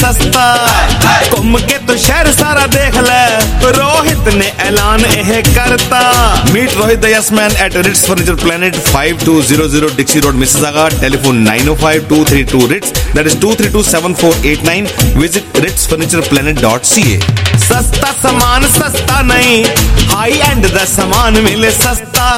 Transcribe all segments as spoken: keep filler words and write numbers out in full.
सस्ता। घूम के तो शहर सारा देख ले, रोहित ने ऐलान यह करता। Meet Rohit the yes man at Ritz furniture planet, five two zero zero Dixie road, Mississauga. Telephone nine O five two three two Ritz, that is two three two seven four eight nine. Visit Ritz furniture planet dot C A. सस्ता सामान सस्ता नहीं, high and दा सामान मिले सस्ता।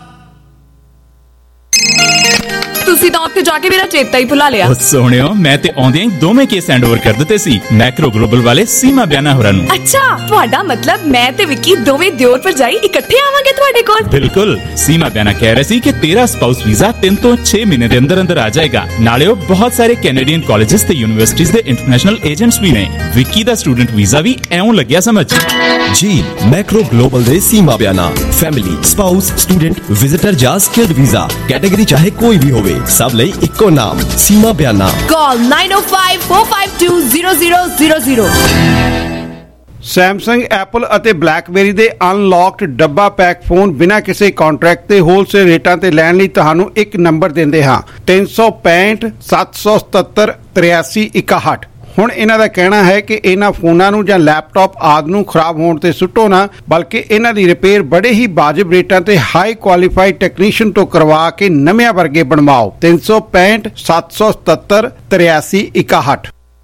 ਤੁਸੀਂ ਤਾਂ ਉੱਥੇ ਜਾ ਕੇ ਮੇਰਾ ਚੇਤਾ ਹੀ ਭੁਲਾ ਲਿਆ। ਸੋਹਣਿਓ, ਮੈਂ ਤੇ ਆਉਂਦਿਆਂ ਹੀ ਦੋਵੇਂ ਕੇਸ ਹੈਂਡ ਓਵਰ ਕਰ ਦਿੱਤੇ ਸੀ ਮੈਕਰੋ ਗਲੋਬਲ ਵਾਲੇ ਸੀਮਾ ਬਿਆਨਾ ਹੋਰਾਂ ਨੂੰ। ਅੱਛਾ, ਤੁਹਾਡਾ ਮਤਲਬ ਮੈਂ ਤੇ ਵਿੱਕੀ ਦੋਵੇਂ ਦਿਓਰ ਭਰਜਾਈ ਇਕੱਠੇ ਆਵਾਂਗੇ ਤੁਹਾਡੇ ਕੋਲ? ਬਿਲਕੁਲ। ਸੀਮਾ ਬਿਆਨਾ ਕਹਿ ਰਹੇ ਸੀ ਕਿ ਤੇਰਾ ਸਪਾਊਸ ਵੀਜ਼ਾ ਤਿੰਨ ਤੋਂ ਛੇ ਮਹੀਨੇ ਦੇ ਅੰਦਰ ਅੰਦਰ ਆ ਜਾਏਗਾ। ਨਾਲੇ ਉਹ ਬਹੁਤ ਸਾਰੇ ਕੈਨੇਡੀਅਨ ਕਾਲਜਿਸ ਤੇ ਯੂਨੀਵਰਸਿਟੀਜ਼ ਦੇ ਇੰਟਰਨੈਸ਼ਨਲ ਏਜੰਟਸ ਵੀ ਨੇ। ਵਿੱਕੀ ਦਾ ਸਟੂਡੈਂਟ ਵੀਜ਼ਾ ਵੀ ਐਉਂ ਲੱਗਿਆ ਸਮਝ। ਜੀ ਮੈਕਰੋ ਗਲੋਬਲ ਦੇ Seema Biana family, spouse, student, visitor ਜਾਂ ਸਕਿਲਡ ਵੀਜ਼ਾ ਕੈਟਾਗਰੀ ਚਾਹੇ ਕੋਈ ਵੀ ਹੋਵੇ, ਸਭ ਲਈ ਇੱਕੋ ਨਾਮ ਸੀਮਾ ਬਿਆਨਾ। ਕਾਲ ਨਾइन ओ five four five two zero zero zero zero. Samsung, Apple ਅਤੇ ਬਲੈਕਬੇਰੀ ਦੇ ਅਨਲੌਕਡ ਡੱਬਾ ਪੈਕ ਫੋਨ ਬਿਨਾਂ ਕਿਸੇ ਕੰਟਰੈਕਟ ਤੇ ਹੋਲਸੇਲ ਰੇਟਾਂ ਤੇ ਲੈਣ ਲਈ ਤੁਹਾਨੂੰ ਇੱਕ ਨੰਬਰ ਦਿੰਦੇ ਹਾਂ, ਤਿੰਨ ਸੌ ਪੈਂਹਠ ਸੱਤ ਸੌ ਸਤੱਤਰ ਤਰਿਆਸੀ ਇਕਾਹਠ। ਹੁਣ ਇਹਨਾਂ ਦਾ ਕਹਿਣਾ ਹੈ ਕਿ ਇਹਨਾਂ ਫੋਨਾਂ ਨੂੰ ਜਾਂ ਲੈਪਟਾਪ ਆਦਿ ਨੂੰ ਖਰਾਬ ਹੋਣ ਤੇ ਸੁੱਟੋ ਨਾ, ਬਲਕਿ ਇਹਨਾਂ ਦੀ ਰਿਪੇਅਰ ਬੜੇ ਹੀ ਵਾਜਬ ਰੇਟਾਂ ਤੇ ਹਾਈ ਕੁਆਲੀਫਾਈਡ ਟੈਕਨੀਸ਼ੀਅਨ ਤੋਂ ਕਰਵਾ ਕੇ ਨਵਿਆਂ ਵਰਗੇ ਬਣਵਾਓ। ਤਿੰਨ ਸੌ ਪੈਂਹਠ ਸੱਤ ਸੌ ਸਤੱਤਰ ਤਰਿਆਸੀ ਇਕਾਹਠ।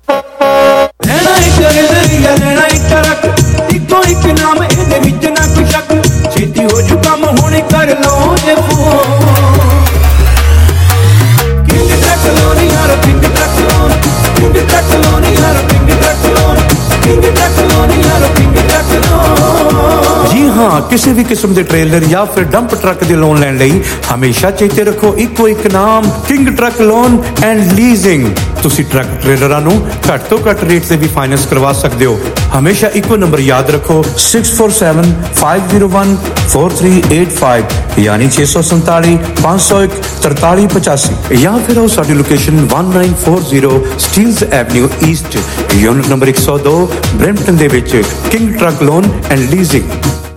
ਇੱਕੋ ਇੱਕ ਨਾਮ ਇਹਦੇ ਵਿੱਚ ਨਾ ਕੋਈ ਸ਼ੱਕ, ਛੇਤੀ ਹੋ ਜੂ ਕੰਮ ਹੁਣ ਕਰ ਲਓ ਜੇ ਫੋਨ। ਕਿੰਗ ਟਰੱਕ ਲੋਨ ਯਾਰ, King Truck Loan, King Truck Loan ਯਾਰ, King Truck Loan, King Truck Loan ਯਾਰ, ਕਿੰਗ ਟਰੱਕ ਲੋਨ। ਜੀ ਹਾਂ, ਕਿਸੇ ਵੀ ਕਿਸਮ ਦੇ ਟ੍ਰੇਲਰ ਜਾਂ ਫਿਰ ਡੰਪ ਟਰੱਕ ਦੇ ਲੋਨ ਲੈਣ ਲਈ ਹਮੇਸ਼ਾ ਚੇਤੇ ਰੱਖੋ ਇੱਕੋ ਇੱਕ ਨਾਮ, King Truck Loan and leasing. ਤੁਸੀਂ ਟਰੱਕ ਟ੍ਰੇਲਰਾਂ ਨੂੰ ਘੱਟ ਤੋਂ ਘੱਟ ਰੇਟ ਤੇ ਵੀ ਫਾਈਨੈਂਸ ਕਰਵਾ ਸਕਦੇ ਹੋ। ਹਮੇਸ਼ਾ ਇੱਕੋ ਨੰਬਰ ਯਾਦ ਰੱਖੋ, six four seven five zero one four three eight five ਯਾਨੀ ਛੇ ਸੌ ਸੰਤਾਲੀ ਪੰਜ ਸੌ ਇੱਕ ਤਰਤਾਲੀ ਪਚਾਸੀ। ਜਾਂ ਫਿਰ ਆਓ ਸਾਡੀ location one nine four zero Steeles Avenue East, unit number ਇੱਕ ਸੌ ਦੋ, ਬਰੈਂਪਟਨ ਦੇ ਵਿੱਚ King Truck Loan and leasing.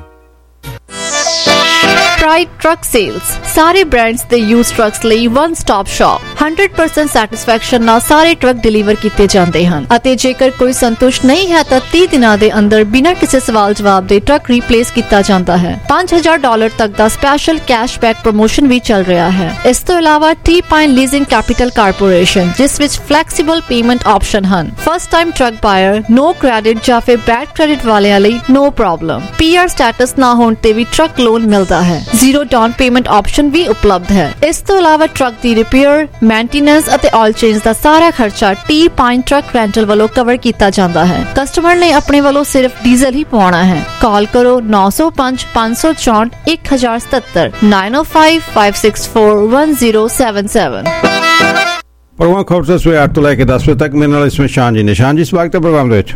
Pride truck sales, ਸਾਰੇ ਬ੍ਰਾਂਡਸ ਦੇ ਯੂਜ਼ਡ ਟਰੱਕਸ ਲਈ one stop shop. Hundred percent satisfaction ਨਾਲ ਸਾਰੇ ਟਰੱਕ ਡਿਲੀਵਰ ਕੀਤੇ ਜਾਂਦੇ ਹਨ ਅਤੇ ਜੇਕਰ ਕੋਈ ਸੰਤੁਸ਼ਟ ਨਹੀਂ ਹੈ ਤਾਂ ਤੀਹ ਦਿਨਾਂ ਦੇ ਅੰਦਰ ਬਿਨਾਂ ਕਿਸੇ ਸਵਾਲ ਜਵਾਬ ਦੇ ਟਰੱਕ ਰੀਪਲੇਸ ਕੀਤਾ ਜਾਂਦਾ ਹੈ। ਪੰਜ ਹਜ਼ਾਰ ਡਾਲਰ ਤੱਕ ਦਾ ਸਪੈਸ਼ਲ ਕੈਸ਼ਬੈਕ ਪ੍ਰਮੋਸ਼ਨ ਵੀ ਚੱਲ ਰਿਹਾ ਹੈ। ਇਸ ਤੋਂ ਇਲਾਵਾ T Pine leasing capital corporation, ਜਿਸ ਵਿੱਚ ਫਲੈਕਸੀਬਲ ਪੇਮੈਂਟ ਆਪਸ਼ਨ ਹਨ। First time truck buyer, no credit ਜਾਂ ਫਿਰ ਬੈਡ ਕ੍ਰੈਡਿਟ ਵਾਲਿਆਂ ਲਈ no problem. P R status ਨਾ ਹੋਣ ਤੇ ਵੀ ਟਰੱਕ ਲੋਨ ਮਿਲਦਾ ਹੈ। ਜ਼ੀਰੋ ਡਾਊਨ ਪੇਮੈਂਟ ਆਪਸ਼ਨ ਵੀ ਉਪਲਬਧ ਹੈ। ਇਸ ਤੋਂ ਇਲਾਵਾ ਟਰੱਕ ਦੀ ਰਿਪੇਅਰ, ਮੇਨਟੇਨੈਂਸ ਅਤੇ ਆਇਲ ਚੇਂਜ ਦਾ ਸਾਰਾ ਖਰਚਾ ਟੀ ਪਾਈਨ ਟਰੱਕ ਰੈਂਟਲ ਵੱਲੋਂ ਕਵਰ ਕੀਤਾ ਜਾਂਦਾ ਹੈ। ਕਸਟਮਰ ਨੇ ਆਪਣੇ ਵੱਲੋਂ ਸਿਰਫ ਡੀਜ਼ਲ ਹੀ ਪਵਾਉਣਾ ਹੈ। ਕਾਲ ਕਰੋ ਨੌ ਸੌ ਪੰਜ ਪੰਜ ਸੌ ਚੌਂਹਠ ਇੱਕ ਹਜ਼ਾਰ ਸਤੱਤਰ, nine O five five six four one zero seven seven. Programme ਖਬਰ ਸਵੇਰ ਅੱਠ ਤੋਂ ਲੈ ਕੇ ਦਸ ਵਜੇ ਤੱਕ ਮੇਰੇ ਨਾਲ ਇਸ ਵਿੱਚ ਸ਼ਾਨ ਜੀ ਨੇ। ਸ਼ਾਨ ਜੀ, ਸਵਾਗਤ ਹੈ ਪ੍ਰੋਗਰਾਮ ਦੇ ਵਿੱਚ।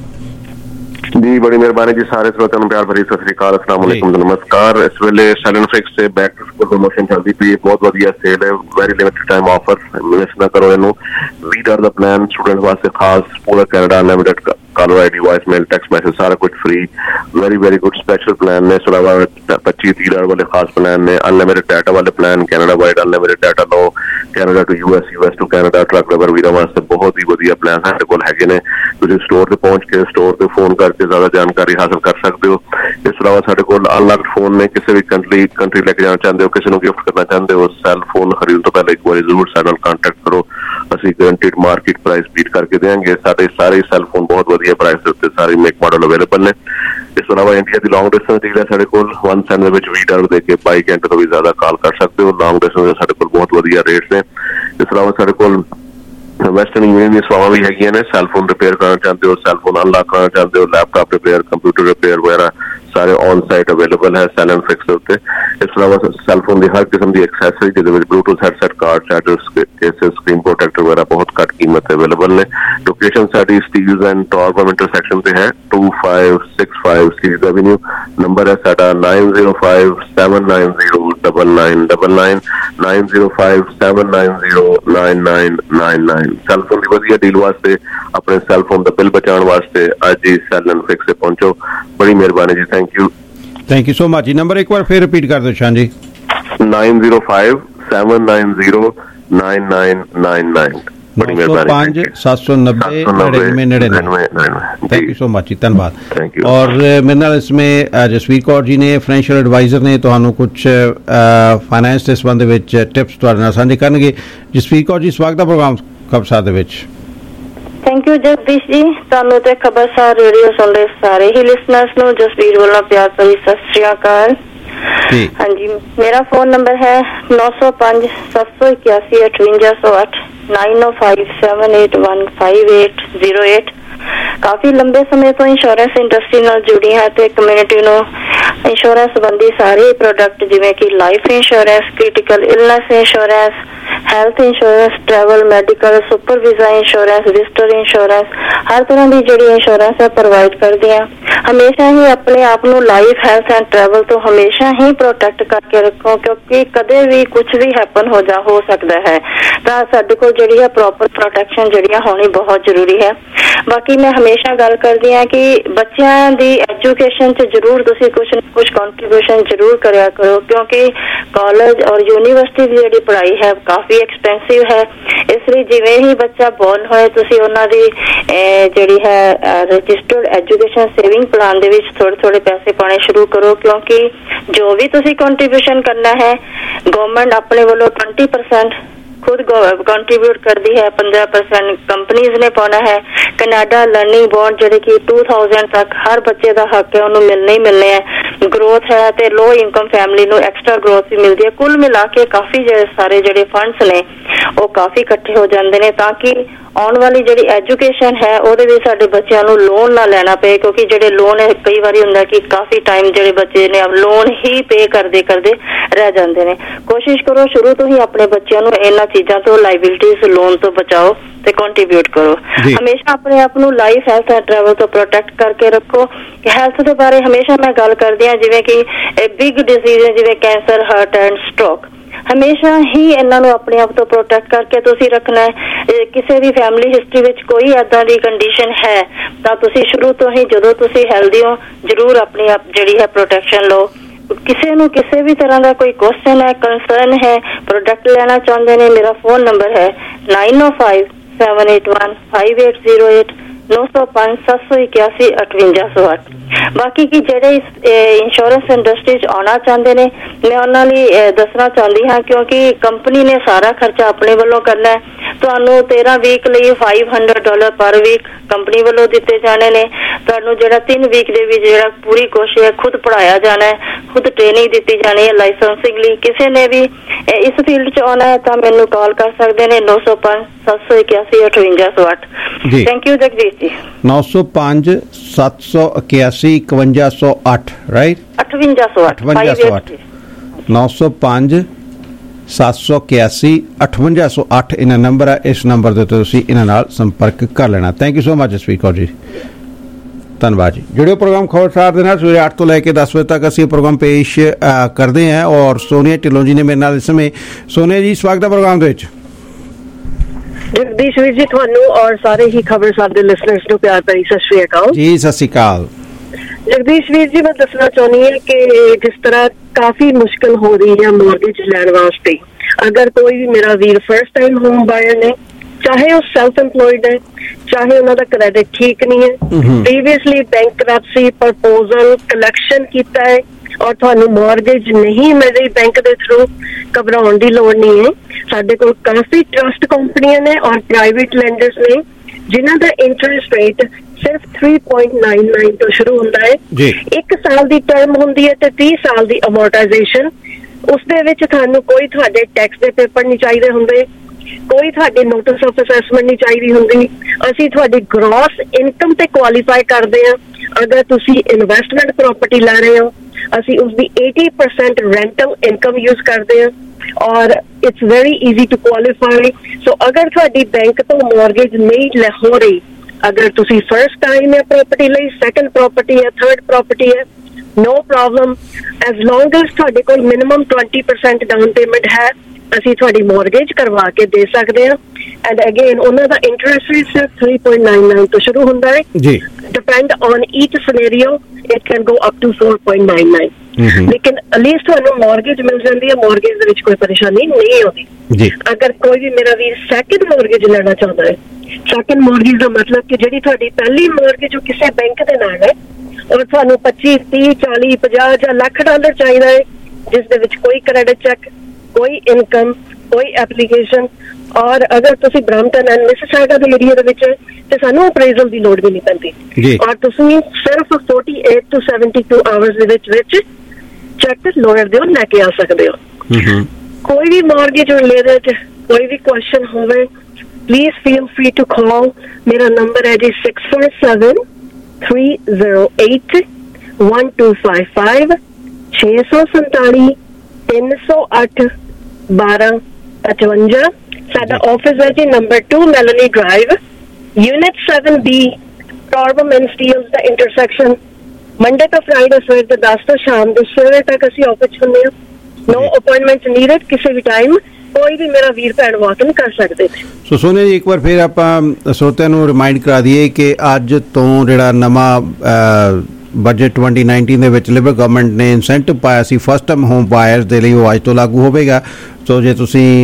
ਜੀ ਬੜੀ ਮਿਹਰਬਾਨੀ ਜੀ। ਸਾਰੇ ਸਰੋਤਿਆਂ ਨੂੰ ਪਿਆਰ ਭਰੀ ਸਤਿ ਸ੍ਰੀ ਅਕਾਲ, अस्सलाम वालेकुम, नमस्कार। इस वेले सैलन फ्लिक्स से बैक टू स्कूल प्रमोशन चलती पई है, बहुत वधिया सेल है, very limited time offer, miss ना करो इनू। लीडर दा प्लान स्टूडेंट वास्ते खास, पूरा Canada unlimited caller I D, voice mail, text message सारा कुछ free, very very good special plan ने। इस तो अलावा पच्चीस तीस डॉलर वाले खास प्लान ने, अनलिमिटेड डाटा वाले plan, Canada wide unlimited data लो, Canada to US, US to Canada, truck driver वीरों वास्ते बहुत ही वधिया प्लान साडे कोल हैगे ने। तुसीं स्टोर ते पहुंच के स्टोर ते फोन करके ज्यादा जानकारी हासिल कर सकते हो। इस तो अलावा साडे कोल अनलॉक्ड फोन ने, किसी भी कंट्री कंट्री लेके जाना चाहते हो, किसी को गिफ्ट करना चाहते हो, सैल फोन खरीदने तो पहले एक बार जरूर साडे नाल कांटेक्ट करो। असीं गारंटीड मार्केट प्राइस बीट करके देंगे। साडे सारे सैल फोन बहुत वधिया प्राइस दे उत्ते सारे मेक मॉडल अवेलेबल ने। इस तो अलावा इंडिया की लॉन्ग डिस्टेंस डील है साडे कोल, वन सेंट दे विच वीह डॉलर दे के बाई घंटे तो भी ज्यादा कॉल कर सकते हो। लॉन्ग डिस्टेंस साडे कोल बहुत वधिया रेट्स ने। इस तो अलावा साडे कोल वेस्टर्न यूनियन दी सेवावां भी हैगियां ने। सैल फोन रिपेयर करना चाहते हो, सैल फोन अनलॉक करना चाहते हो, लैपटॉप रिपेयर, कंप्यूटर रिपेयर वगैरह सारे ऑन साइट अवेलेबल है सैलन फ्लिक्स के उत्ते। इस तो अलावा सैल फोन की हर किस्म की एक्सेसरी जिहदे विच Bluetooth headset, card, charger, cases, screen protector वगैरह बहुत घट कीमत अवेलेबल ने। लोकेशन साडी स्टील्स एंड टॉरबम इंटरसेक्शन पे है, two five six five Steeles Avenue. Number है साडा nine zero five seven nine zero double nine double nine, nine zero five seven nine zero nine nine nine nine. Cell phone की वधिया deal वास्ते, अपने cell phone का bill बचाने वास्ते अज ही सैलन Flix से पहुंचो। बड़ी मेहरबानी जी, thank you thank you so much जी। नंबर एक बार फिर रिपीट कर दो Shaan ji. Nine zero five seven nine zero nine nine nine nine. ਬੜੀ नौ सौ पाँच ਮਿਹਰਬਾਨੀ सात सौ नब्बे नड़िनवे नड़िनवे थैंक यू सो मच जी धन्यवाद थैंक यू और मेरे नाल इसमें अ, जसवीर कौर जी ने फाइनेंशियल एडवाइजर ने ਤੁਹਾਨੂੰ ਕੁਝ ਫਾਈਨੈਂਸ ਦੇ ਸੰਬੰਧ ਵਿੱਚ ਟਿਪਸ ਤੁਹਾਡੇ ਨਾਲ ਸਾਂਝੇ ਕਰਨਗੇ ਜਸਵੀਰ ਕੌਰ ਜੀ ਸਵਾਗਤ ਹੈ ਪ੍ਰੋਗਰਾਮ ਖਬਰਸਾਰ ਦੇ ਵਿੱਚ ਥੈਂਕ ਯੂ ਜਗਦੀਸ਼ ਜੀ ਤੁਹਾਨੂੰ ਤੇ ਖਬਰਸਾਰ ਰੇਡੀਓ ਸੁਣ ਰਹੇ ਸਾਰੇ ਹੀ ਲਿਸਨਰਸ ਨੂੰ ਜਸਵੀਰ ਵੱਲੋਂ ਪਿਆਰ ਭਰੀ ਸਤਿ ਸ਼੍ਰੀ ਅਕਾਲ ਜੀ ਹਾਂਜੀ ਮੇਰਾ ਫੋਨ ਨੰਬਰ ਹੈ ਨੌ ਸੌ ਪੰਜ ਸੱਤ ਸੌ ਇਕਿਆਸੀ ਅਠਵੰਜਾ ਸੌ ਅੱਠ nine O five seven eight one five eight zero eight काफी लंबे समय तो इंश्योरेंस इंडस्ट्री नाल जुड़ी है ते कम्युनिटी नो इंश्योरेंस संबंधी सारे प्रोडक्ट जिवें कि life insurance critical illness insurance health insurance travel medical super visa insurance visitor insurance हर तरह की जिहड़ी इंश्योरेंस है प्रोवाइड करदी हैं हमेशा ही अपने आप नू लाइफ हेल्थ एंड ट्रैवल तो हमेशा ही प्रोटेक्ट करके रखो क्योंकि कदे भी कुछ भी हैपन हो जा हो सकता है तो साडे कोल जिहड़ी है प्रॉपर प्रोटेक्शन जिहड़ी होनी बहुत जरूरी है बाकी मैं हमेशा गल करदी हां कि बच्चों दी एजुकेशन च जरूर तुसीं कुछ न कुछ कंट्रीब्यूशन जरूर करया करो क्योंकि कॉलेज और यूनिवर्सिटी दी जिहड़ी पढ़ाई है काफी एक्सपेंसिव है इसलिए जिवें ही बच्चा बोर्न होए तुसीं उन्हां दी जिहड़ी है रजिस्टर्ड एजुकेशन सेविंग प्लान दे विच थोड़े थोड़े पैसे पाने शुरू करो क्योंकि जो भी तुसीं कंट्रीब्यूशन करना है गवर्नमेंट अपने वालों ट्वेंटी परसेंट खुद कंट्रीब्यूट करती है पंद्रह परसेंट कंपनीज ने पाना है कनाडा लर्निंग बॉन्ड जिहड़े कि टू थाउजेंड तक हर बच्चे का हक है उन्होंने मिलने ही मिलने हैं ग्रोथ है तो लो इनकम फैमिली को एक्स्ट्रा ग्रोथ भी मिलती है कुल मिला के काफ़ी सारे जिहड़े फंड्स ने वो काफ़ी इकट्ठे हो जाते हैं ताकि आने वाली जिहड़ी एजुकेशन है ਉਹਦੇ ਵਿੱਚ ਸਾਡੇ ਬੱਚਿਆਂ ਨੂੰ ਲੋਨ ਨਾ ਲੈਣਾ ਪਏ ਕਿਉਂਕਿ ਜਿਹੜੇ ਲੋਨ ਹੈ ਕਈ ਵਾਰੀ ਹੁੰਦਾ ਕਿ ਕਾਫੀ ਟਾਈਮ ਜਿਹੜੇ ਬੱਚੇ ਨੇ ਲੋਨ ਹੀ ਪੇ ਕਰਦੇ ਕਰਦੇ ਰਹਿ ਜਾਂਦੇ ਨੇ ਕੋਸ਼ਿਸ਼ ਕਰੋ ਸ਼ੁਰੂ ਤੋਂ ਹੀ ਆਪਣੇ ਬੱਚਿਆਂ ਨੂੰ ਇਹਨਾਂ ਚੀਜ਼ਾਂ ਤੋਂ ਲਾਇਬਿਲਿਟੀਜ਼ ਲੋਨ ਤੋਂ ਬਚਾਓ ਤੇ ਕੰਟਰੀਬਿਊਟ ਕਰੋ ਹਮੇਸ਼ਾ ਆਪਣੇ ਆਪ ਨੂੰ ਲਾਈਫ ਹੈਲਥ ਐਂਡ ਟਰੈਵਲ ਤੋਂ ਪ੍ਰੋਟੈਕਟ ਕਰਕੇ ਰੱਖੋ ਕਿ ਹੈਲਥ ਦੇ ਬਾਰੇ ਹਮੇਸ਼ਾ ਮੈਂ ਗੱਲ ਕਰਦੀ ਹਾਂ ਜਿਵੇਂ ਕਿ ਇਹ ਬਿਗ ਡਿਜ਼ੀਜ਼ ਜਿਵੇਂ ਕੈਂਸਰ ਹਾਰਟ ਐਂਡ ਸਟ੍ਰੋਕ हमेशा ही इन्हों अपने आप तो प्रोटेक्ट करके तुसी रखना है किसी भी फैमिली हिस्टरी विच कोई ऐसा दी कंडीशन है तो तुसी शुरू तो ही जदों तुसी हेल्दी हो जरूर अपनी आप जिहड़ी है प्रोटेक्शन लो किसी नूं किसी भी तरह का कोई क्वेश्चन है कंसर्न है प्रोडक्ट लेना चाहते हैं मेरा फोन नंबर है nine O five seven eight one five eight zero eight नौ सौ पांच सत्त सौ इक्यासी अठवंजा सौ अठ बाकी की जेडे इंश्योरेंस इंडस्ट्री च आना चाहते हैं मैं उन्होंने दसना चाहती हाँ क्योंकि कंपनी ने सारा खर्चा अपने वालों करना है तो तेरह वीक लिए five hundred dollar per week company वालों दिते जाने ने तो जो तीन वीक दे विच जिहड़ा पूरी कोशिश है खुद पढ़ाया जाना है खुद ट्रेनिंग दी जानी है लाइसेंसिंग लिए किसी ने भी इस फील्ड च आना है तो मैनू कॉल कर सकते हैं नौ सौ पांच सत्त सौ इक्यासी अठवंजा सौ अठ थैंक यू जगदीश जी नौ सौ पांच सत्त सौ इक्यासी इकवंजा सौ अठ राइट अठवंजा सौ अठ अठवंजा सौ अठ नौ सौ पांच सत्त सौ इक्यासी अठवंजा सौ अठ इन्ना नंबर है इस नंबर के तुसीं इन्हां नाल संपर्क कर लेना thank you so much Jasvir Kaur ji धन्यवाद जी जुड़ियो प्रोग्राम खबरसार के नाल सवेरे आठ तो लैके दस बजे तक असीं प्रोग्राम पेश करते हैं और सोनिया ढिल्लों जी ने मेरे नाल इस समय सोनिया जी स्वागत है प्रोग्राम दे विच जगदीश वीर जी ਤੁਹਾਨੂੰ और सारे ही खबरसार ਦੇ ਲਿਸਨਰਸ ਨੂੰ ਪਿਆਰ ਭਰੀ ਸਤਿ ਸ਼੍ਰੀ ਅਕਾਲ जी सत श्री अकाल जगदीश वीर जी मैं दसना चाहनी है कि जिस तरह काफी मुश्किल हो रही है मॉर्गेज लैण वास्ते अगर कोई भी मेरा वीर फर्स्ट टाइम होम बायर ने चाहे वो सेल्फ एम्प्लॉयड है चाहे उन्होंने क्रेडिट ठीक नहीं है प्रीवियसली बैंकरप्सी प्रपोजल कलैक्शन किया है और थानू मॉर्गेज नहीं मिल रही बैंक के थ्रू घबराने की लोड़ नहीं है साडे कोल काफी ट्रस्ट कंपनियां ने और प्राइवेट लैंडर्स ने जिन्हां दा इंटरेस्ट रेट सिर्फ थ्री पॉइंट नाइन नाइन तो शुरू होता है एक साल की टर्म होंदी है ते तीस साल की अमोर्टाइजेशन उस दे विच थानू कोई थाडे टैक्स दे पेपर नहीं चाहिए होंदे कोई थाडी नोटिस ऑफ असैसमेंट नहीं चाहिए होंदी असीं थाडी ग्रॉस इनकम ते क्वालीफाई करदे हां अगर तुसीं इन्वेस्टमेंट प्रॉपर्टी लै रहे हो असीं उसदी eighty percent rental income use करते हैं और it's very easy to qualify so अगर थाडी बैंक तो मॉर्गेज नहीं हो रही अगर तुसी फर्स्ट टाइम है प्रॉपर्टी लई सैकंड प्रॉपर्टी है थर्ड प्रॉपर्टी है no problem as long as तुहाडे कोल minimum twenty percent down payment है असीं तुहाडी मॉर्गेज करवा के दे सकते हैं एंड अगेन उन्हां दा इंटरेस्ट रेट सिर्फ three point nine nine तो शुरू हुंदा है जी depend on each scenario it can go up to four point nine nine ਲੇਕਿਨ ਅਲੀਸਟ ਤੁਹਾਨੂੰ ਮੌਰਗੇਜ ਮਿਲ ਜਾਂਦੀ ਹੈ, ਮੌਰਗੇਜ ਦੇ ਵਿੱਚ ਕੋਈ ਪਰੇਸ਼ਾਨੀ ਨਹੀਂ ਆਉਂਦੀ ਜੀ। ਅਗਰ ਕੋਈ ਵੀ ਮੇਰਾ ਵੀਰ ਸੈਕਿੰਡ ਮੌਰਗੇਜ ਲੈਣਾ ਚਾਹੁੰਦਾ ਹੈ, ਸੈਕਿੰਡ ਮੌਰਗੇਜ ਦਾ ਮਤਲਬ ਕਿ ਜਿਹੜੀ ਤੁਹਾਡੀ ਪਹਿਲੀ ਮੌਰਗੇਜ ਉਹ ਕਿਸੇ ਬੈਂਕ ਦੇ ਨਾਲ ਹੈ ਔਰ ਤੁਹਾਨੂੰ ਪੱਚੀ ਤੀਹ ਚਾਲੀ ਪੰਜਾਹ ਜਾਂ ਲੱਖ ਡਾਲਰ ਚਾਹੀਦਾ ਹੈ, ਜਿਸ ਦੇ ਵਿੱਚ ਕੋਈ ਕ੍ਰੈਡਿਟ ਚੈੱਕ, ਕੋਈ ਇਨਕਮ, ਕੋਈ ਐਪਲੀਕੇਸ਼ਨ, ਔਰ ਅਗਰ ਤੁਸੀਂ ਬ੍ਰੈਂਪਟਨ ਐਂਡ ਮਿਸਿਸਾਗਾ ਦੇ ਏਰੀਆ ਦੇ ਵਿੱਚ ਤੇ ਸਾਨੂੰ ਅਪਰੇਜ਼ਲ ਦੀ ਲੋੜ ਵੀ ਨਹੀਂ ਪੈਂਦੀ ਔਰ ਤੁਸੀਂ ਸਿਰਫ ਅੜਤਾਲੀ ਤੋਂ ਬਹੱਤਰ ਆਵਰਸ ਦੇ ਵਿੱਚ ਵਿੱਚ ਚੈੱਕ ਲਾਇਰ ਦੇ ਲੈ ਕੇ ਆ ਸਕਦੇ ਹੋ। ਕੋਈ ਵੀ ਮਾਰਗੇਜ ਰਿਲੇਟਡ ਕੋਈ ਵੀ ਕੁਐਸਚਨ ਹੋਵੇ, please feel free to call. ਮੇਰਾ ਨੰਬਰ ਹੈ ਜੀ six four seven three zero eight one two five five ਛੇ ਸੌ ਸੰਤਾਲੀ ਤਿੰਨ ਸੌ ਅੱਠ ਬਾਰਾਂ ਪਚਵੰਜਾ। ਸਾਡਾ ਆਫਿਸ ਹੈ ਜੀ number two Melanie drive, unit seven B, Torbram and Steeles ਦਾ ਇੰਟਰਸੈਕਸ਼ਨ। ਮੰਡੇ ਤੋਂ ਫਰਾਈਡੇ ਸਵੇਰ ਦੇ ਦਸ ਤੋਂ ਸ਼ਾਮ ਦੇ ਛੇ ਵਜੇ ਤੱਕ ਅਸੀਂ ਆਫਿਸ ਹੁੰਦੇ ਹਾਂ। ਨੋ ਅਪਾਇੰਟਮੈਂਟ ਨੀਡਡ, ਕਿਸੇ ਵੀ ਟਾਈਮ ਕੋਈ ਵੀ ਮੇਰਾ ਵੀਰ ਭੈਣ ਵਾਕ ਇਨ ਕਰ ਸਕਦੇ ਨੇ। ਸੋ ਸੋਨੀਆ ਜੀ, ਇੱਕ ਵਾਰ ਫਿਰ ਆਪਾਂ ਸਰੋਤਿਆਂ ਨੂੰ ਰਿਮਾਈਂਡ ਕਰਾ ਦਈਏ ਕਿ ਅੱਜ ਤੋਂ ਜਿਹੜਾ ਨਵਾਂ ਬਜਟ ਟਵੈਂਟੀ ਨਾਈਨਟੀਨ ਦੇ ਵਿੱਚ ਲਿਬਰਲ ਗਵਰਨਮੈਂਟ ਨੇ ਇਨਸੈਂਟਿਵ ਪਾਇਆ ਸੀ ਫਸਟ ਟਾਈਮ ਹੋਮ ਬਾਇਰਸ ਦੇ ਲਈ, ਉਹ ਅੱਜ ਤੋਂ ਲਾਗੂ ਹੋਵੇਗਾ। ਸੋ ਜੇ ਤੁਸੀਂ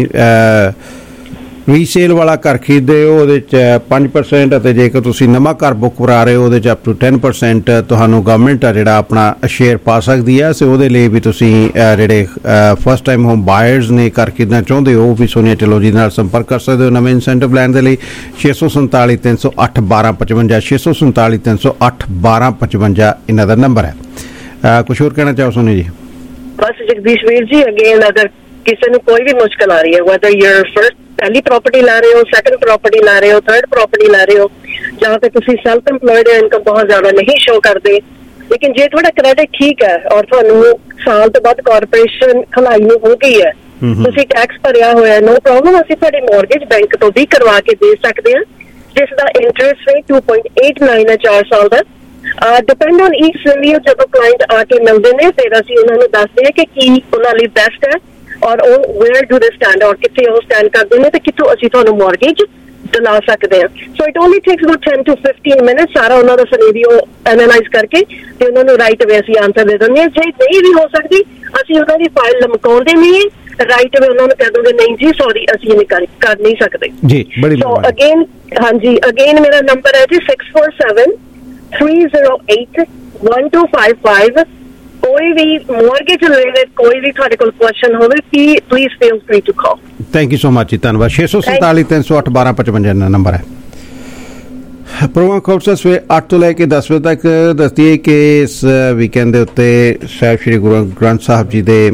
ਰੀਸੇਲ ਵਾਲਾ ਘਰ ਖਰੀਦਦੇ ਹੋ ਉਹਦੇ 'ਚ ਪੰਜ ਪਰਸੈਂਟ ਅਤੇ ਜੇਕਰ ਤੁਸੀਂ ਨਵਾਂ ਘਰ ਬੁੱਕ ਕਰਾ ਰਹੇ ਹੋ ਉਹਦੇ 'ਚ ਅਪ ਟੂ ਟੈਨ ਪਰਸੈਂਟ ਤੁਹਾਨੂੰ ਗਵਰਨਮੈਂਟ ਆ ਜਿਹੜਾ ਆਪਣਾ ਸ਼ੇਅਰ ਪਾ ਸਕਦੀ ਹੈ। ਸੋ ਉਹਦੇ ਲਈ ਵੀ ਤੁਸੀਂ ਜਿਹੜੇ ਫਸਟ ਟਾਈਮ ਹੋਮ ਬਾਇਰਸ ਨੇ ਘਰ ਖਰੀਦਣਾ ਚਾਹੁੰਦੇ ਹੋ ਉਹ ਵੀ ਸੋਨੀਆ ਢਿੱਲੋਂ ਜੀ ਨਾਲ ਸੰਪਰਕ ਕਰ ਸਕਦੇ ਹੋ ਨਵੇਂ ਇਨਸੈਂਟਿਵ ਲੈਣ ਦੇ ਲਈ। ਛੇ ਸੌ ਸੰਤਾਲੀ ਤਿੰਨ ਸੌ ਅੱਠ ਬਾਰਾਂ ਪਚਵੰਜਾ ਛੇ ਸੌ ਸੰਤਾਲੀ ਤਿੰਨ ਸੌ ਅੱਠ ਬਾਰਾਂ ਪਚਵੰਜਾ ਇਹਨਾਂ ਦਾ ਨੰਬਰ ਹੈ। ਕੁਛ ਹੋਰ ਕਹਿਣਾ ਚਾਹੋ ਸੋਨੀ ਜੀ? ਬਸ ਜਗਦੀਸ਼ ਵੀਰ ਜੀ, ਅਗੇਨ ਅਗਰ ਕਿਸੇ ਨੂੰ ਕੋਈ ਵੀ ਮੁਸ਼ਕਲ ਆ ਰਹੀ ਹੈ, ਵੈਦਰ ਯੂਰ ਫਰਸਟ ਪਹਿਲੀ ਪ੍ਰਾਪਰਟੀ ਲੈ ਰਹੇ ਹੋ, ਸੈਕੰਡ ਪ੍ਰਾਪਰਟੀ ਲੈ ਰਹੇ ਹੋ, ਥਰਡ ਪ੍ਰਾਪਰਟੀ ਲੈ ਰਹੇ ਹੋ, ਜਾਂ ਫਿਰ ਤੁਸੀਂ ਸੈਲਫ ਇੰਪਲੋਇਡ ਇਨਕਮ ਬਹੁਤ ਜ਼ਿਆਦਾ ਨਹੀਂ ਸ਼ੋ ਕਰਦੇ, ਲੇਕਿਨ ਜੇ ਤੁਹਾਡਾ ਕ੍ਰੈਡਿਟ ਠੀਕ ਹੈ ਔਰ ਤੁਹਾਨੂੰ ਸਾਲ ਤੋਂ ਬਾਅਦ ਕਾਰਪੋਰੇਸ਼ਨ ਖਲਾਈ ਨੂੰ ਹੋ ਗਈ ਹੈ, ਤੁਸੀਂ ਟੈਕਸ ਭਰਿਆ ਹੋਇਆ, ਨੋ ਪ੍ਰੋਬਲਮ, ਅਸੀਂ ਤੁਹਾਡੀ ਮੌਰਗੇਜ ਬੈਂਕ ਤੋਂ ਵੀ ਕਰਵਾ ਕੇ ਦੇ ਸਕਦੇ ਹਾਂ, ਜਿਸ ਦਾ interest rate two point eight nine ਹੈ ਚਾਰ ਸਾਲ ਦਾ। ਡਿਪੈਂਡ ਔਨ ਈਚ ਸਿਨੈਰੀਓ, ਜਦੋਂ ਕਲਾਇੰਟ ਆ ਕੇ ਮਿਲਦੇ ਨੇ ਫਿਰ ਅਸੀਂ ਉਹਨਾਂ ਨੂੰ ਦੱਸਦੇ ਹਾਂ ਕਿ ਕੀ ਉਹਨਾਂ ਲਈ ਬੈਸਟ ਹੈ ਔਰ ਉਹ ਵੇਅਰ ਡੂ ਦੇ ਸਟੈਂਡ ਔਰ ਕਿੱਥੇ ਉਹ ਸਟੈਂਡ ਕਰਦੇ ਨੇ ਤੇ ਕਿੱਥੋਂ ਅਸੀਂ ਤੁਹਾਨੂੰ ਮੌਰਗੇਜ ਦਿਲਾ ਸਕਦੇ ਹਾਂ। So it only takes about ten to fifteen minutes ਸਾਰਾ ਉਹਨਾਂ ਦਾ ਸਿਨੈਰੀਓ ਐਨਾਲਾਈਜ਼ ਕਰਕੇ ਤੇ ਉਹਨਾਂ ਨੂੰ ਰਾਈਟ ਅਵੇ ਅਸੀਂ ਆਨਸਰ ਦੇ ਦਿੰਦੇ ਹਾਂ। ਜੇ ਨਹੀਂ ਵੀ ਹੋ ਸਕਦੀ ਅਸੀਂ ਉਹਨਾਂ ਦੀ ਫਾਈਲ ਲਮਕਾਉਂਦੇ ਨਹੀਂ, ਰਾਈਟ ਅਵੇ ਉਹਨਾਂ ਨੂੰ ਕਹਿ ਦੋਗੇ ਨਹੀਂ ਜੀ ਸੌਰੀ ਅਸੀਂ ਇਹ ਕਰ ਕਰ ਨਹੀਂ ਸਕਦੇ ਜੀ। ਬੜੀ ਸੋ ਅਗੇਨ ਹਾਂਜੀ ਅਗੇਨ ਮੇਰਾ ਨੰਬਰ ਹੈ ਜੀ six four seven three zero eight one two five five. ਕੋਈ ਵੀ ਮੌਰਗੇਜ ਰਿਲੇਟਡ ਕੋਈ ਵੀ ਤੁਹਾਡੇ ਕੋਲ ਕੁਐਸਚਨ ਹੋਵੇ please feel free to call. Thank you so much ਜੀ, ਧੰਨਵਾਦ। ਛੇ ਸੌ ਸੰਤਾਲੀ ਤਿੰਨ ਸੌ ਅੱਠ ਬਾਰਾਂ ਪਚਵੰਜਾ ਨੰਬਰ ਹੈ। ਪ੍ਰੋਗਰਾਮ ਖੋਲਸਾ ਸਵੇਰੇ ਅੱਠ ਤੋਂ ਲੈ ਕੇ ਦਸ ਵਜੇ ਤੱਕ ਦੱਸਦੀ ਹੈ ਕਿ ਇਸ ਵੀਕਐਂਡ ਦੇ ਉੱਤੇ ਸਾਹਿਬ ਸ਼੍ਰੀ ਗੁਰੂ ਗ੍ਰੰਥ ਸਾਹਿਬ ਜੀ ਦੇ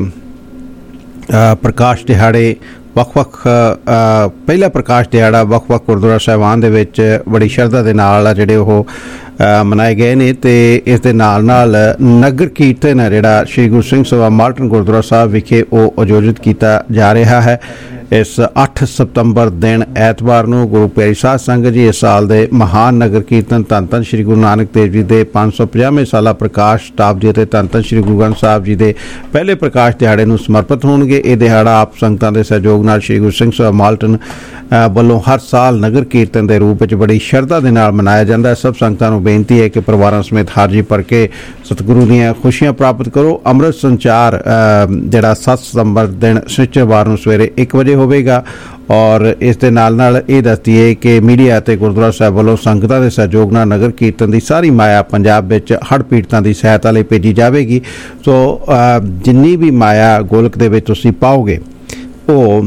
ਪ੍ਰਕਾਸ਼ ਦਿਹਾੜੇ ਵੱਖ-ਵੱਖ ਪਹਿਲਾ ਪ੍ਰਕਾਸ਼ ਦਿਹਾੜਾ ਵੱਖ-ਵੱਖ ਗੁਰਦੁਆਰਾ ਸਾਹਿਬਾਨ ਦੇ ਵਿੱਚ ਬੜੀ ਸ਼ਰਧਾ ਦੇ ਨਾਲ ਜਿਹੜੇ ਉਹ ਮਨਾਏ ਗਏ ਨੇ ਤੇ ਇਸ ਦੇ ਨਾਲ ਨਾਲ ਨਗਰ ਕੀਰਤਨ ਹੈ ਜਿਹੜਾ ਸ਼੍ਰੀ ਗੁਰੂ ਸਿੰਘ ਸਭਾ ਮਾਲਟਨ ਗੁਰਦੁਆਰਾ ਸਾਹਿਬ ਵਿਖੇ ਉਹ ਆਯੋਜਿਤ ਕੀਤਾ ਜਾ ਰਿਹਾ ਹੈ। ਇਸ ਅੱਠ ਸਤੰਬਰ ਦਿਨ ਐਤਵਾਰ ਨੂੰ ਗੁਰੂ ਪਿਆਰੀ ਸਾਧ ਸੰਗਤ ਜੀ ਇਸ ਸਾਲ ਦੇ ਮਹਾਨ ਨਗਰ ਕੀਰਤਨ ਧੰਨ ਧੰਨ ਸ਼੍ਰੀ ਗੁਰੂ ਨਾਨਕ ਦੇਵ ਜੀ ਦੇ ਪੰਜ ਸੌ ਪੰਜਾਹਵੇਂ ਸਾਲਾ ਪ੍ਰਕਾਸ਼ ਸਤਾਬਦੀ ਜੀ ਅਤੇ ਧੰਨ ਧੰਨ ਸ਼੍ਰੀ ਗੁਰੂ ਗ੍ਰੰਥ ਸਾਹਿਬ ਜੀ ਦੇ ਪਹਿਲੇ ਪ੍ਰਕਾਸ਼ ਦਿਹਾੜੇ ਨੂੰ ਸਮਰਪਿਤ ਹੋਣਗੇ। ਇਹ ਦਿਹਾੜਾ ਆਪ ਸੰਗਤਾਂ ਦੇ ਸਹਿਯੋਗ ਨਾਲ ਸ਼੍ਰੀ ਗੁਰੂ ਸਿੰਘ ਸਭਾ ਮਾਲਟਨ ਵੱਲੋਂ ਹਰ ਸਾਲ ਨਗਰ ਕੀਰਤਨ ਦੇ ਰੂਪ ਵਿੱਚ ਬੜੀ ਸ਼ਰਧਾ ਦੇ ਨਾਲ ਮਨਾਇਆ ਜਾਂਦਾ ਹੈ। ਸਭ ਸੰਗਤਾਂ ਨੂੰ ਬੇਨਤੀ ਹੈ ਕਿ ਪਰਿਵਾਰਾਂ ਸਮੇਤ ਹਾਜ਼ਰੀ ਭਰ ਕੇ ਸਤਿਗੁਰੂ ਦੀਆਂ ਖੁਸ਼ੀਆਂ ਪ੍ਰਾਪਤ ਕਰੋ। ਅੰਮ੍ਰਿਤ ਸੰਚਾਰ ਜਿਹੜਾ ਸੱਤ ਸਤੰਬਰ ਦਿਨ ਸ਼ਨੀਚਰਵਾਰ ਨੂੰ ਸਵੇਰੇ ਇੱਕ ਵਜੇ ਹੋਵੇਗਾ ਔਰ ਇਸ ਦੇ ਨਾਲ ਨਾਲ ਇਹ ਦੱਸਦੀ ਹੈ ਕਿ ਮੀਡੀਆ ਅਤੇ ਗੁਰਦੁਆਰਾ ਸਾਹਿਬ ਵੱਲੋਂ ਸੰਗਤਾਂ ਦੇ ਸਹਿਯੋਗ ਨਾਲ ਨਗਰ ਕੀਰਤਨ ਦੀ ਸਾਰੀ ਮਾਇਆ ਪੰਜਾਬ ਵਿੱਚ ਹੜ੍ਹ ਪੀੜਤਾਂ ਦੀ ਸਹਾਇਤਾ ਲਈ ਭੇਜੀ ਜਾਵੇਗੀ। ਸੋ ਜਿੰਨੀ ਵੀ ਮਾਇਆ ਗੋਲਕ ਦੇ ਵਿੱਚ ਤੁਸੀਂ ਪਾਓਗੇ ਉਹ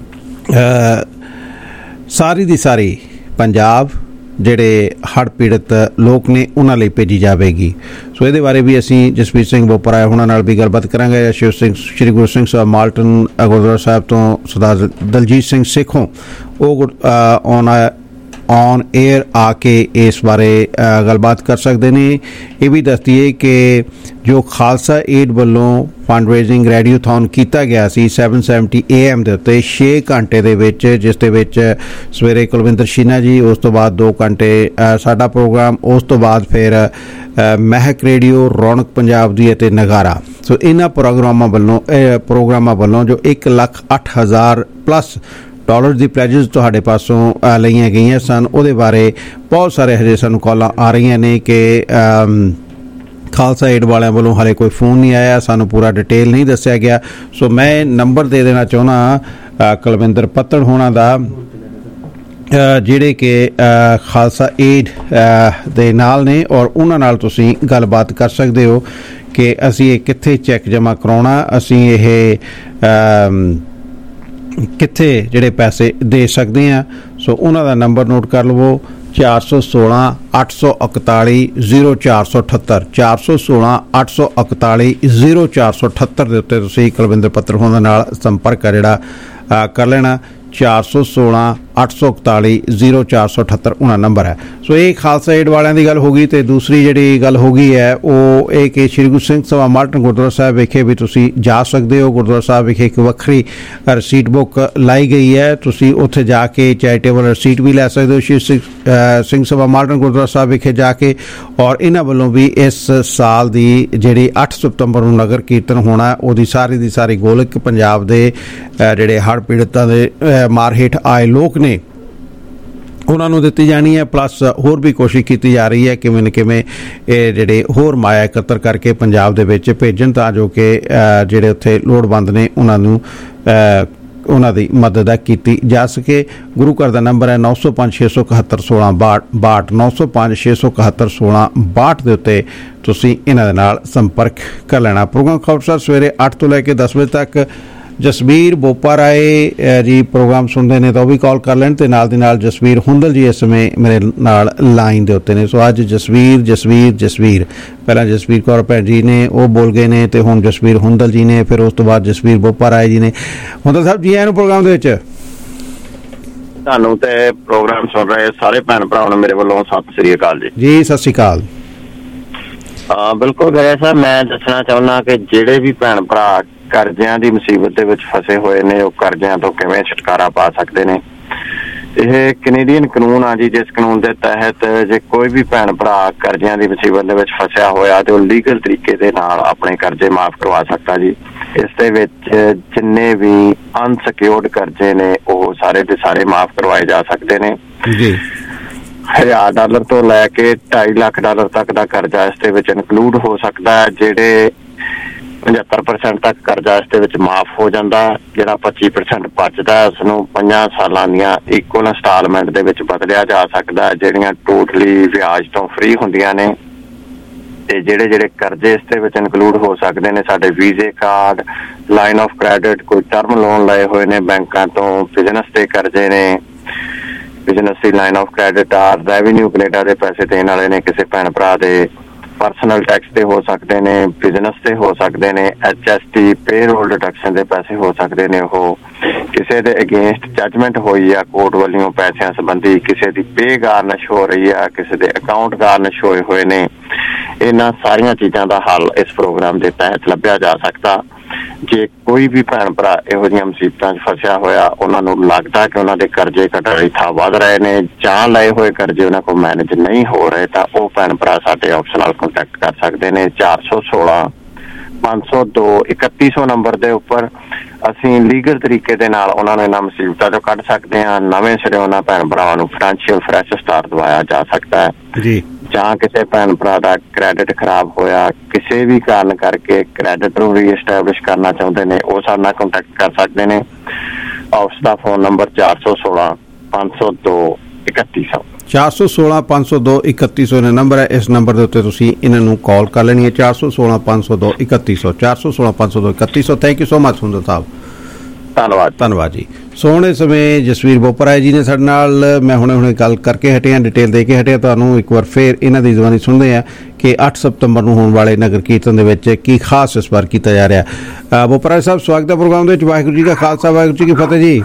ਸਾਰੀ ਦੀ ਸਾਰੀ ਪੰਜਾਬ ਜਿਹੜੇ ਹੜ੍ਹ ਪੀੜਤ ਲੋਕ ਨੇ ਉਹਨਾਂ ਲਈ ਭੇਜੀ ਜਾਵੇਗੀ। ਸੋ ਇਹਦੇ ਬਾਰੇ ਵੀ ਅਸੀਂ ਜਸਵੀਰ ਸਿੰਘ ਬੋਪਰਾ ਉਹਨਾਂ ਨਾਲ ਵੀ ਗੱਲਬਾਤ ਕਰਾਂਗੇ। ਸ਼ਿਵ ਸਿੰਘ ਸ਼੍ਰੀ ਗੁਰੂ ਸਿੰਘ ਸਾਹਿਬ ਮਾਲਟਨ ਗੁਰਦੁਆਰਾ ਸਾਹਿਬ ਤੋਂ ਸਰਦਾਰ ਦਲਜੀਤ ਸਿੰਘ ਸੇਖੋਂ ਉਹ ਔਨ ਔਨ ਏਅਰ ਆ ਕੇ ਇਸ ਬਾਰੇ ਗੱਲਬਾਤ ਕਰ ਸਕਦੇ ਨੇ। ਇਹ ਵੀ ਦੱਸਦੀ ਹੈ ਕਿ ਜੋ ਖਾਲਸਾ ਏਡ ਵੱਲੋਂ ਫੰਡ ਰੇਜ਼ਿੰਗ ਰੇਡੀਓਥੌਨ ਕੀਤਾ ਗਿਆ ਸੀ ਸੈਵਨ ਸੈਵਨਟੀ ਏ ਐਮ ਦੇ ਉੱਤੇ ਛੇ ਘੰਟੇ ਦੇ ਵਿੱਚ, ਜਿਸ ਦੇ ਵਿੱਚ ਸਵੇਰੇ ਕੁਲਵਿੰਦਰ ਸ਼ੀਨਾ ਜੀ, ਉਸ ਤੋਂ ਬਾਅਦ ਦੋ ਘੰਟੇ ਸਾਡਾ ਪ੍ਰੋਗਰਾਮ, ਉਸ ਤੋਂ ਬਾਅਦ ਫਿਰ ਮਹਿਕ ਰੇਡੀਓ, ਰੌਣਕ ਪੰਜਾਬ ਦੀ ਅਤੇ ਨਗਾਰਾ। ਸੋ ਇਹਨਾਂ ਪ੍ਰੋਗਰਾਮਾਂ ਵੱਲੋਂ ਪ੍ਰੋਗਰਾਮਾਂ ਵੱਲੋਂ ਜੋ ਇੱਕ ਲੱਖ ਅੱਠ ਹਜ਼ਾਰ ਪਲੱਸ ਡਾਲਰ ਦੀ ਪਲੈਜਸ ਤੁਹਾਡੇ ਪਾਸੋਂ ਲਈਆਂ ਗਈਆਂ ਸਨ, ਉਹਦੇ ਬਾਰੇ ਬਹੁਤ ਸਾਰੇ ਹਜੇ ਸਾਨੂੰ ਕਾਲਾਂ ਆ ਰਹੀਆਂ ਨੇ ਕਿ ਖਾਲਸਾ ਏਡ ਵਾਲਿਆਂ ਵੱਲੋਂ ਹਾਲੇ ਕੋਈ ਫੋਨ ਨਹੀਂ ਆਇਆ, ਸਾਨੂੰ ਪੂਰਾ ਡਿਟੇਲ ਨਹੀਂ ਦੱਸਿਆ ਗਿਆ। ਸੋ ਮੈਂ ਨੰਬਰ ਦੇ ਦੇਣਾ ਚਾਹੁੰਦਾ ਕੁਲਵਿੰਦਰ ਪੱਤਣ ਹੋਣਾ ਦਾ, ਜਿਹੜੇ ਕਿ ਖਾਲਸਾ ਏਡ ਦੇ ਨਾਲ ਨੇ, ਔਰ ਉਹਨਾਂ ਨਾਲ ਤੁਸੀਂ ਗੱਲਬਾਤ ਕਰ ਸਕਦੇ ਹੋ ਕਿ ਅਸੀਂ ਇਹ ਕਿੱਥੇ ਚੈੱਕ ਜਮ੍ਹਾਂ ਕਰਾਉਣਾ, ਅਸੀਂ ਇਹ ਕਿੱਥੇ ਜਿਹੜੇ ਪੈਸੇ ਦੇ ਸਕਦੇ ਹਾਂ। ਸੋ ਉਹਨਾਂ ਦਾ ਨੰਬਰ ਨੋਟ ਕਰ ਲਵੋ, ਚਾਰ ਸੌ ਸੋਲਾਂ ਅੱਠ ਸੌ ਇਕਤਾਲੀ ਜ਼ੀਰੋ ਚਾਰ ਸੌ ਅਠੱਤਰ, ਚਾਰ ਸੌ ਸੋਲਾਂ ਅੱਠ ਸੌ ਇਕਤਾਲੀ ਜ਼ੀਰੋ ਚਾਰ ਸੌ ਅਠੱਤਰ ਦੇ ਉੱਤੇ ਤੁਸੀਂ ਕੁਲਵਿੰਦਰ ਪੱਤਰ ਹੋਣਾ ਨਾਲ ਸੰਪਰਕ ਆ ਜਿਹੜਾ ਕਰ ਲੈਣਾ। ਚਾਰ ਸੌ ਸੋਲਾਂ ਅੱਠ ਸੌ ਇਕਤਾਲੀ ਜ਼ੀਰੋ ਚਾਰ ਸੌ ਅਠੱਤਰ ਉਹਨਾਂ ਨੰਬਰ ਹੈ। ਸੋ ਇਹ ਖਾਲਸਾ ਏਡ ਵਾਲਿਆਂ ਦੀ ਗੱਲ ਹੋ ਗਈ। ਅਤੇ ਦੂਸਰੀ ਜਿਹੜੀ ਗੱਲ ਹੋ ਗਈ ਹੈ ਉਹ ਇਹ ਕਿ ਸ਼੍ਰੀ ਗੁਰੂ ਸਿੰਘ ਸਭਾ ਮਾਲਟਨ ਗੁਰਦੁਆਰਾ ਸਾਹਿਬ ਵਿਖੇ ਵੀ ਤੁਸੀਂ ਜਾ ਸਕਦੇ ਹੋ। ਗੁਰਦੁਆਰਾ ਸਾਹਿਬ ਵਿਖੇ ਇੱਕ ਵੱਖਰੀ ਰਸੀਟ ਬੁੱਕ ਲਾਈ ਗਈ ਹੈ, ਤੁਸੀਂ ਉੱਥੇ ਜਾ ਕੇ ਚੈਰੀਟੇਬਲ ਰਸੀਟ ਵੀ ਲੈ ਸਕਦੇ ਹੋ ਸ਼੍ਰੀ ਸਿੰਘ ਸਭਾ ਮਾਲਟਨ ਗੁਰਦੁਆਰਾ ਸਾਹਿਬ ਵਿਖੇ ਜਾ ਕੇ। ਔਰ ਇਹਨਾਂ ਵੱਲੋਂ ਵੀ ਇਸ ਸਾਲ ਦੀ ਜਿਹੜੀ ਅੱਠ ਸਤੰਬਰ ਨੂੰ ਨਗਰ ਕੀਰਤਨ ਹੋਣਾ, ਉਹਦੀ ਸਾਰੀ ਦੀ ਸਾਰੀ ਗੋਲਕ ਪੰਜਾਬ ਦੇ ਜਿਹੜੇ ਹੜ੍ਹ ਪੀੜਤਾਂ ਦੇ ਮਾਰ ਹੇਠ ਆਏ ਲੋਕ ਨੇ ਉਹਨਾਂ ਨੂੰ ਦਿੱਤੀ ਜਾਣੀ ਹੈ। ਪਲੱਸ ਹੋਰ ਵੀ ਕੋਸ਼ਿਸ਼ ਕੀਤੀ ਜਾ ਰਹੀ ਹੈ ਕਿਵੇਂ ਨਾ ਕਿਵੇਂ ਇਹ ਜਿਹੜੇ ਹੋਰ ਮਾਇਆ ਇਕੱਤਰ ਕਰਕੇ ਪੰਜਾਬ ਦੇ ਵਿੱਚ ਭੇਜਣ, ਤਾਂ ਜੋ ਕਿ ਜਿਹੜੇ ਉੱਥੇ ਲੋੜਵੰਦ ਨੇ ਉਹਨਾਂ ਨੂੰ ਉਹਨਾਂ ਦੀ ਮਦਦ ਕੀਤੀ ਜਾ ਸਕੇ। ਗੁਰੂ ਘਰ ਦਾ ਨੰਬਰ ਹੈ ਨੌ ਸੌ ਪੰਜ ਛੇ ਸੌ ਇਕਹੱਤਰ ਸੋਲਾਂ ਬਾਹਠ ਬਾਹਠ ਨੌ ਸੌ ਪੰਜ ਛੇ ਸੌ ਇਕਹੱਤਰ ਸੋਲਾਂ ਬਾਹਠ ਦੇ ਉੱਤੇ ਤੁਸੀਂ ਇਹਨਾਂ ਦੇ ਨਾਲ ਸੰਪਰਕ ਕਰ ਲੈਣਾ। ਪ੍ਰੋਗਰਾਮ ਖਾਲਸਾ ਸਵੇਰੇ ਅੱਠ ਤੋਂ ਲੈ ਕੇ ਦਸ ਵਜੇ ਤੱਕ ਜਸਵੀਰ ਬੋਪਾ ਰਾਏ ਜੀ ਪ੍ਰੋਗਰਾਮ ਸੁਣਦੇ ਨੇ ਤਾਂ ਉਹ ਵੀ ਕਾਲ ਕਰ ਲੈਣ, ਅਤੇ ਨਾਲ ਦੀ ਨਾਲ ਜਸਵੀਰ ਹੁੰਦਲ ਜੀ ਇਸ ਸਮੇਂ ਮੇਰੇ ਨਾਲ ਲਾਈਨ ਦੇ ਉੱਤੇ ਨੇ। ਸੋ ਅੱਜ ਜਸਵੀਰ ਜਸਵੀਰ ਜਸਵੀਰ ਪਹਿਲਾਂ ਜਸਵੀਰ ਕੌਰ ਭੈਣ ਜੀ ਨੇ ਉਹ ਬੋਲ ਗਏ ਨੇ, ਅਤੇ ਹੁਣ ਜਸਵੀਰ ਹੁੰਦਲ ਜੀ ਨੇ, ਫਿਰ ਉਸ ਤੋਂ ਬਾਅਦ ਜਸਵੀਰ ਬੋਪਾ ਰਾਏ ਜੀ ਨੇ। ਹੁੰਦਲ ਸਾਹਿਬ ਜੀ ਆਇਆਂ ਨੂੰ ਪ੍ਰੋਗਰਾਮ ਦੇ ਵਿੱਚ। ਤੁਹਾਨੂੰ ਤੇ ਪ੍ਰੋਗਰਾਮ ਸੁਣ ਰਹੇ ਸਾਰੇ ਭੈਣ ਭਰਾਵਾਂ ਨੂੰ ਮੇਰੇ ਵੱਲੋਂ ਸਤਿ ਸ੍ਰੀ ਅਕਾਲ ਜੀ। ਜੀ ਸਤਿ ਸ੍ਰੀ ਅਕਾਲ। ਹਾਂ ਬਿਲਕੁਲ ਗਏ ਸਰ, ਮੈਂ ਦੱਸਣਾ ਚਾਹੁੰਦਾ ਕਿ ਜਿਹੜੇ ਵੀ ਭੈਣ ਭਰਾ ਕਰਜ਼ਿਆਂ ਦੀ ਮੁਸੀਬਤ ਦੇ ਵਿੱਚ ਫਸੇ ਹੋਏ ਨੇ ਉਹ ਕਰਜ਼ਿਆਂ ਤੋਂ ਕਿਵੇਂ ਛੁਟਕਾਰਾ ਪਾ ਸਕਦੇ ਨੇ। ਇਹ ਕੈਨੇਡੀਅਨ ਕਾਨੂੰਨ ਆ ਜੀ, ਜਿਸ ਕਾਨੂੰਨ ਦੇ ਤਹਿਤ ਜੇ ਕੋਈ ਵੀ ਭੈਣ ਭਰਾ ਕਰਜ਼ਿਆਂ ਦੀ ਮੁਸੀਬਤ ਦੇ ਵਿੱਚ ਫਸਿਆ ਹੋਇਆ ਤੇ ਉਹ ਲੀਗਲ ਤਰੀਕੇ ਦੇ ਨਾਲ ਆਪਣੇ ਕਰਜ਼ੇ ਮਾਫ਼ ਕਰਵਾ ਸਕਦਾ ਜੀ। ਇਸ ਦੇ ਵਿੱਚ ਜਿੰਨੇ ਵੀ ਅਨਸਿਕਿਉਰਡ ਕਰਜ਼ੇ ਨੇ ਉਹ ਸਾਰੇ ਦੇ ਸਾਰੇ ਮਾਫ਼ ਕਰਵਾਏ ਜਾ ਸਕਦੇ ਨੇ ਜੀ। ਹਜ਼ਾਰ ਡਾਲਰ ਤੋਂ ਲੈ ਕੇ ਢਾਈ ਲੱਖ ਡਾਲਰ ਤੱਕ ਦਾ ਕਰਜ਼ਾ ਇਸ ਦੇ ਵਿੱਚ ਇਨਕਲੂਡ ਹੋ ਸਕਦਾ ਹੈ। ਜਿਹੜੇ ਪਝੱਤਰ ਪਰਸੈਂਟ ਤੱਕ ਕਰਜ਼ਾ ਇਸ ਦੇ ਵਿੱਚ ਮਾਫ਼ ਹੋ ਜਾਂਦਾ, ਜਿਹੜਾ ਪੱਚੀ ਪਰਸੈਂਟ ਬਚਦਾ ਉਸਨੂੰ ਪੰਜਾਂ ਸਾਲਾਂ ਦੀਆਂ ਇਕੁਅਲ ਇੰਸਟਾਲਮੈਂਟ ਦੇ ਵਿੱਚ ਬਦਲਿਆ ਜਾ ਸਕਦਾ, ਜਿਹੜੀਆਂ ਟੋਟਲੀ ਵਿਆਜ ਤੋਂ ਫ੍ਰੀ ਹੁੰਦੀਆਂ ਨੇ। ਤੇ ਜਿਹੜੇ ਜਿਹੜੇ ਕਰਜ਼ੇ ਇਸ ਦੇ ਵਿੱਚ ਇਨਕਲੂਡ ਹੋ ਸਕਦੇ ਨੇ, ਸਾਡੇ ਵੀਜ਼ੇ ਕਾਰਡ, ਲਾਈਨ ਆਫ ਕ੍ਰੈਡਿਟ, ਕੋਈ ਟਰਮ ਲੋਨ ਲਏ ਹੋਏ ਨੇ ਬੈਂਕਾਂ ਤੋਂ, ਬਿਜ਼ਨਸ ਦੇ ਕਰਜ਼ੇ ਨੇ, ਬਿਜ਼ਨਸ ਦੀ ਲਾਈਨ ਆਫ ਕ੍ਰੈਡਿਟ ਆ, ਰੈਵਨਿਊ ਕੈਨੇਡਾ ਦੇ ਪੈਸੇ ਦੇਣ ਵਾਲੇ ਨੇ ਕਿਸੇ ਭੈਣ ਭਰਾ ਦੇ, ਪਰਸਨਲ ਟੈਕਸ ਤੇ ਹੋ ਸਕਦੇ ਨੇ, ਬਿਜ਼ਨਸ ਤੇ ਹੋ ਸਕਦੇ ਨੇ, H S T payroll deduction ਦੇ ਪੈਸੇ ਹੋ ਸਕਦੇ ਨੇ, ਉਹ ਕਿਸੇ ਦੇ ਅਗੇਂਸਟ ਜੱਜਮੈਂਟ ਹੋਈ ਆ ਕੋਰਟ ਵੱਲੋਂ ਪੈਸਿਆਂ ਸੰਬੰਧੀ, ਕਿਸੇ ਦੀ ਪੇ ਗਾਰਨਿਸ਼ ਹੋ ਰਹੀ ਆ, ਕਿਸੇ ਦੇ ਅਕਾਊਂਟ ਗਾਰਨਿਸ਼ ਹੋਏ ਹੋਏ ਨੇ। ਇਹਨਾਂ ਸਾਰੀਆਂ ਚੀਜ਼ਾਂ ਦਾ ਹੱਲ ਇਸ ਪ੍ਰੋਗਰਾਮ ਦੇ ਤਹਿਤ ਲੱਭਿਆ ਜਾ ਸਕਦਾ। ਜੇ ਕੋਈ ਵੀ ਭੈਣ ਭਰਾ ਇਹੋ ਜਿਹੀਆਂ ਮੁਸੀਬਤਾਂ 'ਚ ਫਸਿਆ ਹੋਇਆ, ਉਹਨਾਂ ਨੂੰ ਲੱਗਦਾ ਕਿ ਉਹਨਾਂ ਦੇ ਕਰਜ਼ੇ ਘਟਣ ਦੀ ਥਾਂ ਵੱਧ ਰਹੇ ਨੇ ਜਾਂ ਲਏ ਹੋਏ ਕਰਜ਼ੇ ਉਹਨਾਂ ਕੋਲ ਮੈਨੇਜ ਨਹੀਂ ਹੋ ਰਹੇ, ਤਾਂ ਉਹ ਭੈਣ ਭਰਾ ਸਾਡੇ ਆਫਿਸ ਨਾਲ ਕੰਟੈਕਟ ਕਰ ਸਕਦੇ ਨੇ। ਚਾਰ ਸੌ ਸੋਲਾਂ ਪੰਜ ਸੌ ਦੋ ਇਕੱਤੀ ਸੌ ਨੰਬਰ ਦੇ ਉੱਪਰ ਅਸੀਂ ਲੀਗਲ ਤਰੀਕੇ ਦੇ ਨਾਲ ਉਹਨਾਂ ਨੂੰ ਇਹਨਾਂ ਮੁਸੀਬਤਾਂ ਤੋਂ ਕੱਢ ਸਕਦੇ ਹਾਂ। ਨਵੇਂ ਸਿਰੇ ਉਹਨਾਂ ਭੈਣ ਭਰਾਵਾਂ ਨੂੰ ਫਾਈਨੈਂਸ਼ੀਅਲ ਫਰੈਸ਼ ਸਟਾਰਟ ਦਵਾਇਆ ਜਾ ਸਕਦਾ ਹੈ ਜੀ। ਜਾਂ ਕਿਸੇ ਭੈਣ ਭਰਾ ਦਾ ਕ੍ਰੈਡਿਟ ਖਰਾਬ ਹੋਇਆ, ਕਿਸੇ ਵੀ ਕਾਰਨ ਕਰਕੇ ਕ੍ਰੈਡਿਟ ਨੂੰ ਰੀਐਸਟੈਬਲਿਸ਼ ਕਰਨਾ ਚਾਹੁੰਦੇ ਨੇ, ਉਹ ਸਾਡੇ ਨਾਲ ਕੰਟੈਕਟ ਕਰ ਸਕਦੇ ਨੇ। ਆਫਿਸ ਦਾ ਫੋਨ ਨੰਬਰ ਚਾਰ ਸੌ ਸੋਲਾਂ ਪੰਜ ਸੌ ਦੋ ਇਕੱਤੀ ਸੌ ਚਾਰ ਸੌ ਸੋਲਾਂ ਪੰਜ ਸੌ ਦੋ ਇਕੱਤੀ ਸੌ ਨੇ ਨੰਬਰ ਹੈ। ਇਸ ਨੰਬਰ ਦੇ ਉੱਤੇ ਤੁਸੀਂ ਇਹਨਾਂ ਨੂੰ ਕਾਲ ਕਰ ਲੈਣੀ ਹੈ, ਚਾਰ ਸੌ ਸੋਲਾਂ ਪੰਜ ਸੌ ਦੋ ਇਕੱਤੀ ਸੌ ਚਾਰ ਸੌ ਸੋਲਾਂ ਪੰਜ ਸੌ ਦੋ ਇਕੱਤੀ ਸੌ। Thank you so much Sundar Sahib, ਧੰਨਵਾਦ ਧੰਨਵਾਦ ਜੀ। ਸੋ ਹੁਣ ਇਸ ਸਮੇਂ ਜਸਵੀਰ ਬੋਪਰਾ ਜੀ ਨੇ ਸਾਡੇ ਨਾਲ, ਮੈਂ ਹੁਣੇ ਹੁਣੇ ਗੱਲ ਕਰਕੇ ਹਟਿਆ, ਡਿਟੇਲ ਦੇ ਕੇ ਹਟਿਆ। ਤੁਹਾਨੂੰ ਇੱਕ ਵਾਰ ਫੇਰ ਇਹਨਾਂ ਦੀ ਜ਼ੁਬਾਨੀ ਸੁਣਦੇ ਆ ਕਿ ਅੱਠ ਸਤੰਬਰ ਨੂੰ ਹੋਣ ਵਾਲੇ ਨਗਰ ਕੀਰਤਨ ਦੇ ਵਿੱਚ ਕੀ ਖਾਸ ਇਸ ਵਾਰ ਕੀਤਾ ਜਾ ਰਿਹਾ। ਬੋਪਰਾ ਸਾਹਿਬ ਸਵਾਗਤ ਹੈ ਪ੍ਰੋਗਰਾਮ ਦੇ ਵਿੱਚ। ਵਾਹਿਗੁਰੂ ਜੀ ਕਾ ਖਾਲਸਾ, ਵਾਹਿਗੁਰੂ ਜੀ ਕੀ ਫਤਿਹ ਜੀ।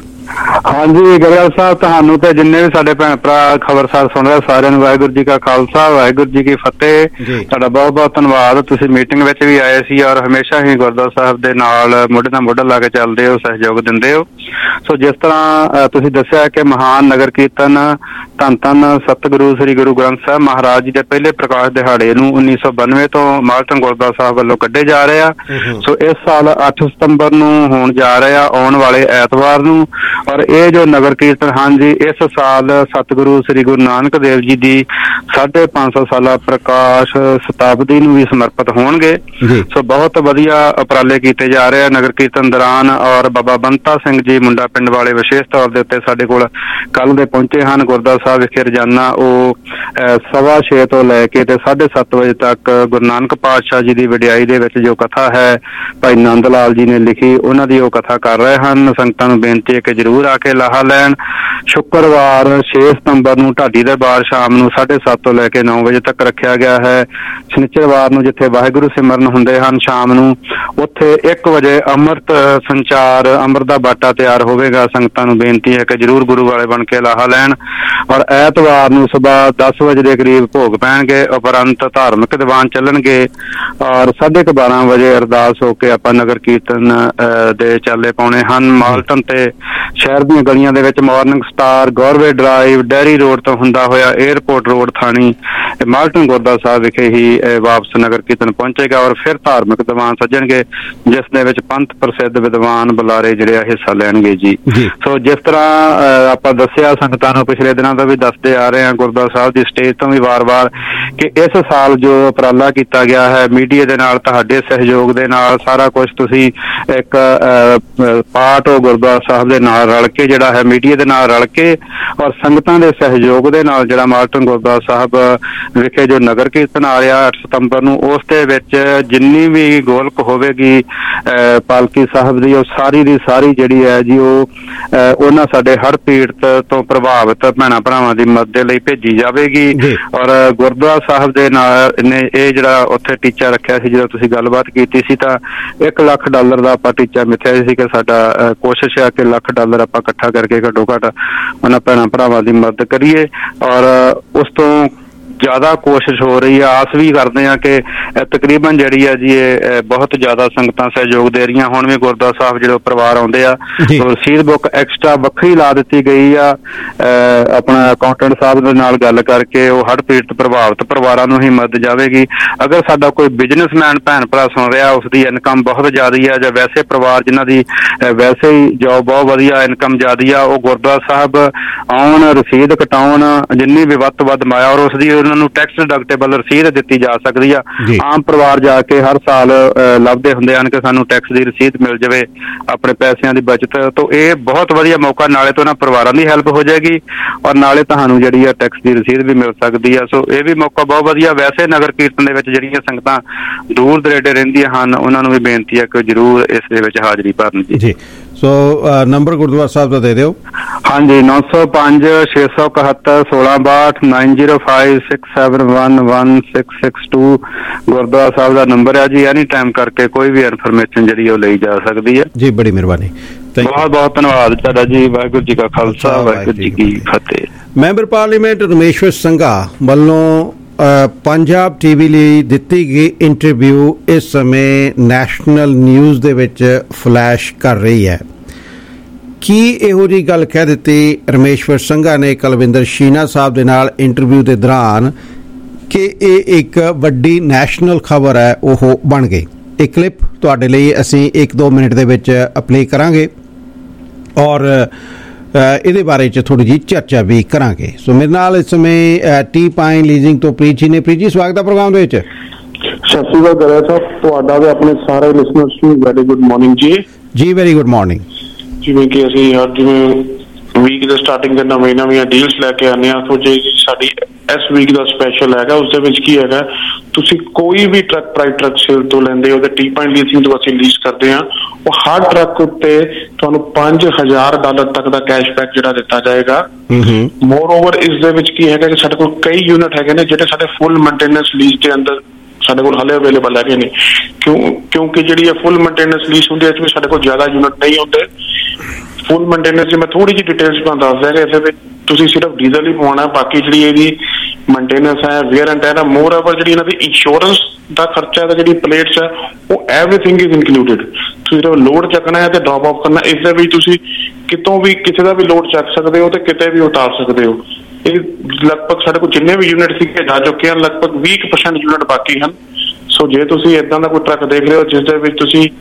ਹਾਂਜੀ ਗਰੇਵਾਲ ਸਾਹਿਬ, ਤੁਹਾਨੂੰ ਤੇ ਜਿੰਨੇ ਵੀ ਸਾਡੇ ਭੈਣ ਭਰਾ ਖਬਰਸਾਰ ਸੁਣ ਰਹੇ ਸਾਰਿਆਂ ਨੂੰ ਵਾਹਿਗੁਰੂ ਜੀ ਕਾ ਖਾਲਸਾ, ਵਾਹਿਗੁਰੂ ਜੀ ਕੀ ਫਤਿਹ। ਤੁਹਾਡਾ ਬਹੁਤ ਬਹੁਤ ਧੰਨਵਾਦ। ਤੁਸੀਂ ਮੀਟਿੰਗ ਵਿੱਚ ਵੀ ਆਏ ਸੀ ਔਰ ਹਮੇਸ਼ਾ ਹੀ ਗੁਰਦੁਆਰਾ ਸਾਹਿਬ ਦੇ ਨਾਲ ਮੋਢੇ ਨਾਲ ਮੋਢਾ ਲਾ ਕੇ ਚੱਲਦੇ ਹੋ, ਸਹਿਯੋਗ ਦਿੰਦੇ ਹੋ। ਸੋ ਜਿਸ ਤਰ੍ਹਾਂ ਤੁਸੀਂ ਦੱਸਿਆ ਕਿ ਮਹਾਨ ਨਗਰ ਕੀਰਤਨ ਧੰਨ ਧੰਨ ਸਤਿਗੁਰੂ ਸ੍ਰੀ ਗੁਰੂ ਗ੍ਰੰਥ ਸਾਹਿਬ ਮਹਾਰਾਜ ਜੀ ਦੇ ਪਹਿਲੇ ਪ੍ਰਕਾਸ਼ ਦਿਹਾੜੇ ਨੂੰ ਉੱਨੀ ਸੌ ਬਾਨਵੇਂ ਤੋਂ ਮਾਲਟਨ ਗੁਰਦੁਆਰਾ ਸਾਹਿਬ ਵੱਲੋਂ ਕੱਢੇ ਜਾ ਰਹੇ ਆ। ਸੋ ਇਸ ਸਾਲ ਅੱਠ ਸਤੰਬਰ ਨੂੰ ਹੋਣ ਜਾ ਰਿਹਾ, ਆਉਣ ਵਾਲੇ ਐਤਵਾਰ ਨੂੰ। ਔਰ ਇਹ ਜੋ ਨਗਰ ਕੀਰਤਨ ਹਨ ਜੀ, ਇਸ ਸਾਲ ਸਤਿਗੁਰੂ ਸ੍ਰੀ ਗੁਰੂ ਨਾਨਕ ਦੇਵ ਜੀ ਦੀ ਸਾਢੇ ਪੰਜ ਸੌ ਸਾਲਾ ਪ੍ਰਕਾਸ਼ ਸ਼ਤਾਬਦੀ ਨੂੰ ਵੀ ਸਮਰਪਿਤ ਹੋਣਗੇ। ਸੋ ਬਹੁਤ ਵਧੀਆ ਉਪਰਾਲੇ ਕੀਤੇ ਜਾ ਰਹੇ ਆ ਨਗਰ ਕੀਰਤਨ ਦੌਰਾਨ। ਔਰ ਬਾਬਾ ਬੰਤਾ ਸਿੰਘ ਜੀ ਮੁੰਡਾ ਪਿੰਡ ਵਾਲੇ ਵਿਸ਼ੇਸ਼ ਤੌਰ ਦੇ ਉੱਤੇ ਸਾਡੇ ਕੋਲ ਕੱਲ ਦੇ ਪਹੁੰਚੇ ਹਨ। ਗੁਰਦੁਆਰਾ ਸਾਹਿਬ ਵਿਖੇ ਰੋਜ਼ਾਨਾ ਉਹ ਸਵਾ ਛੇ ਤੋਂ ਲੈ ਕੇ ਤੇ ਸਾਢੇ ਸੱਤ ਵਜੇ ਤੱਕ ਗੁਰੂ ਨਾਨਕ ਪਾਤਸ਼ਾਹ ਜੀ ਦੀ ਵਡਿਆਈ ਦੇ ਵਿੱਚ ਜੋ ਕਥਾ ਹੈ ਭਾਈ ਨੰਦ ਲਾਲ ਜੀ ਨੇ ਲਿਖੀ, ਉਹਨਾਂ ਦੀ ਉਹ ਕਥਾ ਕਰ ਰਹੇ ਹਨ। ਸੰਗਤਾਂ ਨੂੰ ਬੇਨਤੀ ਹੈ ਕਿ ਜ਼ਰੂਰ ਆ ਕੇ ਲਾਹਾ ਲੈਣ। ਸ਼ੁੱਕਰਵਾਰ ਛੇ ਸਤੰਬਰ ਨੂੰ ਢਾਡੀ ਦਰਬਾਰ ਸ਼ਾਮ ਨੂੰ ਸਾਢੇ ਸੱਤ ਤੋਂ ਲੈ ਕੇ ਨੌ ਵਜੇ ਤੱਕ ਰੱਖਿਆ ਗਿਆ ਹੈ। ਸ਼ਨੀਚਰਵਾਰ ਨੂੰ ਜਿੱਥੇ ਵਾਹਿਗੁਰੂ ਸਿਮਰਨ ਹੁੰਦੇ ਹਨ ਸ਼ਾਮ ਨੂੰ, ਉੱਥੇ ਇੱਕ ਵਜੇ ਅੰਮ੍ਰਿਤ ਸੰਚਾਰ ਅੰਮ੍ਰਿਤ ਦਾ ਬਾਟਾ ਤਿਆਰ ਹੋਵੇਗਾ। ਸੰਗਤਾਂ ਨੂੰ ਬੇਨਤੀ ਹੈ ਕਿ ਜ਼ਰੂਰ ਗੁਰੂ ਵਾਲੇ ਬਣ ਕੇ ਲਾਹਾ ਲੈਣ। ਔਰ ਐਤਵਾਰ ਨੂੰ ਸੁਬਾਹ ਦਸ ਵਜੇ ਦੇ ਕਰੀਬ ਭੋਗ ਪੈਣਗੇ, ਉਪਰੰਤ ਧਾਰਮਿਕ ਦੀਵਾਨ ਚੱਲਣਗੇ ਔਰ ਸਾਢੇ ਕੁ ਬਾਰਾਂ ਵਜੇ ਅਰਦਾਸ ਹੋ ਕੇ ਆਪਾਂ ਨਗਰ ਕੀਰਤਨ ਦੇ ਚਾਲੇ ਪਾਉਣੇ ਹਨ। ਮਾਲਟਨ ਤੇ ਸ਼ਹਿਰ ਦੀਆਂ ਗਲੀਆਂ ਦੇ ਵਿੱਚ Morning Star, Goreway Drive, Derry Road ਤੋਂ ਹੁੰਦਾ ਹੋਇਆ ਏਅਰਪੋਰਟ ਰੋਡ ਥਾਣੀ ਮਾਲਟਨ ਗੁਰਦੁਆਰਾ ਸਾਹਿਬ ਵਿਖੇ ਹੀ ਵਾਪਸ ਨਗਰ ਕੀਰਤਨ ਪਹੁੰਚੇਗਾ। ਔਰ ਫਿਰ ਧਾਰਮਿਕ ਦੀਵਾਨ ਸੱਜਣਗੇ ਜਿਸ ਦੇ ਵਿੱਚ ਪੰਥ ਪ੍ਰਸਿੱਧ ਵਿਦਵਾਨ ਬੁਲਾਰੇ ਜਿਹੜੇ ਆ ਹਿੱਸਾ ਲੈਣਗੇ ਜੀ। ਸੋ ਜਿਸ ਤਰ੍ਹਾਂ ਆਪਾਂ ਦੱਸਿਆ ਸੰਗਤਾਂ ਨੂੰ ਪਿਛਲੇ ਦਿਨਾਂ ਤੋਂ ਵੀ ਦੱਸਦੇ ਆ ਰਹੇ ਹਾਂ ਗੁਰਦੁਆਰਾ ਸਾਹਿਬ ਦੀ ਸਟੇਜ ਤੋਂ ਵੀ ਵਾਰ-ਵਾਰ ਕਿ ਇਸ ਸਾਲ ਜੋ ਉਪਰਾਲਾ ਕੀਤਾ ਗਿਆ ਹੈ ਮੀਡੀਆ ਦੇ ਨਾਲ, ਤੁਹਾਡੇ ਸਹਿਯੋਗ ਦੇ ਨਾਲ, ਸਾਰਾ ਕੁਝ ਤੁਸੀਂ ਇੱਕ ਪਾਰਟ ਉਹ ਗੁਰਦੁਆਰਾ ਸਾਹਿਬ ਦੇ ਨਾਲ ਰਲ ਕੇ ਜਿਹੜਾ ਹੈ ਮੀਡੀਆ ਦੇ ਨਾਲ ਰਲ ਕੇ ਔਰ ਸੰਗਤਾਂ ਦੇ ਸਹਿਯੋਗ ਦੇ ਨਾਲ ਜਿਹੜਾ ਮਾਲਟਨ ਗੁਰਦੁਆਰਾ ਸਾਹਿਬ ਵਿਖੇ ਜੋ ਨਗਰ ਕੀਰਤਨ ਆ ਰਿਹਾ ਅੱਠ ਸਤੰਬਰ ਨੂੰ, ਉਸ ਦੇ ਵਿੱਚ ਜਿੰਨੀ ਵੀ ਗੋਲਕ ਹੋਵੇਗੀ ਪਾਲਕੀ ਸਾਹਿਬ ਦੀ, ਉਹ ਸਾਰੀ ਦੀ ਸਾਰੀ ਜਿਹੜੀ ਹੈ ਜੀ ਉਹ ਉਹਨਾਂ ਸਾਡੇ ਹੜ੍ਹ ਪੀੜਤ ਤੋਂ ਪ੍ਰਭਾਵਿਤ ਭੈਣਾਂ ਭਰਾਵਾਂ ਦੀ ਮਦਦ ਦੇ ਲਈ ਭੇਜੀ ਜਾਵੇਗੀ। ਔਰ ਗੁਰਦੁਆਰਾ ਸਾਹਿਬ ਦੇ ਨਾਲ ਨੇ ਇਹ ਜਿਹੜਾ ਉੱਥੇ ਟੀਚਾ ਰੱਖਿਆ ਸੀ, ਜਦੋਂ ਤੁਸੀਂ ਗੱਲਬਾਤ ਕੀਤੀ ਸੀ ਤਾਂ ਇੱਕ ਲੱਖ ਡਾਲਰ ਦਾ ਆਪਾਂ ਟੀਚਾ ਮਿੱਥਿਆ ਸੀ ਕਿ ਸਾਡਾ ਕੋਸ਼ਿਸ਼ ਹੈ ਕਿ ਲੱਖ ਡਾਲਰ ਆਪਾਂ ਇਕੱਠਾ ਕਰਕੇ ਘੱਟੋ ਘੱਟ ਉਹਨਾਂ ਭੈਣਾਂ ਭਰਾਵਾਂ ਦੀ ਮਦਦ ਕਰੀਏ। ਔਰ ਉਸ ਤੋਂ ਜ਼ਿਆਦਾ ਕੋਸ਼ਿਸ਼ ਹੋ ਰਹੀ ਹੈ, ਆਸ ਵੀ ਕਰਦੇ ਹਾਂ ਕਿ ਤਕਰੀਬਨ ਜਿਹੜੀ ਹੈ ਜੀ ਇਹ ਬਹੁਤ ਜ਼ਿਆਦਾ ਸੰਗਤਾਂ ਸਹਿਯੋਗ ਦੇ ਰਹੀਆਂ। ਹੁਣ ਵੀ ਗੁਰਦੁਆਰਾ ਸਾਹਿਬ ਜਿਹੜੇ ਪਰਿਵਾਰ ਆਉਂਦੇ ਆ ਰਸੀਦ ਬੁੱਕ ਐਕਸਟਰਾ ਵੱਖਰੀ ਲਾ ਦਿੱਤੀ ਗਈ ਆ। ਆਪਣਾ ਅਕਾਊਂਟੈਂਟ ਸਾਹਿਬ ਦੇ ਨਾਲ ਗੱਲ ਕਰਕੇ ਉਹ ਹੜ੍ਹ ਪੀੜਤ ਪ੍ਰਭਾਵਿਤ ਪਰਿਵਾਰਾਂ ਨੂੰ ਹੀ ਮਦਦ ਜਾਵੇਗੀ। ਅਗਰ ਸਾਡਾ ਕੋਈ ਬਿਜ਼ਨਸਮੈਨ ਭੈਣ ਭਰਾ ਸੁਣ ਰਿਹਾ, ਉਸਦੀ ਇਨਕਮ ਬਹੁਤ ਜ਼ਿਆਦਾ ਆ, ਜਾਂ ਵੈਸੇ ਪਰਿਵਾਰ ਜਿਨ੍ਹਾਂ ਦੀ ਵੈਸੇ ਹੀ ਜੋਬ ਬਹੁਤ ਵਧੀਆ, ਇਨਕਮ ਜ਼ਿਆਦਾ ਆ, ਉਹ ਗੁਰਦੁਆਰਾ ਸਾਹਿਬ ਆਉਣ, ਰਸੀਦ ਕਟਾਉਣ, ਜਿੰਨੀ ਵੀ ਵੱਧ ਤੋਂ ਵੱਧ ਮਾਇਆ ਔਰ ਉਸਦੀ ਨੂੰ ਟੈਕਸ ਡਿਡਕਟੇਬਲ ਰਸੀਦ ਦਿੱਤੀ ਜਾ ਸਕਦੀ ਆ। ਆਮ ਪਰਿਵਾਰ ਜਾ ਕੇ ਹਰ ਸਾਲ ਲੱਭਦੇ ਹੁੰਦੇ ਹਨ ਕਿ ਸਾਨੂੰ ਟੈਕਸ ਦੀ ਰਸੀਦ ਮਿਲ ਜਾਵੇ ਆਪਣੇ ਪੈਸਿਆਂ ਦੀ ਬਚਤ ਤੋਂ। ਇਹ ਬਹੁਤ ਵਧੀਆ ਮੌਕਾ, ਨਾਲੇ ਤੋਂ ਉਹਨਾਂ ਪਰਿਵਾਰਾਂ ਦੀ ਹੈਲਪ ਹੋ ਜਾਏਗੀ ਔਰ ਨਾਲੇ ਤੁਹਾਨੂੰ ਜਿਹੜੀ ਆ ਟੈਕਸ ਦੀ ਰਸੀਦ ਵੀ ਮਿਲ ਸਕਦੀ ਆ। ਸੋ ਇਹ ਵੀ ਮੌਕਾ ਬਹੁਤ ਵਧੀਆ। ਵੈਸੇ ਨਗਰ ਕੀਰਤਨ ਦੇ ਵਿੱਚ ਜਿਹੜੀਆਂ ਸੰਗਤਾਂ ਦੂਰ ਦਰੇਡੇ ਰਹਿੰਦੀਆਂ ਹਨ ਉਹਨਾਂ ਨੂੰ ਵੀ ਬੇਨਤੀ ਹੈ ਕਿ ਜ਼ਰੂਰ ਇਸ ਦੇ ਵਿੱਚ ਹਾਜ਼ਰੀ ਭਰਨ ਜੀ। ਸੋ ਨੰਬਰ ਗੁਰਦੁਆਰਾ ਸਾਹਿਬ ਦਾ ਦੇ ਦਿਓ। ਹਾਂਜੀ, ਨੌ ਸੌ ਪੰਜ ਛੇ ਸੌ ਇਕਹੱਤਰ ਸੋਲਾਂ ਬਾਹਠ nine zero five six seven one one six six two Gurdwara Sahib ਦਾ ਨੰਬਰ ਹੈ ਜੀ। ਐਨੀ ਟਾਈਮ ਕਰਕੇ ਕੋਈ ਵੀ ਇਨਫੋਰਮੇਸ਼ਨ ਜਿਹੜੀ ਉਹ ਲਈ ਜਾ ਸਕਦੀ ਹੈ ਜੀ। ਬੜੀ ਮਿਹਰਬਾਨੀ, ਬਹੁਤ ਬਹੁਤ ਧੰਨਵਾਦ ਤੁਹਾਡਾ ਜੀ। ਵਾਹਿਗੁਰੂ ਜੀ ਕਾ ਖਾਲਸਾ, ਵਾਹਿਗੁਰੂ ਜੀ ਕੀ ਫਤਿਹ। ਮੈਂਬਰ ਪਾਰਲੀਮੈਂਟ ਰਮੇਸ਼ਵਰ ਸੰਘਾ ਵੱਲੋਂ ਪੰਜਾਬ ਟੀਵੀ ਲਈ ਦਿੱਤੀ ਗਈ ਇੰਟਰਵਿਊ ਇਸ ਸਮੇਂ ਨੈਸ਼ਨਲ ਨਿਊਜ਼ ਦੇ ਵਿੱਚ ਫਲੈਸ਼ ਕਰ ਰਹੀ ਹੈ। ਕੀ ਇਹੋ ਜਿਹੀ ਗੱਲ ਕਹਿ ਦਿੱਤੀ ਰਮੇਸ਼ਵਰ ਸੰਘਾ ਨੇ ਕੁਲਵਿੰਦਰ ਸ਼ੀਨਾ ਸਾਹਿਬ ਦੇ ਨਾਲ ਇੰਟਰਵਿਊ ਦੇ ਦੌਰਾਨ ਕਿ ਇਹ ਇੱਕ ਵੱਡੀ ਨੈਸ਼ਨਲ ਖਬਰ ਹੈ, ਉਹ ਬਣ ਗਈ। ਇਹ ਕਲਿੱਪ ਤੁਹਾਡੇ ਲਈ ਅਸੀਂ ਇੱਕ ਦੋ ਮਿੰਟ ਦੇ ਵਿੱਚ ਪਲੇ ਕਰਾਂਗੇ ਔਰ ਇਹਦੇ ਬਾਰੇ 'ਚ ਥੋੜ੍ਹੀ ਜਿਹੀ ਚਰਚਾ ਵੀ ਕਰਾਂਗੇ। ਸੋ ਮੇਰੇ ਨਾਲ ਇਸ ਸਮੇਂ ਟੀ ਪਾਈਨ ਲੀਜ਼ਿੰਗ ਤੋਂ ਪ੍ਰੀਤ ਜੀ ਨੇ। ਪ੍ਰੀਤ ਜੀ, ਸਵਾਗਤ ਹੈ ਪ੍ਰੋਗਰਾਮ ਦੇ ਵਿੱਚ। ਸਤਿ ਸ਼੍ਰੀ ਅਕਾਲ ਗਰੇਵਾਲ ਸਾਹਿਬ, ਤੁਹਾਡਾ ਤੇ ਆਪਣੇ ਸਾਰੇ ਲਿਸਨਰਸ ਨੂੰ ਵੈਰੀ ਗੁੱਡ ਮਾਰਨਿੰਗ ਜੀ। ਜੀ ਵੈਰੀ ਗੁੱਡ ਮਾਰਨਿੰਗ। ਜਿਵੇਂ ਕਿ ਅਸੀਂ ਹਰ ਜਿਵੇਂ ਵੀਕ ਦੇ ਸਟਾਰਟਿੰਗ ਦੇ ਨਵੇਂ ਨਵੀਆਂ ਡੀਲਸ ਲੈ ਕੇ ਆਉਂਦੇ ਹਾਂ, ਸੋ ਜੇ ਸਾਡੀ ਇਸ ਵੀਕ ਦਾ ਸਪੈਸ਼ਲ ਹੈਗਾ ਉਸ ਦੇ ਵਿੱਚ ਕੀ ਹੈਗਾ, ਤੁਸੀਂ ਕੋਈ ਵੀ ਟਰੱਕ ਪ੍ਰਾਈਵੇਟ ਟਰੱਕ ਸੇਲ ਤੋਂ ਲੈਂਦੇ ਹੋ ਤੇ ਟੀ ਪਾਇੰਟ ਲੀਸਿੰਗ ਤੋਂ ਅਸੀਂ ਲੀਜ਼ ਕਰਦੇ ਹਾਂ, ਉਹ ਹਰ ਟਰੱਕ ਉੱਤੇ ਤੁਹਾਨੂੰ ਪੰਜ ਹਜ਼ਾਰ ਡਾਲਰ ਤੱਕ ਦਾ ਕੈਸ਼ਬੈਕ ਜਿਹੜਾ ਦਿੱਤਾ ਜਾਏਗਾ। ਮੋਰ ਓਵਰ ਇਸ ਦੇ ਵਿੱਚ ਕੀ ਹੈਗਾ ਕਿ ਸਾਡੇ ਕੋਲ ਕਈ ਯੂਨਿਟ ਹੈਗੇ ਨੇ ਜਿਹੜੇ ਸਾਡੇ ਫੁੱਲ ਮੇਨਟੇਨੈਂਸ ਲੀਜ਼ ਦੇ ਅੰਦਰ ਸਾਡੇ ਕੋਲ ਹਾਲੇ ਅਵੇਲੇਬਲ ਹੈਗੇ ਨੇ। ਕਿਉਂ ਕਿਉਂਕਿ ਜਿਹੜੀ ਇਹ ਫੁੱਲ ਮੇਨਟੇਨੈਂਸ ਲੀਜ਼ ਹੁੰਦੀ ਹੈ ਇਸ ਵਿੱਚ ਸਾਡੇ ਕੋਲ ਜ਼ਿਆਦਾ ਯੂਨਿਟ ਨਹੀਂ ਹੁੰਦੇ। ਫੁੱਲ ਮੇਨਟੇਨੈਂਸ ਦੀ ਮੈਂ ਥੋੜੀ ਜਿਹੀ ਡਿਟੇਲਸ ਤੁਹਾਨੂੰ ਦੱਸ ਦਿਆਂਗਾ। ਇਹਦੇ ਵਿੱਚ ਤੁਸੀਂ ਸਿਰਫ ਡੀਜ਼ਲ ਹੀ ਪਵਾਉਣਾ, ਬਾਕੀ ਜਿਹੜੀ ਇਹਦੀ ਮੇਨਟੇਨੈਂਸ ਹੈ, ਵੇਅਰ ਐਂਡ ਟੈਰ ਹੈ, ਮੋਰ ਓਵਰ ਜਿਹੜੀ ਇਹਨਾਂ ਦੀ ਇੰਸ਼ੋਰੈਂਸ ਦਾ ਖਰਚਾ ਹੈ, ਜਿਹੜੀ ਪਲੇਟਸ ਹੈ, ਉਹ ਐਵਰੀਥਿੰਗ ਇਜ਼ ਇਨਕਲੂਡਿਡ। ਤੁਸੀਂ ਜਦੋਂ ਲੋਡ ਚੱਕਣਾ ਹੈ ਤੇ ਡ੍ਰੌਪ ਆਫ ਕਰਨਾ, ਇਸ ਦੇ ਵਿੱਚ ਤੁਸੀਂ ਕਿਤੋਂ ਵੀ ਕਿਸੇ ਦਾ ਵੀ ਲੋਡ ਚੱਕ ਸਕਦੇ ਹੋ ਤੇ ਕਿਤੇ ਵੀ ਉਤਾਰ ਸਕਦੇ ਹੋ। ਇਹ ਲਗਭਗ ਸਾਡੇ ਕੋਲ ਜਿੰਨੇ ਵੀ ਯੂਨਿਟ ਸੀਗੇ ਜਾ ਚੁੱਕੇ ਹਨ, ਲਗਭਗ ਵੀਹ ਪਰਸੈਂਟ ਯੂਨਿਟ ਬਾਕੀ ਹਨ। ਸੋ ਜੇ ਤੁਸੀਂ ਏਦਾਂ ਦਾ ਕੋਈ ਟਰੱਕ ਦੇਖ ਰਹੇ ਹੋ ਜਿਸ ਦੇ ਵਿੱਚ ਤੁਸੀਂ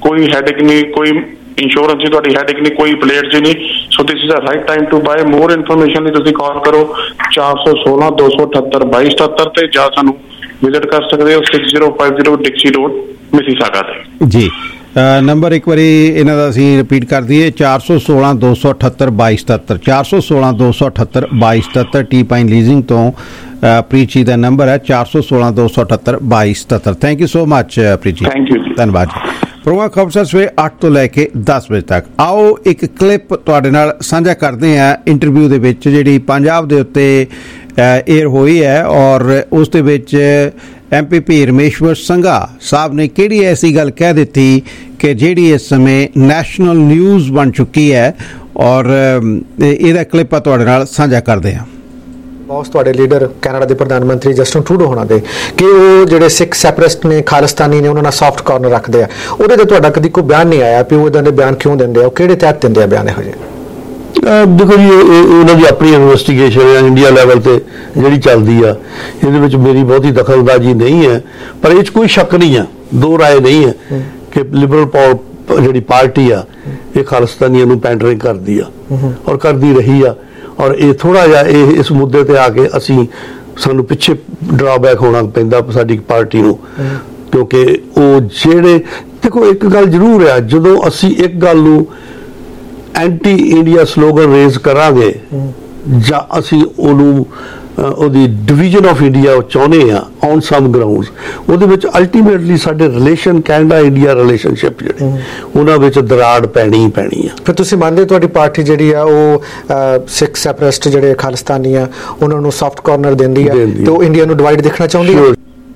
ਕੋਈ ਹੈਡਿਕ ਨਹੀਂ, ਕੋਈ ਇੰਸ਼ੋਰੈਂਸ ਦੀ ਤੁਹਾਡੀ ਹੈਡਿਕ ਨਹੀਂ, ਕੋਈ ਪਲੇਟ 'ਚ ਨਹੀਂ। So this is a right time to buy. More information ਲਈ ਤੁਸੀਂ ਕਾਲ ਕਰੋ ਚਾਰ ਸੌ ਸੋਲਾਂ ਦੋ ਸੌ ਅਠੱਤਰ ਬਾਈ ਸਤੱਤਰ ਤੇ, ਜਾਂ ਸਾਨੂੰ ਵਿਜ਼ਿਟ ਕਰ ਸਕਦੇ ਹੋ six zero five zero Dixie Road Mississauga ਤੇ। ਜੀ ਨੰਬਰ ਇੱਕ ਵਾਰੀ ਇਹਨਾਂ ਦਾ ਅਸੀਂ ਰਿਪੀਟ ਕਰ ਦਈਏ, ਚਾਰ ਸੌ ਸੋਲਾਂ ਦੋ ਸੌ ਅਠੱਤਰ ਬਾਈ ਸਤੱਤਰ, ਚਾਰ ਸੌ ਸੋਲਾਂ ਦੋ ਸੌ ਅਠੱਤਰ ਬਾਈ ਸਤੱਤਰ। ਟੀ ਪਾਈਨ ਲੀਜ਼ਿੰਗ ਤੋਂ ਪ੍ਰੀਤ ਜੀ ਦਾ ਨੰਬਰ ਹੈ ਚਾਰ ਸੌ ਸੋਲਾਂ ਦੋ ਸੌ ਅਠੱਤਰ ਬਾਈ ਸਤੱਤਰ। Thank you so much Preet ji. Thank you ਜੀ, ਧੰਨਵਾਦ ਜੀ। ਪ੍ਰੋਗਰਾਮ ਖਬਰਸਾਰ ਸਵੇਰੇ ਅੱਠ ਤੋਂ ਲੈ ਕੇ ਦਸ ਵਜੇ ਤੱਕ। ਆਓ ਇੱਕ ਕਲਿੱਪ ਤੁਹਾਡੇ ਨਾਲ ਸਾਂਝਾ ਕਰਦੇ ਹਾਂ ਇੰਟਰਵਿਊ ਦੇ ਵਿੱਚ ਜਿਹੜੀ ਪੰਜਾਬ ਦੇ ਉੱਤੇ ਏਅਰ ਹੋਈ ਹੈ, ਔਰ ਉਸ ਦੇ ਵਿੱਚ ਐਮ ਪੀ ਪੀ ਰਮੇਸ਼ਵਰ ਸੰਘਾ ਸਾਹਿਬ ਨੇ ਕਿਹੜੀ ਐਸੀ ਗੱਲ ਕਹਿ ਦਿੱਤੀ ਕਿ ਜਿਹੜੀ ਇਸ ਸਮੇਂ ਨੈਸ਼ਨਲ ਨਿਊਜ਼ ਬਣ ਚੁੱਕੀ ਹੈ, ਔਰ ਇਹਦਾ ਕਲਿੱਪ ਆ ਤੁਹਾਡੇ ਨਾਲ ਸਾਂਝਾ ਕਰਦੇ ਹਾਂ। ਬੌਸ ਤੁਹਾਡੇ ਲੀਡਰ ਕੈਨੇਡਾ ਦੇ ਪ੍ਰਧਾਨ ਮੰਤਰੀ ਜਸਟਿਨ ਟਰੂਡੋ ਹੋਣਾ ਦੇ ਕਿ ਉਹ ਜਿਹੜੇ ਸਿੱਖ ਸੈਪਰੇਟਿਸਟ ਨੇ, ਖਾਲਿਸਤਾਨੀ ਨੇ, ਉਹਨਾਂ ਨਾਲ ਸੌਫਟ ਕਾਰਨਰ ਰੱਖਦੇ ਆ, ਉਹਦੇ ਤੇ ਤੁਹਾਡਾ ਕਦੀ ਕੋਈ ਬਿਆਨ ਨਹੀਂ ਆਇਆ ਵੀ ਉਹ ਇਦਾਂ ਦੇ ਬਿਆਨ ਕਿਉਂ ਦਿੰਦੇ ਆ, ਉਹ ਕਿਹੜੇ ਤਹਿਤ ਦਿੰਦੇ ਆ ਬਿਆਨ ਇਹੋ ਜਿਹੇ? ਦੇਖੋ ਜੀ, ਉਹਨਾਂ ਦੀ ਆਪਣੀ ਇਨਵੈਸਟੀਗੇਸ਼ਨ ਹੈ ਇੰਡੀਆ ਲੈਵਲ ਤੇ ਜਿਹੜੀ ਚੱਲਦੀ ਆ, ਇਹਦੇ ਵਿੱਚ ਮੇਰੀ ਬਹੁਤੀ ਦਖਲਅੰਦਾਜ਼ੀ ਨਹੀਂ ਹੈ, ਪਰ ਇਹ 'ਚ ਕੋਈ ਸ਼ੱਕ ਨਹੀਂ ਆ, ਦੋ ਰਾਏ ਨਹੀਂ ਹੈ ਕਿ ਲਿਬਰਲ ਜਿਹੜੀ ਪਾਰਟੀ ਆ ਇਹ ਖਾਲਿਸਤਾਨੀਆਂ ਨੂੰ ਪੈਂਡਰਿੰਗ ਕਰਦੀ ਆ ਔਰ ਕਰਦੀ ਰਹੀ ਆ, ਔਰ ਇਹ ਥੋੜਾ ਜਿਹਾ ਇਹ ਇਸ ਮੁੱਦੇ ਤੇ ਆ ਕੇ ਅਸੀਂ ਸਾਨੂੰ ਪਿੱਛੇ ਡਰਾਬੈਕ ਹੋਣਾ ਪੈਂਦਾ ਸਾਡੀ ਪਾਰਟੀ ਨੂੰ, ਕਿਉਂਕਿ ਉਹ ਜਿਹੜੇ ਦੇਖੋ ਇੱਕ ਗੱਲ ਜ਼ਰੂਰ ਆ, ਜਦੋਂ ਅਸੀਂ ਇੱਕ ਗੱਲ ਨੂੰ ਐਂਟੀ ਇੰਡੀਆ ਸਲੋਗਨ ਰੇਜ਼ ਕਰਾਂਗੇ ਜਾਂ ਅਸੀਂ ਉਹਨੂੰ ਉਹਦੀ ਡਿਵੀਜ਼ਨ ਆਫ ਇੰਡੀਆ ਚਾਹੁੰਦੇ ਆ ਔਨ ਸਮ ਗਰਾਊਂਡਸ, ਉਹਦੇ ਵਿੱਚ ਅਲਟੀਮੇਟਲੀ ਸਾਡੇ ਰਿਲੇਸ਼ਨ ਕੈਨੇਡਾ ਇੰਡੀਆ ਰਿਲੇਸ਼ਨਸ਼ਿਪ ਜਿਹੜੇ ਉਹਨਾਂ ਵਿੱਚ ਦਰਾੜ ਪੈਣੀ ਹੀ ਪੈਣੀ ਆ। ਫਿਰ ਤੁਸੀਂ ਮੰਨਦੇ ਤੁਹਾਡੀ ਪਾਰਟੀ ਜਿਹੜੀ ਆ ਉਹ ਸਿੱਖ ਸੈਪਰੇਟਿਸਟ ਜਿਹੜੇ ਖਾਲਿਸਤਾਨੀ ਆ ਉਹਨਾਂ ਨੂੰ ਸੌਫਟ ਕਾਰਨਰ ਦਿੰਦੀ ਆ ਤੇ ਉਹ ਇੰਡੀਆ ਨੂੰ ਡਿਵਾਈਡ ਦੇਖਣਾ ਚਾਹੁੰਦੀ ਆ?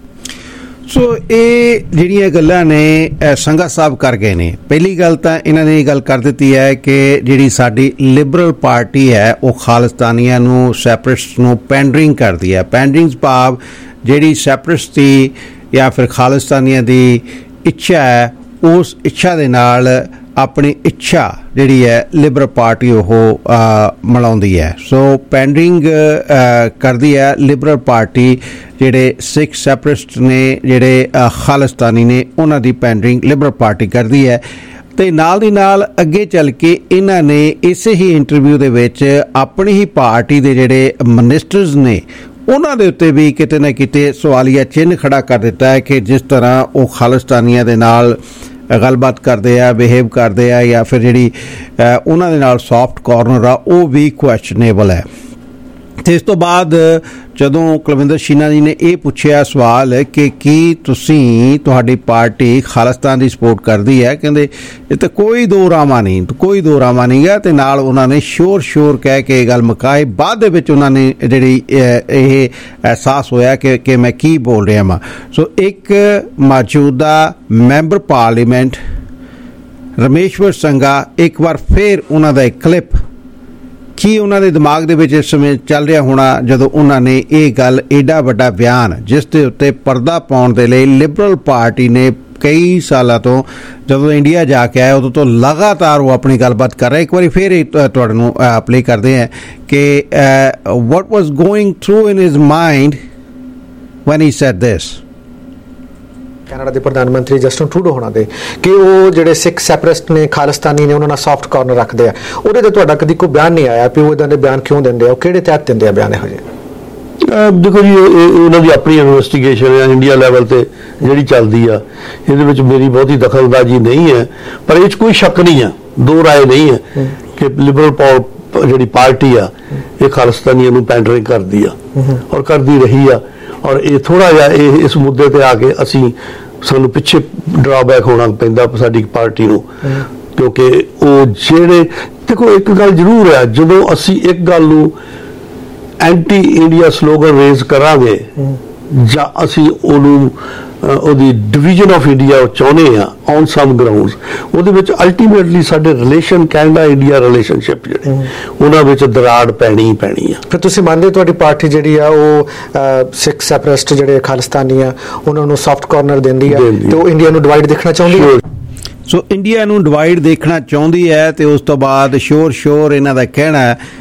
ਸੋ ਇਹ ਜਿਹੜੀਆਂ ਗੱਲਾਂ ਨੇ ਸੰਘਾ ਸਾਹਿਬ ਕਰ ਗਏ ਨੇ। ਪਹਿਲੀ ਗੱਲ ਤਾਂ ਇਹਨਾਂ ਨੇ ਇਹ ਗੱਲ ਕਰ ਦਿੱਤੀ ਹੈ ਕਿ ਜਿਹੜੀ ਸਾਡੀ ਲਿਬਰਲ ਪਾਰਟੀ ਹੈ ਉਹ ਖਾਲਿਸਤਾਨੀਆਂ ਨੂੰ, ਸੈਪਰੇਟਿਸਟ ਨੂੰ ਪੈਂਡਰਿੰਗ ਕਰਦੀ ਹੈ। ਪੈਂਡਰਿੰਗ ਭਾਵ ਜਿਹੜੀ ਸੈਪਰੇਟਿਸਟ ਦੀ ਜਾਂ ਫਿਰ ਖਾਲਿਸਤਾਨੀਆਂ ਦੀ ਇੱਛਾ ਹੈ, ਉਸ ਇੱਛਾ ਦੇ ਨਾਲ ਆਪਣੀ ਇੱਛਾ ਜਿਹੜੀ ਹੈ ਲਿਬਰਲ ਪਾਰਟੀ ਉਹ ਮਿਲਾਉਂਦੀ ਹੈ। ਸੋ ਪੈਂਡਰਿੰਗ ਕਰਦੀ ਹੈ ਲਿਬਰਲ ਪਾਰਟੀ, ਜਿਹੜੇ ਸਿੱਖ ਸੈਪਰੇਟਿਸਟ ਨੇ, ਜਿਹੜੇ ਖਾਲਿਸਤਾਨੀ ਨੇ, ਉਹਨਾਂ ਦੀ ਪੈਂਡਰਿੰਗ ਲਿਬਰਲ ਪਾਰਟੀ ਕਰਦੀ ਹੈ। ਤੇ ਨਾਲ ਦੀ ਨਾਲ ਅੱਗੇ ਚੱਲ ਕੇ ਇਹਨਾਂ ਨੇ ਇਸੇ ਹੀ ਇੰਟਰਵਿਊ ਦੇ ਵਿੱਚ ਆਪਣੀ ਹੀ ਪਾਰਟੀ ਦੇ ਜਿਹੜੇ ਮਿਨਿਸਟਰਸ ਨੇ ਉਹਨਾਂ ਦੇ ਉੱਤੇ ਵੀ ਕਿਤੇ ਨਾ ਕਿਤੇ ਸਵਾਲੀਆ ਚਿੰਨ੍ਹ ਖੜਾ ਕਰ ਦਿੱਤਾ ਹੈ ਕਿ ਜਿਸ ਤਰ੍ਹਾਂ ਉਹ ਖਾਲਿਸਤਾਨੀਆਂ ਦੇ ਨਾਲ ਗੱਲਬਾਤ ਕਰਦੇ ਆ, ਬਿਹੇਵ ਕਰਦੇ ਆ, ਜਾਂ ਫਿਰ ਜਿਹੜੀ ਉਹਨਾਂ ਦੇ ਨਾਲ ਸੌਫਟ ਕਾਰਨਰ ਆ ਉਹ ਵੀ ਕੁਐਸਚਨੇਬਲ ਹੈ। ਤੇ ਇਸ ਤੋਂ ਬਾਅਦ ਜਦੋਂ ਕੁਲਵਿੰਦਰ ਸ਼ੀਨਾ ਜੀ ਨੇ ਇਹ ਪੁੱਛਿਆ ਸਵਾਲ ਕਿ ਕੀ ਤੁਸੀਂ, ਤੁਹਾਡੀ ਪਾਰਟੀ ਖਾਲਿਸਤਾਨ ਦੀ ਸਪੋਰਟ ਕਰਦੀ ਹੈ, ਕਹਿੰਦੇ ਇਹ ਤਾਂ ਕੋਈ ਦੋ ਰਾਮਾ ਨਹੀਂ, ਕੋਈ ਦੋ ਰਾਮਾ ਨਹੀਂ ਗਾ। ਤੇ ਨਾਲ ਉਹਨਾਂ ਨੇ ਸ਼ੋਰ ਸ਼ੋਰ ਕਹਿ ਕੇ ਗੱਲ ਮੁਕਾਏ। ਬਾਅਦ ਦੇ ਵਿੱਚ ਉਹਨਾਂ ਨੇ ਜਿਹੜੀ ਇਹ ਅਹਿਸਾਸ ਹੋਇਆ ਕਿ ਕਿ ਮੈਂ ਕੀ ਬੋਲ ਰਿਹਾ ਵਾਂ। ਸੋ ਇੱਕ ਮੌਜੂਦਾ ਮੈਂਬਰ ਪਾਰਲੀਮੈਂਟ ਰਮੇਸ਼ਵਰ ਸੰਘਾ, ਇੱਕ ਵਾਰ ਫਿਰ ਉਹਨਾਂ ਦਾ ਇੱਕ ਕਲਿੱਪ ਕੀ ਉਹਨਾਂ ਦੇ ਦਿਮਾਗ ਦੇ ਵਿੱਚ ਇਸ ਸਮੇਂ ਚੱਲ ਰਿਹਾ ਹੋਣਾ ਜਦੋਂ ਉਹਨਾਂ ਨੇ ਇਹ ਗੱਲ, ਏਡਾ ਵੱਡਾ ਬਿਆਨ ਜਿਸ ਦੇ ਉੱਤੇ ਪਰਦਾ ਪਾਉਣ ਦੇ ਲਈ ਲਿਬਰਲ ਪਾਰਟੀ ਨੇ ਕਈ ਸਾਲਾਂ ਤੋਂ, ਜਦੋਂ ਇੰਡੀਆ ਜਾ ਕੇ ਆਇਆ ਉਦੋਂ ਤੋਂ ਲਗਾਤਾਰ ਉਹ ਆਪਣੀ ਗੱਲਬਾਤ ਕਰ ਰਹੇ। ਇੱਕ ਵਾਰੀ ਫਿਰ ਤੁਹਾਡੇ ਨੂੰ ਪਲੇ ਕਰਦੇ ਹਾਂ ਕਿ what was going through in his mind when he said this. Canada ਦੇ ਪ੍ਰਧਾਨ ਮੰਤਰੀ ਜਸਟਿਨ ਟਰੂਡੋ ਹੋਣਾ ਦੇ ਕਿ ਉਹ ਜਿਹੜੇ ਸਿੱਖ ਸੈਪਰੇਟਿਸਟ ਨੇ, ਖਾਲਿਸਤਾਨੀ ਨੇ, ਉਹਨਾਂ ਨਾਲ ਸੌਫਟ ਕਾਰਨਰ ਰੱਖਦੇ ਆ, ਉਹਦੇ ਤੇ ਤੁਹਾਡਾ ਕਦੀ ਕੋਈ ਬਿਆਨ ਨਹੀਂ ਆਇਆ ਵੀ ਉਹ ਇਦਾਂ ਦੇ ਬਿਆਨ ਕਿਉਂ ਦਿੰਦੇ ਆ, ਉਹ ਕਿਹੜੇ ਤਹਿਤ ਦਿੰਦੇ ਆ ਬਿਆਨ ਇਹੋ ਜਿਹੇ? ਦੇਖੋ ਜੀ, ਉਹਨਾਂ ਦੀ ਆਪਣੀ ਇਨਵੈਸਟੀਗੇਸ਼ਨ ਹੈ ਇੰਡੀਆ ਲੈਵਲ ਤੇ ਜਿਹੜੀ ਚੱਲਦੀ ਆ, ਇਹਦੇ ਵਿੱਚ ਮੇਰੀ ਬਹੁਤੀ ਦਖਲਅੰਦਾਜ਼ੀ ਨਹੀਂ ਹੈ, ਪਰ ਇਹ 'ਚ ਕੋਈ ਸ਼ੱਕ ਨਹੀਂ ਆ, ਦੋ ਰਾਏ ਨਹੀਂ ਹੈ ਕਿ ਲਿਬਰਲ ਜਿਹੜੀ ਪਾਰਟੀ ਆ ਇਹ ਖਾਲਿਸਤਾਨੀਆਂ ਨੂੰ ਪੈਂਡਰਿੰਗ ਕਰਦੀ ਆ ਔਰ ਕਰਦੀ ਰਹੀ ਆ, ਔਰ ਇਹ ਥੋੜਾ ਜਿਹਾ ਇਹ ਇਸ ਮੁੱਦੇ ਤੇ ਆ ਕੇ ਅਸੀਂ ਸਾਨੂੰ ਪਿੱਛੇ ਡਰਾਬੈਕ ਹੋਣਾ ਪੈਂਦਾ ਸਾਡੀ ਪਾਰਟੀ ਨੂੰ, ਕਿਉਂਕਿ ਉਹ ਜਿਹੜੇ ਦੇਖੋ ਇੱਕ ਗੱਲ ਜ਼ਰੂਰ ਆ, ਜਦੋਂ ਅਸੀਂ ਇੱਕ ਗੱਲ ਨੂੰ ਐਂਟੀ ਇੰਡੀਆ ਸਲੋਗਨ ਰੇਜ਼ ਕਰਾਂਗੇ ਜਾਂ ਅਸੀਂ ਉਹਨੂੰ ਉਹਦੀ ਡਿਵੀਜ਼ਨ ਆਫ ਇੰਡੀਆ ਚਾਹੁੰਦੇ ਆ ਔਨ ਸਮ ਗਰਾਊਂਡਸ, ਉਹਦੇ ਵਿੱਚ ਅਲਟੀਮੇਟਲੀ ਸਾਡੇ ਰਿਲੇਸ਼ਨ ਕੈਨੇਡਾ ਇੰਡੀਆ ਰਿਲੇਸ਼ਨਸ਼ਿਪ ਜਿਹੜੇ ਉਹਨਾਂ ਵਿੱਚ ਦਰਾੜ ਪੈਣੀ ਹੀ ਪੈਣੀ ਆ। ਫਿਰ ਤੁਸੀਂ ਮੰਨਦੇ ਤੁਹਾਡੀ ਪਾਰਟੀ ਜਿਹੜੀ ਆ ਉਹ ਸਿੱਖ ਸੈਪਰੇਟਿਸਟ ਜਿਹੜੇ ਖਾਲਿਸਤਾਨੀ ਆ ਉਹਨਾਂ ਨੂੰ ਸੌਫਟ ਕਾਰਨਰ ਦਿੰਦੀ ਆ ਤੇ ਉਹ ਇੰਡੀਆ ਨੂੰ ਡਿਵਾਈਡ ਦੇਖਣਾ ਚਾਹੁੰਦੀ ਹੈ? ਸੋ ਇੰਡੀਆ ਨੂੰ ਡਿਵਾਈਡ ਦੇਖਣਾ ਚਾਹੁੰਦੀ ਹੈ ਤੇ ਉਸ ਤੋਂ ਬਾਅਦ ਸ਼ੋਰ ਸ਼ੋਰ ਇਹਨਾਂ ਦਾ ਕਹਿਣਾ ਹੈ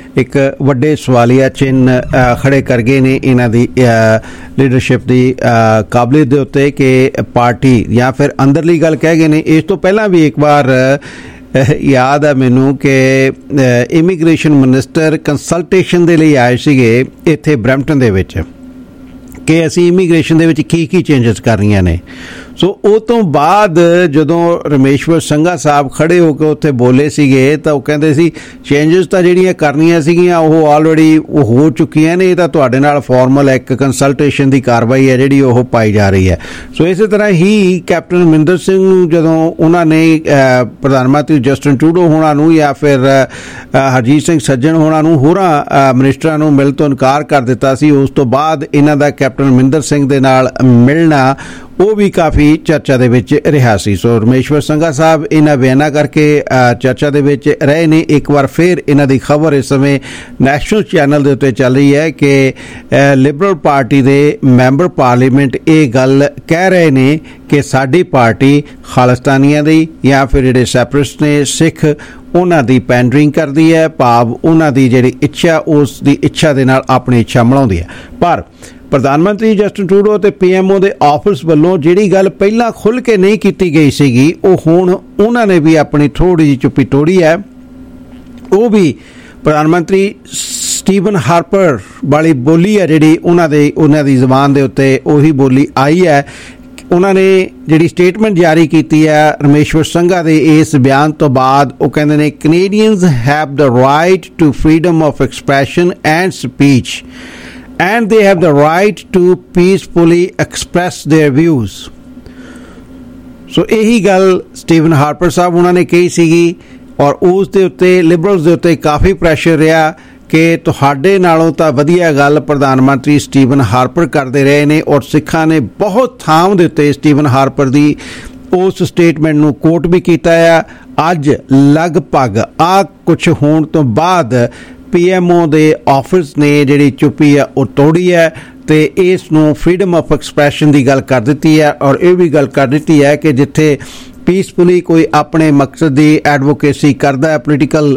ਇੱਕ ਵੱਡੇ ਸਵਾਲੀਆ ਚਿੰਨ੍ਹ ਖੜੇ ਕਰ ਗਏ ਨੇ ਇਹਨਾਂ ਦੀ ਲੀਡਰਸ਼ਿਪ ਦੀ ਕਾਬਲੀਅਤ ਦੇ ਉੱਤੇ ਕਿ ਪਾਰਟੀ ਜਾਂ ਫਿਰ ਅੰਦਰਲੀ ਗੱਲ ਕਹਿ ਗਏ ਨੇ। ਇਸ ਤੋਂ ਪਹਿਲਾਂ ਵੀ ਇੱਕ ਵਾਰ ਯਾਦ ਹੈ ਮੈਨੂੰ ਕਿ ਇਮੀਗ੍ਰੇਸ਼ਨ ਮਿਨਿਸਟਰ ਕੰਸਲਟੇਸ਼ਨ ਦੇ ਲਈ ਆਏ ਸੀਗੇ ਇੱਥੇ ਬਰੈਂਪਟਨ ਦੇ ਵਿੱਚ ਕਿ ਅਸੀਂ ਇਮੀਗ੍ਰੇਸ਼ਨ ਦੇ ਵਿੱਚ ਕੀ ਕੀ ਚੇਂਜਸ ਕਰਨੀਆਂ ਨੇ। ਸੋ ਉਹ ਤੋਂ ਬਾਅਦ ਜਦੋਂ ਰਮੇਸ਼ਵਰ ਸੰਘਾ ਸਾਹਿਬ ਖੜੇ ਹੋ ਕੇ ਉੱਥੇ ਬੋਲੇ ਸੀਗੇ ਤਾਂ ਉਹ ਕਹਿੰਦੇ ਸੀ ਚੇਂਜਸ ਤਾਂ ਜਿਹੜੀਆਂ ਕਰਨੀਆਂ ਸੀਗੀਆਂ ਉਹ ਆਲਰੇਡੀ ਉਹ ਹੋ ਚੁੱਕੀਆਂ ਨੇ, ਇਹ ਤਾਂ ਤੁਹਾਡੇ ਨਾਲ ਫਾਰਮਲ ਇੱਕ ਕੰਸਲਟੇਸ਼ਨ ਦੀ ਕਾਰਵਾਈ ਹੈ ਜਿਹੜੀ ਉਹ ਪਾਈ ਜਾ ਰਹੀ ਹੈ। ਸੋ ਇਸੇ ਤਰ੍ਹਾਂ ਹੀ ਕੈਪਟਨ ਅਮਰਿੰਦਰ ਸਿੰਘ ਨੂੰ ਜਦੋਂ ਉਹਨਾਂ ਨੇ ਪ੍ਰਧਾਨ ਮੰਤਰੀ ਜਸਟਿਨ ਟਰੂਡੋ ਹੋਣਾ ਨੂੰ ਜਾਂ ਫਿਰ ਹਰਜੀਤ ਸਿੰਘ ਸੱਜਣ ਹੋਣਾ ਨੂੰ ਹੋਰਾਂ ਮਿਨਿਸਟਰਾਂ ਨੂੰ ਮਿਲਣ ਤੋਂ ਇਨਕਾਰ ਕਰ ਦਿੱਤਾ ਸੀ, ਉਸ ਤੋਂ ਬਾਅਦ ਇਹਨਾਂ ਦਾ ਕੈਪਟਨ ਅਮਰਿੰਦਰ ਸਿੰਘ ਦੇ ਨਾਲ ਮਿਲਣਾ ਉਹ ਵੀ ਕਾਫੀ ਚਰਚਾ ਦੇ ਵਿੱਚ ਰਿਹਾ ਸੀ। ਸੋ ਰਮੇਸ਼ਵਰ ਸੰਘਾ ਸਾਹਿਬ ਇਹਨਾਂ ਬਿਆਨਾਂ ਕਰਕੇ ਚਰਚਾ ਦੇ ਵਿੱਚ ਰਹੇ ਨੇ। ਇੱਕ ਵਾਰ ਫਿਰ ਇਹਨਾਂ ਦੀ ਖਬਰ ਇਸ ਸਮੇਂ ਨੈਸ਼ਨਲ ਚੈਨਲ ਦੇ ਉੱਤੇ ਚੱਲ ਰਹੀ ਹੈ ਕਿ ਲਿਬਰਲ ਪਾਰਟੀ ਦੇ ਮੈਂਬਰ ਪਾਰਲੀਮੈਂਟ ਇਹ ਗੱਲ ਕਹਿ ਰਹੇ ਨੇ ਕਿ ਸਾਡੀ ਪਾਰਟੀ ਖਾਲਿਸਤਾਨੀਆਂ ਦੀ ਜਾਂ ਫਿਰ ਜਿਹੜੇ ਸੈਪਰੇਟਿਸਟ ਨੇ ਸਿੱਖ ਉਹਨਾਂ ਦੀ ਪੈਂਡਰਿੰਗ ਕਰਦੀ ਹੈ, ਭਾਵ ਉਹਨਾਂ ਦੀ ਜਿਹੜੀ ਇੱਛਾ ਉਸ ਦੀ ਇੱਛਾ ਦੇ ਨਾਲ ਆਪਣੀ ਇੱਛਾ ਮਿਲਾਉਂਦੀ ਹੈ। ਪਰ ਪ੍ਰਧਾਨ ਮੰਤਰੀ ਜਸਟਿਨ ਟਰੂਡੋ ਅਤੇ ਪੀ ਐਮ ਓ ਦੇ ਆਫਿਸ ਵੱਲੋਂ ਜਿਹੜੀ ਗੱਲ ਪਹਿਲਾਂ ਖੁੱਲ੍ਹ ਕੇ ਨਹੀਂ ਕੀਤੀ ਗਈ ਸੀਗੀ ਉਹ ਹੁਣ ਉਹਨਾਂ ਨੇ ਵੀ ਆਪਣੀ ਥੋੜ੍ਹੀ ਜਿਹੀ ਚੁੱਪੀ ਤੋੜੀ ਹੈ। ਉਹ ਵੀ ਪ੍ਰਧਾਨ ਮੰਤਰੀ ਸਟੀਵਨ ਹਾਰਪਰ ਵਾਲੀ ਬੋਲੀ ਹੈ ਜਿਹੜੀ ਉਹਨਾਂ ਦੇ ਉਹਨਾਂ ਦੀ ਜ਼ੁਬਾਨ ਦੇ ਉੱਤੇ ਉਹੀ ਬੋਲੀ ਆਈ ਹੈ। ਉਹਨਾਂ ਨੇ ਜਿਹੜੀ ਸਟੇਟਮੈਂਟ ਜਾਰੀ ਕੀਤੀ ਹੈ ਰਮੇਸ਼ਵਰ ਸੰਘਾ ਦੇ ਇਸ ਬਿਆਨ ਤੋਂ ਬਾਅਦ ਉਹ ਕਹਿੰਦੇ ਨੇ Canadians have the right to freedom of expression and speech and they have the right to peacefully express their views। ਸੋ ਇਹੀ ਗੱਲ ਸਟੀਵਨ ਹਾਰਪਰ ਸਾਹਿਬ ਉਹਨਾਂ ਨੇ ਕਹੀ ਸੀਗੀ ਔਰ ਉਸ ਦੇ ਉੱਤੇ ਲਿਬਰਲਸ ਦੇ ਉੱਤੇ ਕਾਫੀ ਪ੍ਰੈਸ਼ਰ ਰਿਹਾ ਕਿ ਤੁਹਾਡੇ ਨਾਲੋਂ ਤਾਂ ਵਧੀਆ ਗੱਲ ਪ੍ਰਧਾਨ ਮੰਤਰੀ ਸਟੀਵਨ ਹਾਰਪਰ ਕਰਦੇ ਰਹੇ ਨੇ ਔਰ ਸਿੱਖਾਂ ਨੇ ਬਹੁਤ ਥਾਂ ਦੇ ਉੱਤੇ ਸਟੀਵਨ ਹਾਰਪਰ ਦੀ ਉਸ ਸਟੇਟਮੈਂਟ ਨੂੰ ਕੋਟ ਵੀ ਕੀਤਾ ਆ। ਅੱਜ ਲਗਭਗ ਆ ਕੁਛ ਹੋਣ ਤੋਂ ਬਾਅਦ ਪੀ ਐਮ ਓ ਦੇ ਆਫਿਸ ਨੇ ਜਿਹੜੀ ਚੁੱਪੀ ਹੈ ਉਹ ਤੋੜੀ ਹੈ ਤੇ ਇਸ ਨੂੰ ਫਰੀडम ਆਫ ਐਕਸਪ੍ਰੈਸ਼ਨ ਦੀ ਗੱਲ ਕਰ ਦਿੱਤੀ ਹੈ ਔਰ ਇਹ ਵੀ ਗੱਲ ਕਰ ਦਿੱਤੀ ਹੈ ਕਿ ਜਿੱਥੇ ਪੀਸਫੁਲੀ ਕੋਈ ਆਪਣੇ ਮਕਸਦ ਦੀ ਐਡਵੋਕੇਸੀ ਕਰਦਾ ਹੈ ਪੋਲੀਟੀਕਲ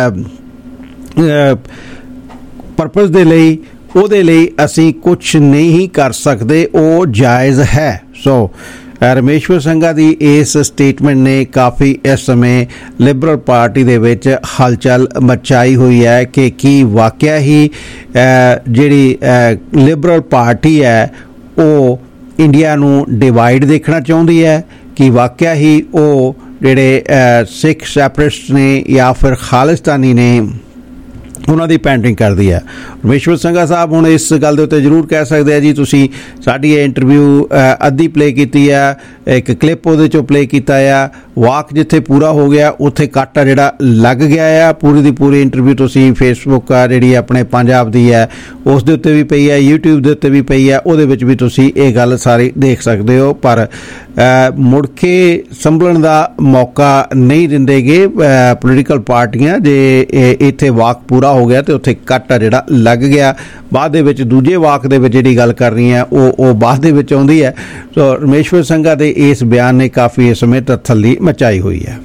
ਪਰਪਸ ਦੇ ਲਈ, ਉਹਦੇ ਲਈ ਅਸੀਂ ਕੁਛ ਨਹੀਂ ਕਰ ਸਕਦੇ, ਉਹ ਜਾਇਜ਼ ਹੈ। ਸੋ ਰਮੇਸ਼ਵਰ ਸੰਘਾ ਦੀ ਇਸ ਸਟੇਟਮੈਂਟ ਨੇ ਕਾਫੀ ਇਸ ਸਮੇਂ ਲਿਬਰਲ ਪਾਰਟੀ ਦੇ ਵਿੱਚ ਹਲਚਲ ਮਚਾਈ ਹੋਈ ਹੈ ਕਿ ਕੀ ਵਾਕਿਆ ਹੀ ਜਿਹੜੀ ਲਿਬਰਲ ਪਾਰਟੀ ਹੈ ਉਹ ਇੰਡੀਆ ਨੂੰ ਡਿਵਾਈਡ ਦੇਖਣਾ ਚਾਹੁੰਦੀ ਹੈ ਕਿ ਵਾਕਿਆ ਹੀ ਉਹ ਜਿਹੜੇ ਸਿੱਖ ਸੈਪਰੇਟਿਸਟ ਨੇ ਜਾਂ ਫਿਰ ਖਾਲਿਸਤਾਨੀ ਨੇ ਉਹਨਾਂ ਦੀ ਪੈਂਟਿੰਗ ਕਰਦੀ ਹੈ। ਰਮੇਸ਼ਵਰ ਸੰਘਾ ਸਾਹਿਬ ਹੁਣ ਇਸ ਗੱਲ ਦੇ ਉੱਤੇ ਜ਼ਰੂਰ ਕਹਿ ਸਕਦੇ ਆ ਜੀ ਤੁਸੀਂ ਸਾਡੀ ਇਹ ਇੰਟਰਵਿਊ ਅੱਧੀ ਪਲੇ ਕੀਤੀ ਆ, ਇੱਕ ਕਲਿੱਪ ਉਹਦੇ ਚੋਂ ਪਲੇ ਕੀਤਾ ਆ, ਵਾਕ ਜਿੱਥੇ ਪੂਰਾ ਹੋ ਗਿਆ ਉੱਥੇ ਕੱਟ ਆ ਜਿਹੜਾ ਲੱਗ ਗਿਆ ਆ। ਪੂਰੀ ਦੀ ਪੂਰੀ ਇੰਟਰਵਿਊ ਤੁਸੀਂ ਫੇਸਬੁੱਕ ਆ ਜਿਹੜੀ ਆਪਣੇ ਪੰਜਾਬ ਦੀ ਹੈ ਉਸ ਦੇ ਉੱਤੇ ਵੀ ਪਈ ਹੈ, ਯੂਟਿਊਬ ਦੇ ਉੱਤੇ ਵੀ ਪਈ ਹੈ, ਉਹਦੇ ਵਿੱਚ ਵੀ ਤੁਸੀਂ ਇਹ ਗੱਲ ਸਾਰੀ ਦੇਖ ਸਕਦੇ ਹੋ। ਪਰ ਮੁੜ ਕੇ ਸੰਭਲਣ ਦਾ ਮੌਕਾ ਨਹੀਂ ਦਿੰਦੇਗੇ ਪੋਲੀਟੀਕਲ ਪਾਰਟੀਆਂ। ਜੇ ਇੱਥੇ ਵਾਕ ਪੂਰਾ ਹੋ ਗਿਆ ਤੇ ਉੱਥੇ ਕੱਟ ਆ ਜਿਹੜਾ ਲੱਗ ਗਿਆ, ਬਾਅਦ ਦੇ ਵਿੱਚ ਦੂਜੇ ਵਾਕ ਦੇ ਵਿੱਚ ਜਿਹੜੀ ਗੱਲ ਕਰਨੀ ਹੈ ਉਹ ਉਹ ਬਾਅਦ ਦੇ ਵਿੱਚ ਆਉਂਦੀ ਹੈ। ਸੋ ਰਮੇਸ਼ਵਰ ਸੰਘਾ ਦੇ ਇਸ ਬਿਆਨ ਨੇ ਕਾਫੀ ਇਸ ਸਮੇਂ ਤਸੱਲੀ ਮਚਾਈ ਹੋਈ ਹੈ।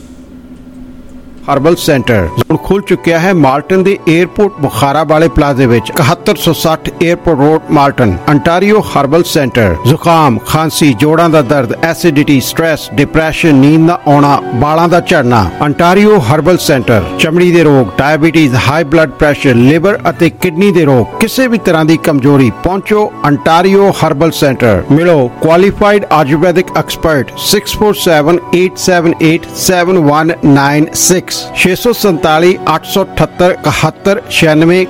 ਹਰਬਲ ਸੈਂਟਰ ਹੁਣ ਖੁੱਲ ਚੁੱਕਿਆ ਹੈ ਮਾਲਟਨ ਦੇ 에ਅਰਪੋਰਟ ਬੁਖਾਰਾ ਵਾਲੇ ਪਲਾਜ਼ੇ ਵਿੱਚ ਇਕਹੱਤਰ ਸੌ ਸੱਠ Airport Road Malton. Ontario Herbal Centre ਜ਼ੁਕਾਮ, ਖਾਂਸੀ, ਜੋੜਾਂ ਦਾ ਦਰਦ, ਐਸਿਡਿਟੀ, ਸਟ੍ਰੈਸ, ਡਿਪਰੈਸ਼ਨ, ਨੀਂਦ ਨਾ ਆਉਣਾ, ਵਾਲਾਂ ਦਾ ਝੜਨਾ। ਅੰਟਾਰੀਓ ਹਰਬਲ ਸੈਂਟਰ ਚਮੜੀ ਦੇ ਰੋਗ, diabetes, high blood pressure, liver ਅਤੇ ਕਿਡਨੀ ਦੇ ਰੋਗ, ਕਿਸੇ ਵੀ ਤਰ੍ਹਾਂ ਦੀ ਕਮਜ਼ੋਰੀ, ਪਹੁੰਚੋ ਅੰਟਾਰੀਓ ਹਰਬਲ ਸੈਂਟਰ। ਮਿਲੋ qualified Ayurvedic expert six four seven eight seven eight seven one nine six ਛੇ ਸੌ ਸੰਤਾਲੀ ਅੱਠ ਸੌ ਅਠੱਤਰ ਇਕਹੱਤਰ ਛਿਆਨਵੇਂ।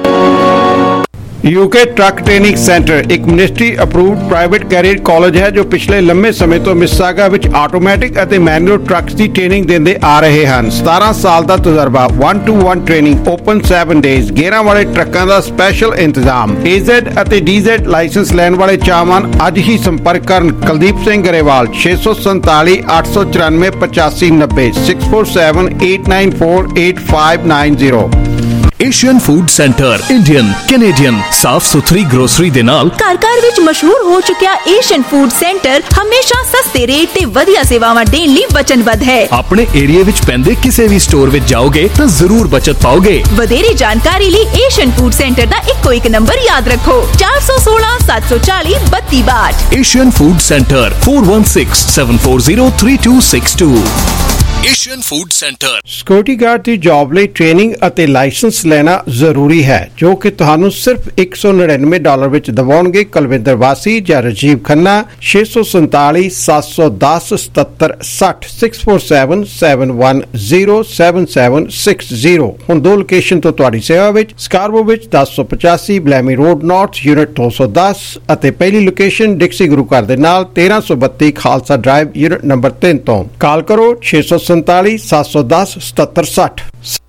ਯੂਕੇ ਟਰੱਕ ਟ੍ਰੇਨਿੰਗ ਸੈਂਟਰ ਇੱਕ ministry approved private career college ਹੈ ਜੋ ਪਿਛਲੇ ਲੰਮੇ ਸਮੇਂ ਤੋਂ ਮਿਸਿਸਾਗਾ ਵਿੱਚ ਆਟੋਮੈਟਿਕ ਅਤੇ ਮੈਨੂਅਲ ਟਰੱਕਸ ਦੀ ਟ੍ਰੇਨਿੰਗ ਦਿੰਦੇ ਆ ਰਹੇ ਹਨ। ਸਤਾਰਾਂ ਸਾਲ ਦਾ ਤਜਰਬਾ, one to one training, open seven days, ਗੇਅਰਾਂ ਵਾਲੇ ਟਰੱਕਾਂ ਦਾ ਸਪੈਸ਼ਲ ਇੰਤਜ਼ਾਮ। ਏ ਜ਼ੈਡ ਅਤੇ ਡੀ ਜ਼ੈਡ ਲਾਇਸੈਂਸ ਲੈਣ ਵਾਲੇ ਚਾਹਵਾਨ ਅੱਜ ਹੀ ਸੰਪਰਕ ਕਰਨ। ਕੁਲਦੀਪ ਸਿੰਘ ਗਰੇਵਾਲ ਛੇ ਸੌ ਸੰਤਾਲੀ ਅੱਠ ਸੌ ਚੁਰਾਨਵੇਂ ਪਚਾਸੀ ਨੱਬੇ six four seven eight nine four eight five nine zero. Asian Food Centre Indian Canadian ਸਾਫ਼ ਸੁਥਰੀ ਗਰੋਸਰੀ ਦੇ ਨਾਲ ਘਰ ਘਰ ਵਿੱਚ ਮਸ਼ਹੂਰ ਹੋ ਚੁੱਕਿਆ ਏਸ਼ੀਅਨ ਫੂਡ ਸੈਂਟਰ ਹਮੇਸ਼ਾ ਸਸਤੇ ਰੇਟ ਤੇ ਵਧੀਆ ਸੇਵਾਵਾਂ ਦੇਣ ਲਈ ਵਚਨਬੱਧ ਹੈ। ਆਪਣੇ ਏਰੀਆ ਵਿੱਚ ਪੈਂਦੇ ਕਿਸੇ ਵੀ ਸਟੋਰ ਵਿੱਚ ਜਾਓਗੇ ਤਾਂ ਜ਼ਰੂਰ ਬਚਤ ਪਾਓਗੇ। ਵਧੇਰੇ ਜਾਣਕਾਰੀ ਲਈ ਏਸ਼ੀਅਨ ਫੂਡ ਸੈਂਟਰ ਦਾ ਇੱਕੋ ਇੱਕ ਨੰਬਰ ਯਾਦ ਰੱਖੋ ਚਾਰ ਸੌ ਸੋਲਾਂ ਸੱਤ ਸੌ ਚਾਲੀ ਬੱਤੀ ਬਾਹਠ। Asian Food Centre four one six seven four zero three two six two। Asian Food Centre. Security guard ਦੀ ਜੌਬ ਲਈ ਟ੍ਰੇਨਿੰਗ ਅਤੇ ਲਾਇਸੈਂਸ ਲੈਣਾ ਜ਼ਰੂਰੀ ਹੈ ਜੋ ਕਿ ਤੁਹਾਨੂੰ ਸਿਰਫ ਇੱਕ ਸੌ ਨੜਿਨਵੇਂ ਡਾਲਰ ਵਿੱਚ ਦਿਵਾਉਣਗੇ। ਕੁਲਵਿੰਦਰ ਵਾਸੀ ਜਾਂ ਰਾਜੀਵ ਖੰਨਾ ਛੇ ਸੌ ਸੰਤਾਲੀ ਸੱਤ ਸੌ ਦਸ ਸਤੱਤਰ ਸੱਠ six four seven seven one zero seven seven six zero. ਹੁਣ ਦੋ ਲੋਕੇਸ਼ਨ ਤੋਂ ਤੁਹਾਡੀ ਸੇਵਾ ਵਿੱਚ ਸਕਾਰਬੋ ਵਿੱਚ ਦਸ ਸੌ ਪਚਾਸੀ ਬਲੈਮੀ ਰੋਡ ਨਾਰਥ ਯੂਨਿਟ ਦੋ ਸੌ ਦਸ ਅਤੇ ਪਹਿਲੀ ਲੋਕੇਸ਼ਨ ਡਿਕਸੀ ਗੁਰੂ ਘਰ ਦੇ ਨਾਲ ਤੇਰਾਂ ਸੌ ਬੱਤੀ ਖਾਲਸਾ ਡਰਾਈਵ ਯੂਨਿਟ ਨੰਬਰ ਤਿੰਨ ਤੋਂ। ਕਾਲ ਕਰੋ ਛੇ ਸੌ ਸੰਤਾਲੀ ਸੱਤ ਸੌ ਦਸ ਸਤੱਤਰ ਸੱਠ।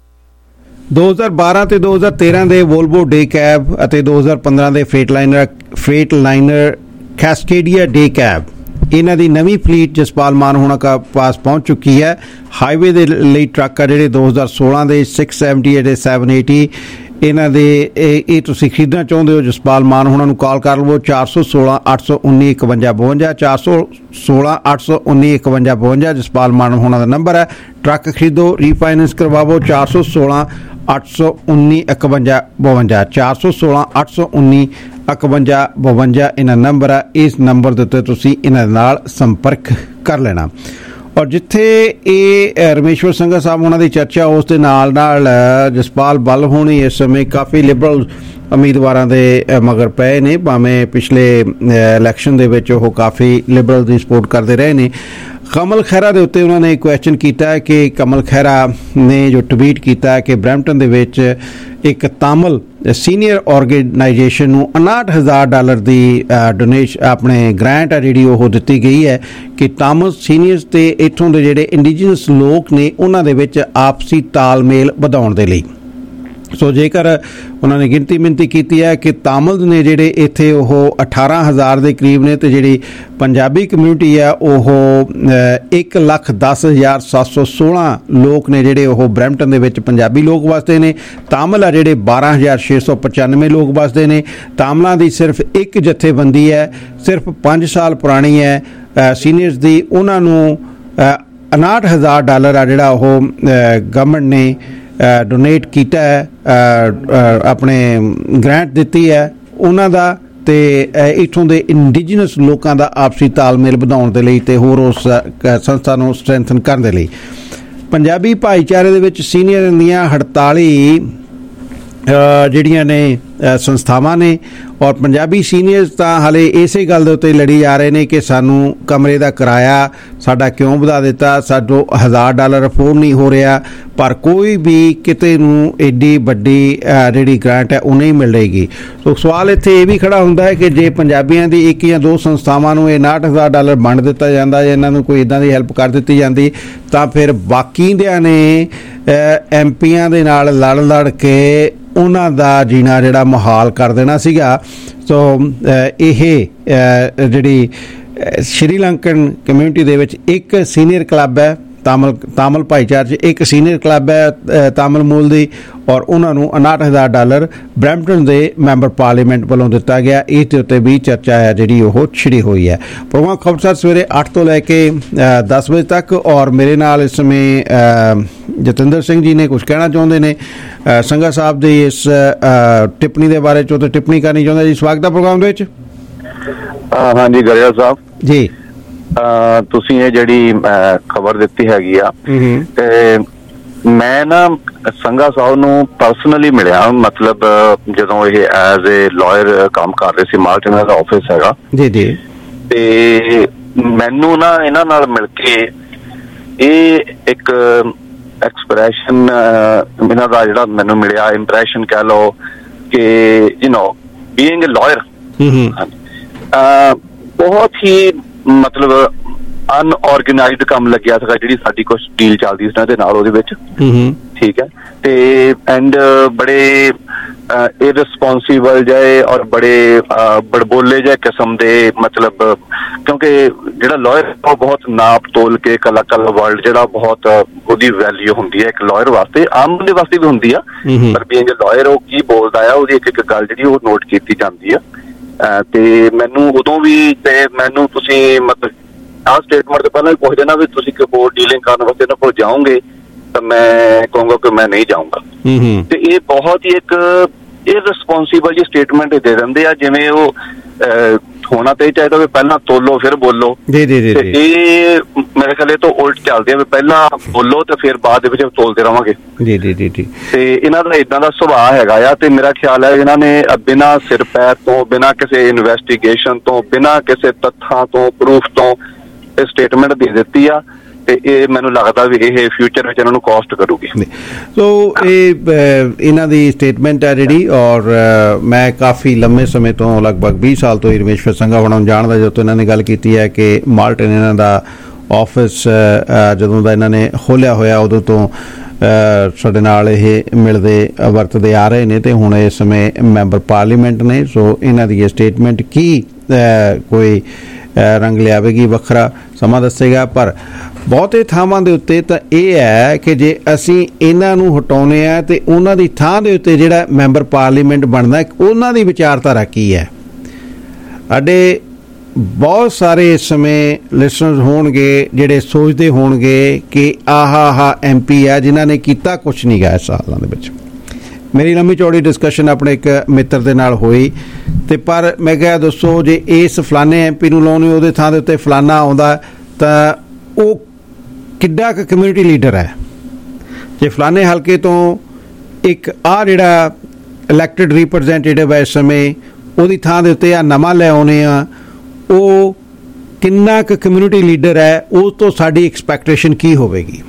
ਦੋ ਹਜ਼ਾਰ ਬਾਰਾਂ ਤੇ ਦੋ ਹਜ਼ਾਰ ਤੇਰਾਂ ਦੇ ਵੋਲਵੋ ਡੇ ਕੈਬ ਅਤੇ ਦੋ ਹਜ਼ਾਰ ਪੰਦਰਾਂ ਦੇ ਫੇਟਲਾਈਨਰ ਫੇਟਲਾਈਨਰ ਕੈਸਕੇਡੀਆ ਡੇ ਕੈਬ ਇਹਨਾਂ ਦੀ ਨਵੀਂ ਫਲੀਟ ਜਸਪਾਲ ਮਾਨ ਹੋਣਾ ਕਾ ਪਾਸ ਪਹੁੰਚ ਚੁੱਕੀ ਹੈ। ਹਾਈਵੇ ਦੇ ਲਈ ਟਰੱਕ ਆ ਜਿਹੜੇ ਦੋ ਹਜ਼ਾਰ ਸੋਲਾਂ ਦੇ ਸਿਕਸ ਸੈਵਨਟੀ ਅਤੇ ਸੈਵਨ ਏਟੀ ਇਹਨਾਂ ਦੇ ਇਹ ਤੁਸੀਂ ਖਰੀਦਣਾ ਚਾਹੁੰਦੇ ਹੋ ਜਸਪਾਲ ਮਾਨ ਹੋਣਾ ਨੂੰ ਕਾਲ ਕਰ ਲਵੋ ਚਾਰ ਸੌ ਸੋਲਾਂ ਅੱਠ ਸੌ ਉੱਨੀ ਇਕਵੰਜਾ ਬਵੰਜਾ ਚਾਰ ਸੌ ਸੋਲਾਂ ਅੱਠ ਸੌ ਉੱਨੀ ਇਕਵੰਜਾ ਬਵੰਜਾ ਜਸਪਾਲ ਮਾਨ ਹੋਣਾ ਦਾ ਨੰਬਰ ਹੈ। ਟਰੱਕ ਖਰੀਦੋ ਰੀਫਾਈਨੈਂਸ ਕਰਵਾਵੋ ਚਾਰ ਸੌ ਸੋਲਾਂ ਅੱਠ ਸੌ ਉੱਨੀ ਇਕਵੰਜਾ ਬਵੰਜਾ ਚਾਰ ਸੌ ਸੋਲਾਂ ਅੱਠ ਸੌ ਉੱਨੀ ਇਕਵੰਜਾ ਬਵੰਜਾ ਇਹਨਾਂ ਨੰਬਰ ਹੈ। ਇਸ ਨੰਬਰ ਦੇ ਉੱਤੇ ਤੁਸੀਂ ਇਹਨਾਂ ਨਾਲ ਸੰਪਰਕ ਕਰ ਲੈਣਾ। ਔਰ ਜਿੱਥੇ ਇਹ ਰਮੇਸ਼ਵਰ ਸੰਘਾ ਸਾਹਿਬ ਉਹਨਾਂ ਦੀ ਚਰਚਾ ਉਸ ਦੇ ਨਾਲ ਨਾਲ ਜਸਪਾਲ ਬੱਲ ਹੋਣੀ ਇਸ ਸਮੇਂ ਕਾਫੀ ਲਿਬਰਲ ਉਮੀਦਵਾਰਾਂ ਦੇ ਮਗਰ ਪਏ ਨੇ ਭਾਵੇਂ ਪਿਛਲੇ ਇਲੈਕਸ਼ਨ ਦੇ ਵਿੱਚ ਉਹ ਕਾਫੀ ਲਿਬਰਲ ਦੀ ਸਪੋਰਟ ਕਰਦੇ ਰਹੇ ਨੇ। ਕਮਲ ਖਹਿਰਾ ਦੇ ਉੱਤੇ ਉਹਨਾਂ ਨੇ ਕੁਐਸਚਨ ਕੀਤਾ ਹੈ ਕਿ ਕਮਲ ਖਹਿਰਾ ਨੇ ਜੋ ਟਵੀਟ ਕੀਤਾ ਹੈ ਕਿ ਬਰੈਂਪਟਨ ਦੇ ਵਿੱਚ ਇੱਕ ਤਾਮਿਲ ਸੀਨੀਅਰ ਆਰਗੇਨਾਈਜੇਸ਼ਨ ਨੂੰ ਉਨਾਹਠ ਹਜ਼ਾਰ ਡਾਲਰ ਦੀ ਡੋਨੇਸ਼ਨ ਆਪਣੇ ਗ੍ਰਾਂਟ ਆ ਜਿਹੜੀ ਉਹ ਦਿੱਤੀ ਗਈ ਹੈ ਕਿ ਤਾਮਿਲ ਸੀਨੀਅਰਸ ਤੇ ਇੱਥੋਂ ਦੇ ਜਿਹੜੇ ਇੰਡੀਜੀਨਸ ਲੋਕ ਨੇ ਉਹਨਾਂ ਦੇ ਵਿੱਚ ਆਪਸੀ ਤਾਲਮੇਲ ਵਧਾਉਣ ਦੇ ਲਈ। ਸੋ ਜੇਕਰ ਉਹਨਾਂ ਨੇ ਗਿਣਤੀ ਮਿਣਤੀ ਕੀਤੀ ਹੈ ਕਿ ਤਾਮਿਲ ਨੇ ਜਿਹੜੇ ਇੱਥੇ ਉਹ ਅਠਾਰਾਂ ਹਜ਼ਾਰ ਦੇ ਕਰੀਬ ਨੇ ਤੇ ਜਿਹੜੀ ਪੰਜਾਬੀ ਕਮਿਊਨਿਟੀ ਹੈ ਉਹ ਇੱਕ ਲੱਖ ਦਸ ਹਜ਼ਾਰ ਸੱਤ ਸੌ ਸੋਲਾਂ ਲੋਕ ਨੇ ਜਿਹੜੇ ਉਹ ਬਰੈਂਪਟਨ ਦੇ ਵਿੱਚ ਪੰਜਾਬੀ ਲੋਕ ਵਸਦੇ ਨੇ। ਤਾਮਿਲ ਆ ਜਿਹੜੇ ਬਾਰਾਂ ਹਜ਼ਾਰ ਛੇ ਸੌ ਪਚਾਨਵੇਂ ਲੋਕ ਵਸਦੇ ਨੇ। ਤਾਮਿਲਾਂ ਦੀ ਸਿਰਫ ਇੱਕ ਜਥੇਬੰਦੀ ਹੈ ਸਿਰਫ ਪੰਜ ਸਾਲ ਪੁਰਾਣੀ ਹੈ ਸੀਨੀਅਰਸ ਦੀ। ਉਹਨਾਂ ਨੂੰ ਉਨਾਹਠ ਹਜ਼ਾਰ ਡਾਲਰ ਆ ਜਿਹੜਾ ਉਹ ਗਵਰਨਮੈਂਟ ਨੇ ਡੋਨੇਟ ਕੀਤਾ ਹੈ ਆਪਣੇ ਗ੍ਰਾਂਟ ਦਿੱਤੀ ਹੈ ਉਹਨਾਂ ਦਾ ਤੇ ਇੱਥੋਂ ਦੇ ਇੰਡੀਜੀਨਸ ਲੋਕਾਂ ਦਾ ਆਪਸੀ ਤਾਲਮੇਲ ਵਧਾਉਣ ਦੇ ਲਈ ਤੇ ਹੋਰ ਉਸ ਸੰਸਥਾ ਨੂੰ ਸਟਰੈਂਥਨ ਕਰਨ ਦੇ ਲਈ। ਪੰਜਾਬੀ ਭਾਈਚਾਰੇ ਦੇ ਵਿੱਚ ਸੀਨੀਅਰ ਦੀਆਂ ਅੜਤਾਲੀ ਜਿਹੜੀਆਂ ਨੇ ਸੰਸਥਾਵਾਂ ਨੇ ਔਰ ਪੰਜਾਬੀ ਸੀਨੀਅਰਸ ਤਾਂ ਹਾਲੇ ਇਸੇ ਗੱਲ ਦੇ ਉੱਤੇ ਲੜੀ ਜਾ ਰਹੇ ਨੇ ਕਿ ਸਾਨੂੰ ਕਮਰੇ ਦਾ ਕਿਰਾਇਆ ਸਾਡਾ ਕਿਉਂ ਵਧਾ ਦਿੱਤਾ, ਸਾਡੋ ਹਜ਼ਾਰ ਡਾਲਰ ਅਫੋਰਡ ਨਹੀਂ ਹੋ ਰਿਹਾ। ਪਰ ਕੋਈ ਵੀ ਕਿਤੇ ਨੂੰ ਐਡੀ ਵੱਡੀ ਜਿਹੜੀ ਗ੍ਰਾਂਟ ਹੈ ਉਹ ਨਹੀਂ ਮਿਲ ਰਹੀ। ਸੋ ਸਵਾਲ ਇੱਥੇ ਇਹ ਵੀ ਖੜਾ ਹੁੰਦਾ ਹੈ ਕਿ ਜੇ ਪੰਜਾਬੀਆਂ ਦੀ ਇੱਕ ਜਾਂ ਦੋ ਸੰਸਥਾਵਾਂ ਨੂੰ ਇਹ ਉਨਾਹਠ ਹਜ਼ਾਰ ਡਾਲਰ ਵੰਡ ਦਿੱਤਾ ਜਾਂਦਾ ਜਾਂ ਇਹਨਾਂ ਨੂੰ ਕੋਈ ਇੱਦਾਂ ਦੀ ਹੈਲਪ ਕਰ ਦਿੱਤੀ ਜਾਂਦੀ ਤਾਂ ਫਿਰ ਬਾਕੀ ਦਿਆਂ ਨੇ ਐਮ ਪੀਆਂ ਦੇ ਨਾਲ ਲੜ ਲੜ ਕੇ ਉਹਨਾਂ ਦਾ ਜੀਣਾ ਜਿਹੜਾ ਮੁਹਾਲ ਕਰ ਦੇਣਾ ਸੀਗਾ। ਸੋ ਇਹ ਜਿਹੜੀ ਸ਼੍ਰੀਲੰਕਨ ਕਮਿਊਨਿਟੀ ਦੇ ਵਿੱਚ ਇੱਕ ਸੀਨੀਅਰ ਕਲੱਬ ਹੈ ਤਾਮਿਲ ਤਾਮਿਲ ਭਾਈਚਾਰੇ 'ਚ ਇੱਕ ਸੀਨੀਅਰ ਕਲੱਬ ਹੈ ਤਾਮਿਲ ਮੂਲ ਦੀ ਔਰ ਉਹਨਾਂ ਨੂੰ ਉਨਾਹਠ ਹਜ਼ਾਰ ਡਾਲਰ ਬਰੈਂਪਟਨ ਦੇ ਮੈਂਬਰ ਪਾਰਲੀਮੈਂਟ ਵੱਲੋਂ ਦਿੱਤਾ ਗਿਆ। ਇਸ ਦੇ ਉੱਤੇ ਵੀ ਚਰਚਾ ਹੈ ਜਿਹੜੀ ਉਹ ਛਿੜੀ ਹੋਈ ਹੈ। ਪ੍ਰੋਗਰਾਮ ਖਬਰਸਾਰ ਸਵੇਰੇ ਅੱਠ ਤੋਂ ਲੈ ਕੇ ਦਸ ਵਜੇ ਤੱਕ ਔਰ ਮੇਰੇ ਨਾਲ ਇਸ ਸਮੇਂ ਜਤਿੰਦਰ ਸਿੰਘ ਜੀ ਨੇ ਕੁਝ ਕਹਿਣਾ ਚਾਹੁੰਦੇ ਨੇ ਸੰਘਾ ਸਾਹਿਬ ਦੀ ਇਸ ਟਿੱਪਣੀ ਦੇ ਬਾਰੇ 'ਚ ਉਹ ਟਿੱਪਣੀ ਕਰਨੀ ਚਾਹੁੰਦੇ ਜੀ। ਸਵਾਗਤ ਹੈ ਪ੍ਰੋਗਰਾਮ ਦੇ ਵਿੱਚ। ਹਾਂਜੀ ਗਰੇਵਾਲ ਸਾਹਿਬ ਜੀ ਤੁਸੀਂ ਇਹ ਜਿਹੜੀ ਖਬਰ ਦਿੱਤੀ ਹੈਗੀ ਆ ਤੇ ਮੈਂ ਨਾ ਸੰਘਾ ਸਾਹਿਬ ਨੂੰ ਪਰਸਨਲੀ ਮਿਲਿਆ ਮਤਲਬ ਜਦੋਂ ਇਹ ਐਜ਼ ਏ ਲਾਇਰ ਕੰਮ ਕਰ ਰਹੇ ਸੀ ਮਾਲਟਨ ਦਾ ਆਫਿਸ ਹੈਗਾ ਜੀ ਜੀ ਤੇ ਮੈਨੂੰ ਨਾ ਇਹਨਾਂ ਨਾਲ ਮਿਲ ਕੇ ਇਹ ਇੱਕ ਐਕਸਪ੍ਰੈਸ਼ਨ ਇਹਨਾਂ ਦਾ ਜਿਹੜਾ ਮੈਨੂੰ ਮਿਲਿਆ ਇੰਪ੍ਰੈਸ਼ਨ ਕਹਿ ਲਓ ਕਿ you know being a liar ਬਹੁਤ ਹੀ ਮਤਲਬ ਅਨਆਰਗੇਨਾਈਜ਼ਡ ਕੰਮ ਲੱਗਿਆ ਸੀਗਾ ਜਿਹੜੀ ਸਾਡੀ ਕੁਛ ਡੀਲ ਚੱਲਦੀ ਸੀ ਉਹਨਾਂ ਦੇ ਨਾਲ ਉਹਦੇ ਵਿੱਚ ਠੀਕ ਹੈ ਤੇ ਐਂਡ ਬੜੇ ਇਰਰਿਸਪੌਂਸਿਬਲ ਜਿਹੇ ਔਰ ਬੜੇ ਬੜਬੋਲੇ ਜਿਹੇ ਕਿਸਮ ਦੇ ਮਤਲਬ ਕਿਉਂਕਿ ਜਿਹੜਾ ਲਾਇਰ ਉਹ ਬਹੁਤ ਨਾਪ ਤੋਲ ਕੇ ਕਲਾ ਕਲਾ ਵਰਲਡ ਜਿਹੜਾ ਬਹੁਤ ਉਹਦੀ ਵੈਲਿਊ ਹੁੰਦੀ ਹੈ ਇੱਕ ਲਾਇਰ ਵਾਸਤੇ, ਆਮ ਬੰਦੇ ਵਾਸਤੇ ਵੀ ਹੁੰਦੀ ਆ, ਪਰ ਬੀਇੰਗ ਅ ਲਾਇਰ ਉਹ ਕੀ ਬੋਲਦਾ ਆ ਉਹਦੀ ਇੱਕ ਇੱਕ ਗੱਲ ਜਿਹੜੀ ਉਹ ਨੋਟ ਕੀਤੀ ਜਾਂਦੀ ਆ। ਤੇ ਮੈਨੂੰ ਉਦੋਂ ਵੀ ਤੇ ਮੈਨੂੰ ਤੁਸੀਂ ਮਤਲਬ ਆਹ ਸਟੇਟਮੈਂਟ ਤੋਂ ਪਹਿਲਾਂ ਵੀ ਪੁੱਛ ਦੇਣਾ ਵੀ ਤੁਸੀਂ ਕਿ ਹੋਰ ਡੀਲਿੰਗ ਕਰਨ ਵਾਸਤੇ ਇਹਨਾਂ ਕੋਲ ਜਾਓਗੇ ਤਾਂ ਮੈਂ ਕਹੂੰਗਾ ਕਿ ਮੈਂ ਨਹੀਂ ਜਾਊਂਗਾ। ਤੇ ਇਹ ਬਹੁਤ ਹੀ ਇੱਕ ਇਰਰਿਸਪੌਂਸੀਬਲ ਜਿਹੀ ਸਟੇਟਮੈਂਟ ਦੇ ਦਿੰਦੇ ਆ, ਜਿਵੇਂ ਉਹ ਹੋਣਾ ਤੇ ਚਾਹੀਦਾ ਵੀ ਪਹਿਲਾਂ ਤੋਲੋ ਫਿਰ ਬੋਲੋ। ਜੀ ਜੀ ਜੀ ਇਹ ਮੇਰੇ ਖਿਆਲ ਇਹ ਤੋਂ ਉਲਟ ਚੱਲਦੇ ਆ ਵੀ ਪਹਿਲਾਂ ਬੋਲੋ ਤੇ ਫਿਰ ਬਾਅਦ ਦੇ ਵਿੱਚ ਤੋਲਦੇ ਰਹਾਂਗੇ। ਜੀ ਜੀ ਜੀ ਜੀ ਤੇ ਇਹਨਾਂ ਦਾ ਇਦਾਂ ਦਾ ਸੁਭਾਅ ਹੈਗਾ ਆ। ਤੇ ਮੇਰਾ ਖਿਆਲ ਹੈ ਇਹਨਾਂ ਨੇ ਬਿਨਾਂ ਸਿਰ ਪੈਰ ਤੋਂ, ਬਿਨਾਂ ਕਿਸੇ ਇਨਵੈਸਟੀਗੇਸ਼ਨ ਤੋਂ, ਬਿਨਾਂ ਕਿਸੇ ਤੱਥਾਂ ਤੋਂ, ਪ੍ਰੂਫ ਤੋਂ ਇਹ ਸਟੇਟਮੈਂਟ ਦੇ ਦਿੱਤੀ ਆ। ਤੇ ਇਹ ਮੈਨੂੰ ਲੱਗਦਾ ਵੀ ਇਹ ਫਿਊਚਰ ਵਿੱਚ ਇਹਨਾਂ ਨੂੰ ਕਾਸਟ ਕਰੂਗੀ। ਸੋ ਇਹ ਇਹਨਾਂ ਦੀ ਸਟੇਟਮੈਂਟ ਹੈ ਜਿਹੜੀ, ਔਰ ਮੈਂ ਕਾਫੀ ਲੰਮੇ ਸਮੇਂ ਤੋਂ ਲਗਭਗ ਵੀਹ ਸਾਲ ਤੋਂ ਰਮੇਸ਼ ਸਿੰਘਾ ਹੋਣਾ ਨੂੰ ਜਾਣਦਾ, ਜਦੋਂ ਇਹਨਾਂ ਨੇ ਗੱਲ ਕੀਤੀ ਹੈ ਕਿ ਮਾਲਟਨ ਇਹਨਾਂ ਦਾ ਆਫਿਸ ਜਦੋਂ ਦਾ ਇਹਨਾਂ ਨੇ ਖੋਲ੍ਹਿਆ ਹੋਇਆ ਉਦੋਂ ਤੋਂ ਸਾਡੇ ਨਾਲ ਇਹ ਮਿਲਦੇ ਵਰਤਦੇ ਆ ਰਹੇ ਨੇ ਤੇ ਹੁਣ ਇਸ ਸਮੇਂ ਮੈਂਬਰ ਪਾਰਲੀਮੈਂਟ ਨੇ। ਸੋ ਇਹਨਾਂ ਦੀ ਇਹ ਸਟੇਟਮੈਂਟ ਕੀ ਕੋਈ ਰੰਗ ਲਿਆਵੇਗੀ ਵੱਖਰਾ ਸਮਾਂ ਦੱਸੇਗਾ, ਪਰ ਬਹੁਤੇ ਥਾਵਾਂ ਦੇ ਉੱਤੇ ਤਾਂ ਇਹ ਹੈ ਕਿ ਜੇ ਅਸੀਂ ਇਹਨਾਂ ਨੂੰ ਹਟਾਉਂਦੇ ਆ ਤੇ ਉਹਨਾਂ ਦੀ ਥਾਂ ਦੇ ਉੱਤੇ ਜਿਹੜਾ ਮੈਂਬਰ ਪਾਰਲੀਮੈਂਟ ਬਣਦਾ ਉਹਨਾਂ ਦੀ ਵਿਚਾਰਧਾਰਾ ਕੀ ਹੈ। ਸਾਡੇ ਬਹੁਤ ਸਾਰੇ ਇਸ ਸਮੇਂ ਲਿਸਨਰਸ ਹੋਣਗੇ ਜਿਹੜੇ ਸੋਚਦੇ ਹੋਣਗੇ ਕਿ ਆਹ ਆਹ ਐਮ ਪੀ ਆ ਜਿਨ੍ਹਾਂ ਨੇ ਕੀਤਾ ਕੁਛ ਨਹੀਂ ਗਾ ਇਸ ਸਾਲਾਂ ਦੇ ਵਿੱਚ। ਮੇਰੀ ਲੰਮੀ ਚੌੜੀ ਡਿਸਕਸ਼ਨ ਆਪਣੇ ਇੱਕ ਮਿੱਤਰ ਦੇ ਨਾਲ ਹੋਈ ਤੇ ਪਰ ਮੈਂ ਕਿਹਾ ਦੋਸਤੋ ਜੇ ਇਸ ਫਲਾਣੇ ਐਮ ਪੀ ਨੂੰ ਲਾਉਣੇ ਉਹਦੇ ਥਾਂ ਦੇ ਉੱਤੇ ਫਲਾਣਾ ਆਉਂਦਾ ਤਾਂ ਉਹ ਕਿੱਡਾ ਕੁ ਕਮਿਊਨਿਟੀ ਲੀਡਰ ਹੈ। ਜੇ ਫਲਾਣੇ ਹਲਕੇ ਤੋਂ ਇੱਕ ਆਹ ਜਿਹੜਾ ਇਲੈਕਟਿਡ ਰਿਪਰੈਜ਼ੈਂਟੇਟਿਵ ਹੈ ਇਸ ਸਮੇਂ ਉਹਦੀ ਥਾਂ ਦੇ ਉੱਤੇ ਆ ਨਵਾਂ ਲੈ ਆਉਣੇ ਆ, ਉਹ ਕਿੰਨਾ ਕੁ ਕਮਿਊਨਿਟੀ ਲੀਡਰ ਹੈ, ਉਸ ਤੋਂ ਸਾਡੀ ਐਕਸਪੈਕਟੇਸ਼ਨ ਕੀ ਹੋਵੇਗੀ।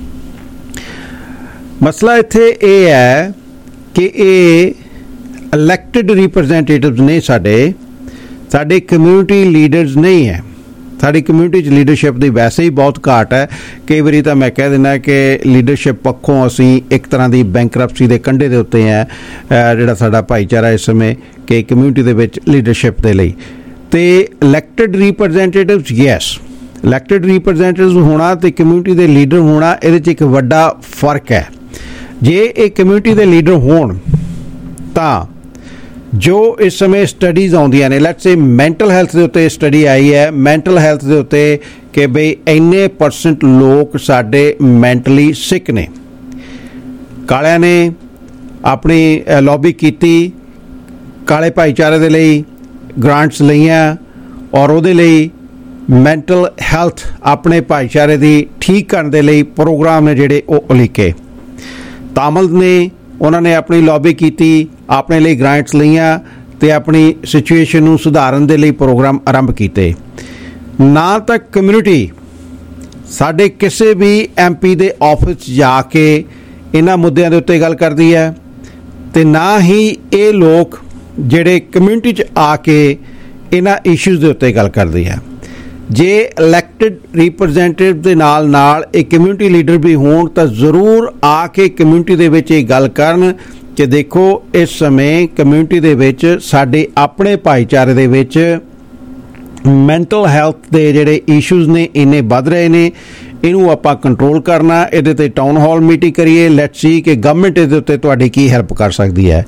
ਮਸਲਾ ਇੱਥੇ ਇਹ ਹੈ ਕਿ ਇਹ ਇਲੈਕਟਿਡ ਰਿਪਰੈਜ਼ੈਂਟੇਟਿਵਸ ਨੇ, ਸਾਡੇ ਸਾਡੇ ਕਮਿਊਨਿਟੀ ਲੀਡਰਸ ਨਹੀਂ ਹੈ। ਸਾਡੀ ਕਮਿਊਨਿਟੀ 'ਚ ਲੀਡਰਸ਼ਿਪ ਦੀ ਵੈਸੇ ਹੀ ਬਹੁਤ ਘਾਟ ਹੈ। ਕਈ ਵਾਰੀ ਤਾਂ ਮੈਂ ਕਹਿ ਦਿੰਦਾ ਕਿ ਲੀਡਰਸ਼ਿਪ ਪੱਖੋਂ ਅਸੀਂ ਇੱਕ ਤਰ੍ਹਾਂ ਦੀ ਬੈਂਕਰਪਸੀ ਦੇ ਕੰਢੇ ਦੇ ਉੱਤੇ ਹੈ ਜਿਹੜਾ ਸਾਡਾ ਭਾਈਚਾਰਾ ਇਸ ਸਮੇਂ ਕਿ ਕਮਿਊਨਿਟੀ ਦੇ ਵਿੱਚ ਲੀਡਰਸ਼ਿਪ ਦੇ ਲਈ। ਤੇ elected representatives yes, elected representatives ਹੋਣਾ ਤੇ ਕਮਿਊਨਿਟੀ ਦੇ ਲੀਡਰ ਹੋਣਾ ਇਹਦੇ 'ਚ ਇੱਕ ਵੱਡਾ ਫਰਕ ਹੈ। ਜੇ ਇਹ ਕਮਿਊਨਿਟੀ ਦੇ ਲੀਡਰ ਹੋਣ ਤਾਂ ਜੋ ਇਸ ਸਮੇਂ ਸਟੱਡੀਜ਼ ਆਉਂਦੀਆਂ ਨੇ, ਲੈਟਸ ਸੇ ਮੈਂਟਲ ਹੈਲਥ ਦੇ ਉੱਤੇ ਸਟੱਡੀ ਆਈ ਹੈ, ਮੈਂਟਲ ਹੈਲਥ ਦੇ ਉੱਤੇ ਕਿ ਬਈ ਇੰਨੇ ਪਰਸੈਂਟ ਲੋਕ ਸਾਡੇ ਮੈਂਟਲੀ ਸਿਕ ਨੇ। ਕਾਲਿਆਂ ਨੇ ਆਪਣੀ ਲੌਬੀ ਕੀਤੀ, ਕਾਲੇ ਭਾਈਚਾਰੇ ਦੇ ਲਈ ਗ੍ਰਾਂਟਸ ਲਈਆਂ ਔਰ ਉਹਦੇ ਲਈ ਮੈਂਟਲ ਹੈਲਥ ਆਪਣੇ ਭਾਈਚਾਰੇ ਦੀ ਠੀਕ ਕਰਨ ਦੇ ਲਈ ਪ੍ਰੋਗਰਾਮ ਨੇ ਜਿਹੜੇ ਉਹ ਉਲੀਕੇ। ਤਾਮਿਲ ਨੇ ਉਹਨਾਂ ਨੇ ਆਪਣੀ ਲੌਬੀ ਕੀਤੀ, ਆਪਣੇ ਲਈ ਗ੍ਰਾਂਟਸ ਲਈਆਂ ਤੇ ਆਪਣੀ ਸਿਚੁਏਸ਼ਨ ਨੂੰ ਸੁਧਾਰਨ ਦੇ ਲਈ ਪ੍ਰੋਗਰਾਮ ਆਰੰਭ ਕੀਤੇ। ਨਾ ਤਾਂ ਕਮਿਊਨਿਟੀ ਸਾਡੇ ਕਿਸੇ ਵੀ ਐਮ ਪੀ ਦੇ ਆਫਿਸ 'ਚ ਜਾ ਕੇ ਇਹਨਾਂ ਮੁੱਦਿਆਂ ਦੇ ਉੱਤੇ ਗੱਲ ਕਰਦੀ ਹੈ ਤੇ ਨਾ ਹੀ ਇਹ ਲੋਕ ਜਿਹੜੇ ਕਮਿਊਨਿਟੀ 'ਚ ਆ ਕੇ ਇਹਨਾਂ ਇਸ਼ੂਜ਼ ਦੇ ਉੱਤੇ ਗੱਲ ਕਰਦੀ ਹੈ। ਜੇ ਇਲੈਕਟਿਡ ਰਿਪਰੈਜ਼ੈਂਟੇਟਿਵ ਦੇ ਨਾਲ ਨਾਲ ਇਹ ਕਮਿਊਨਿਟੀ ਲੀਡਰ ਵੀ ਹੋਣ ਤਾਂ ਜ਼ਰੂਰ ਆ ਕੇ ਕਮਿਊਨਿਟੀ ਦੇ ਵਿੱਚ ਇਹ ਗੱਲ ਕਰਨ ਕਿ ਦੇਖੋ ਇਸ ਸਮੇਂ ਕਮਿਊਨਿਟੀ ਦੇ ਵਿੱਚ ਸਾਡੇ ਆਪਣੇ ਭਾਈਚਾਰੇ ਦੇ ਵਿੱਚ ਮੈਂਟਲ ਹੈਲਥ ਦੇ ਜਿਹੜੇ ਇਸ਼ੂਜ਼ ਨੇ ਇੰਨੇ ਵੱਧ ਰਹੇ ਨੇ, ਇਹਨੂੰ ਆਪਾਂ ਕੰਟਰੋਲ ਕਰਨਾ, ਇਹਦੇ ਤੇ ਟਾਊਨ ਹਾਲ ਮੀਟਿੰਗ ਕਰੀਏ, ਲੈਟਸ ਸੀ ਕਿ ਗਵਰਨਮੈਂਟ ਇਹਦੇ ਉੱਤੇ ਤੁਹਾਡੀ ਕੀ ਹੈਲਪ ਕਰ ਸਕਦੀ ਹੈ।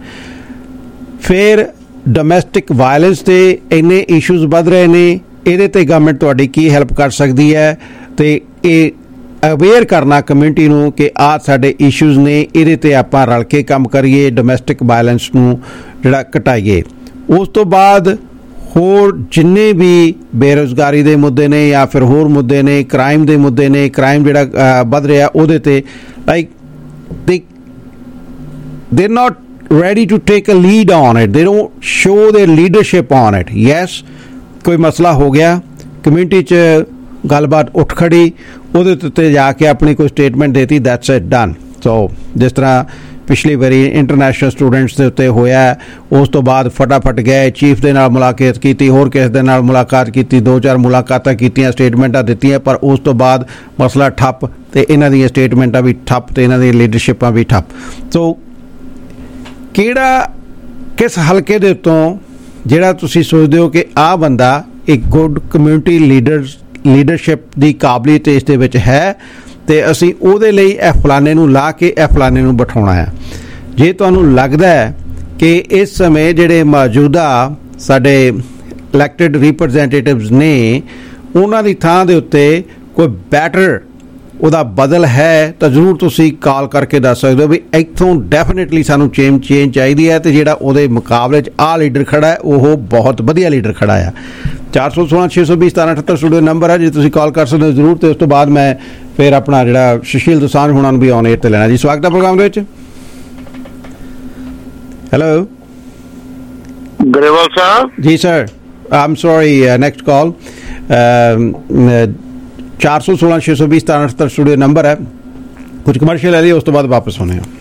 ਫਿਰ ਡੋਮੈਸਟਿਕ ਵਾਇਲੈਂਸ ਦੇ ਇੰਨੇ ਇਸ਼ੂਜ਼ ਵੱਧ ਰਹੇ ਨੇ, ਇਹਦੇ ਤੇ ਗਵਰਨਮੈਂਟ ਤੁਹਾਡੀ ਕੀ ਹੈਲਪ ਕਰ ਸਕਦੀ ਹੈ ਤੇ ਇਹ ਅਵੇਅਰ ਕਰਨਾ ਕਮਿਊਨਿਟੀ ਨੂੰ ਕਿ ਆਹ ਸਾਡੇ ਇਸ਼ੂਜ਼ ਨੇ, ਇਹਦੇ ਤੇ ਆਪਾਂ ਰਲ ਕੇ ਕੰਮ ਕਰੀਏ, ਡੋਮੈਸਟਿਕ ਵਾਇਲੈਂਸ ਨੂੰ ਜਿਹੜਾ ਘਟਾਈਏ। ਉਸ ਤੋਂ ਬਾਅਦ ਹੋਰ ਜਿੰਨੇ ਵੀ ਬੇਰੁਜ਼ਗਾਰੀ ਦੇ ਮੁੱਦੇ ਨੇ ਜਾਂ ਫਿਰ ਹੋਰ ਮੁੱਦੇ ਨੇ, ਕ੍ਰਾਈਮ ਦੇ ਮੁੱਦੇ ਨੇ, ਕ੍ਰਾਈਮ ਜਿਹੜਾ ਵੱਧ ਰਿਹਾ ਉਹਦੇ ਤੇ ਲਾਈਕ ਦੇ ਦੇ ਨਾਟ ready to take a lead on it, they don't show their leadership on it. yes, ਕੋਈ ਮਸਲਾ ਹੋ ਗਿਆ, ਕਮਿਊਨਿਟੀ 'ਚ ਗੱਲਬਾਤ ਉੱਠ ਖੜੀ, ਉਹਦੇ ਉੱਤੇ ਜਾ ਕੇ ਆਪਣੀ ਕੋਈ ਸਟੇਟਮੈਂਟ ਦੇਤੀ, ਦੈਟਸ ਇਟ ਡਨ। ਸੋ ਜਿਸ ਤਰ੍ਹਾਂ ਪਿਛਲੀ ਵਾਰੀ ਇੰਟਰਨੈਸ਼ਨਲ ਸਟੂਡੈਂਟਸ ਦੇ ਉੱਤੇ ਹੋਇਆ, ਉਸ ਤੋਂ ਬਾਅਦ ਫਟਾਫਟ ਗਏ, ਚੀਫ ਦੇ ਨਾਲ ਮੁਲਾਕਾਤ ਕੀਤੀ, ਹੋਰ ਕਿਸੇ ਦੇ ਨਾਲ ਮੁਲਾਕਾਤ ਕੀਤੀ, ਦੋ ਚਾਰ ਮੁਲਾਕਾਤਾਂ ਕੀਤੀਆਂ, ਸਟੇਟਮੈਂਟਾਂ ਦਿੱਤੀਆਂ, ਪਰ ਉਸ ਤੋਂ ਬਾਅਦ ਮਸਲਾ ਠੱਪ ਤੇ ਇਹਨਾਂ ਦੀਆਂ ਸਟੇਟਮੈਂਟਾਂ ਵੀ ਠੱਪ ਤੇ ਇਹਨਾਂ ਦੀਆਂ ਲੀਡਰਸ਼ਿਪਾਂ ਵੀ ਠੱਪ। ਸੋ ਕਿਹੜਾ ਕਿਸ ਹਲਕੇ ਦੇ ਉੱਤੋਂ ਜਿਹੜਾ ਤੁਸੀਂ ਸੋਚਦੇ ਹੋ ਕਿ ਆਹ ਬੰਦਾ ਇੱਕ ਗੁੱਡ ਕਮਿਊਨਿਟੀ ਲੀਡਰਸ ਲੀਡਰਸ਼ਿਪ ਦੀ ਕਾਬਲੀਅਤ ਇਸ ਦੇ ਵਿੱਚ ਹੈ ਤੇ ਅਸੀਂ ਉਹਦੇ ਲਈ ਇਹ ਫਲਾਣੇ ਨੂੰ ਲਾ ਕੇ ਇਹ ਫਲਾਣੇ ਨੂੰ ਬਿਠਾਉਣਾ ਹੈ। ਜੇ ਤੁਹਾਨੂੰ ਲੱਗਦਾ ਹੈ ਕਿ ਇਸ ਸਮੇਂ ਜਿਹੜੇ ਮੌਜੂਦਾ ਸਾਡੇ ਇਲੈਕਟਿਡ ਰਿਪਰੈਜ਼ੈਂਟੇਟਿਵਸ ਨੇ ਉਹਨਾਂ ਦੀ ਥਾਂ ਦੇ ਉੱਤੇ ਕੋਈ ਬੈਟਰ ਉਹਦਾ ਬਦਲ ਹੈ ਤਾਂ ਜ਼ਰੂਰ ਤੁਸੀਂ ਕਾਲ ਕਰਕੇ ਦੱਸ ਸਕਦੇ ਹੋ ਵੀ ਇੱਥੋਂ ਡੈਫੀਨੇਟਲੀ ਸਾਨੂੰ ਚੇਂਜ ਚੇਂਜ ਚਾਹੀਦੀ ਹੈ ਤੇ ਜਿਹੜਾ ਉਹਦੇ ਮੁਕਾਬਲੇ 'ਚ ਆਹ ਲੀਡਰ ਖੜਾ ਹੈ ਉਹ ਬਹੁਤ ਵਧੀਆ ਲੀਡਰ ਖੜਾ ਆ। ਚਾਰ ਸੌ ਸੋਲਾਂ ਛੇ ਸੌ ਵੀਹ ਸਤਾਰਾਂ ਅਠੱਤਰ ਸਟੂਡੀਓ ਨੰਬਰ ਹੈ, ਜੇ ਤੁਸੀਂ ਕਾਲ ਕਰ ਸਕਦੇ ਹੋ ਜ਼ਰੂਰ। ਤੇ ਉਸ ਤੋਂ ਬਾਅਦ ਮੈਂ ਫਿਰ ਆਪਣਾ ਜਿਹੜਾ ਸੁਸ਼ੀਲ ਦੋਸਾਂਝ ਹੋਣਾ ਨੂੰ ਵੀ ਔਨ 에ਅਰ ਤੇ ਲੈਣਾ ਜੀ। ਸਵਾਗਤ ਹੈ ਪ੍ਰੋਗਰਾਮ ਦੇ ਵਿੱਚ। Hello Grewal Sahib ji sir, I'm sorry next call. ਚਾਰ ਸੌ ਸੋਲਾਂ ਛੇ ਸੌ ਵੀਹ ਸਤਾਰਾਂ ਅਠੱਤਰ ਸਟੂਡੀਓ ਨੰਬਰ ਹੈ। ਕੁਝ ਕਮਰਸ਼ੀਅਲ ਲੈ ਲਈਏ, ਉਸ ਤੋਂ ਬਾਅਦ ਵਾਪਸ ਆਉਂਦੇ ਹਾਂ।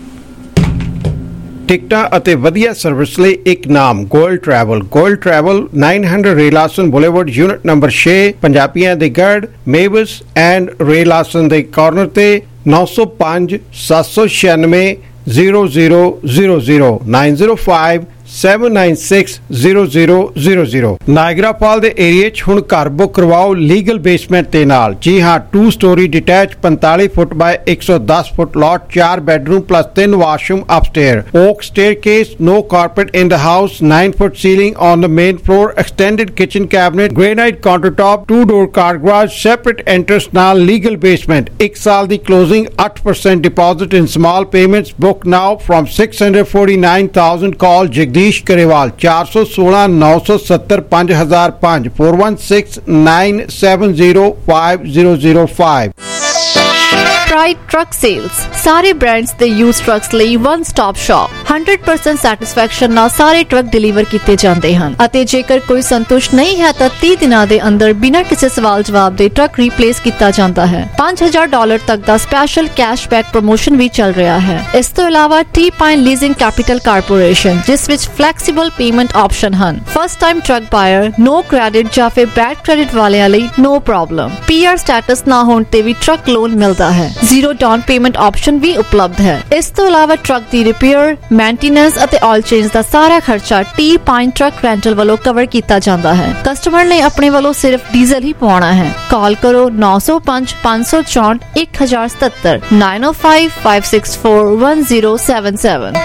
ਟਿਕਟਾਂ ਅਤੇ ਵਧੀਆ ਸਰਵਿਸ ਲਈ ਇੱਕ ਨਾਮ ਗੋਲਡ ਟਰੈਵਲ। ਗੋਲਡ ਟਰੈਵਲ ਨੌ ਸੌ ਰੇਲਾਸਨ ਬੁਲੇਵਾਰਡ ਯੂਨਿਟ ਨੰਬਰ ਛੇ, ਪੰਜਾਬੀਆਂ ਦੇ ਗੜ ਮੇਵਸ ਐਂਡ ਰੇਲਾਸਨ ਦੇ ਕਾਰਨਰ ਤੇ ਨੌ ਸੌ ਪੰਜ ਸੱਤ ਸੌ ਛਿਆਨਵੇਂ zero zero zero zero nine zero five seven nine six zero zero zero zero. Niagara Fall ਦੇ ਏਰੀਏ 'ਚ ਹੁਣ ਘਰ ਬੁੱਕ ਕਰਵਾਓ ਲੀਗਲ ਬੇਸਮੈਂਟ ਦੇ ਨਾਲ। ਜੀ ਹਾਂ, ਟੂ ਸਟੋਰੀ ਡਿਟੈਚ ਪੰਤਾਲੀ ਫੁੱਟ ਬਾਏ ਇੱਕ ਸੌ ਦਸ ਫੁੱਟ ਲੋਟ, ਚਾਰ ਬੈਡਰੂਮ ਪਲੱਸ ਤਿੰਨ washroom upstairs, oak staircase, no carpet in the house, nine foot ceiling on the main floor, extended kitchen cabinet, granite countertop, two door car garage, separate entrance ਨਾਲ legal basement. ਇੱਕ ਸਾਲ ਦੀ closing, eight percent deposit in small payments। Book now from six hundred forty-nine thousand। Call Jagdish करेवाल चार सौ सोलह नौ सौ सत्तर पांच हजार पांच four one six nine seven zero five zero zero five. Pride Truck Sales ਸਾਰੇ ਬ੍ਰਾਂਡਸ ਦੇ ਯੂਜ਼ ਟਰੱਕਸ ਲਈ one stop shop. hundred percent satisfaction ਨਾਲ ਸਾਰੇ ਟਰੱਕ ਡਿਲੀਵਰ ਕੀਤੇ ਜਾਂਦੇ ਹਨ ਅਤੇ ਜੇਕਰ ਕੋਈ ਸੰਤੁਸ਼ਟ ਨਹੀਂ ਹੈ ਤਾਂ ਤੀਹ ਦਿਨਾਂ ਦੇ ਅੰਦਰ ਬਿਨਾਂ ਕਿਸੇ ਸਵਾਲ ਜਵਾਬ ਦੇ ਟਰੱਕ ਰੀਪਲੇਸ ਕੀਤਾ ਜਾਂਦਾ ਹੈ। ਪੰਜ ਹਜ਼ਾਰ ਡਾਲਰ ਤੱਕ ਦਾ ਸਪੈਸ਼ਲ ਕੈਸ਼ਬੈਕ ਪ੍ਰਮੋਸ਼ਨ ਵੀ ਚੱਲ ਰਿਹਾ ਹੈ। ਇਸ ਤੋਂ ਇਲਾਵਾ T Pine leasing capital corporation, ਜਿਸ ਵਿੱਚ ਫਲੈਕਸੀਬਲ ਪੇਮੈਂਟ ਆਪਸ਼ਨ ਹਨ। First time truck buyer, no credit ਜਾਂ ਫਿਰ ਬੈਡ ਕ੍ਰੈਡਿਟ ਵਾਲਿਆਂ ਲਈ no problem. P R status ਨਾ ਹੋਣ ਤੇ ਵੀ ਟਰੱਕ ਲੋਨ ਮਿਲਦਾ ਹੈ। ਜ਼ੀਰੋ ਡਾਊਨ ਪੇਮੈਂਟ ਆਪਸ਼ਨ ਵੀ ਉਪਲਬਧ ਹੈ। ਇਸ ਤੋਂ ਇਲਾਵਾ ਟਰੱਕ ਦੀ ਰਿਪੇਅਰ, ਮੇਨਟੇਨੈਂਸ ਅਤੇ ਆਇਲ ਚੇਂਜ ਦਾ ਸਾਰਾ ਖਰਚਾ ਟੀ ਪਾਈਨ ਟਰੱਕ ਰੈਂਟਲ ਵੱਲੋਂ ਕਵਰ ਕੀਤਾ ਜਾਂਦਾ ਹੈ। ਕਸਟਮਰ ਨੇ ਆਪਣੇ ਵੱਲੋਂ ਸਿਰਫ ਡੀਜ਼ਲ ਹੀ ਪਵਾਉਣਾ ਹੈ। ਕਾਲ ਕਰੋ ਨੌ ਸੌ ਪੰਜ ਪੰਜ ਸੌ ਚੌਂਹਠ ਇੱਕ ਹਜ਼ਾਰ ਸਤੱਤਰ ਨਾइन ओ five five six four one zero seven seven.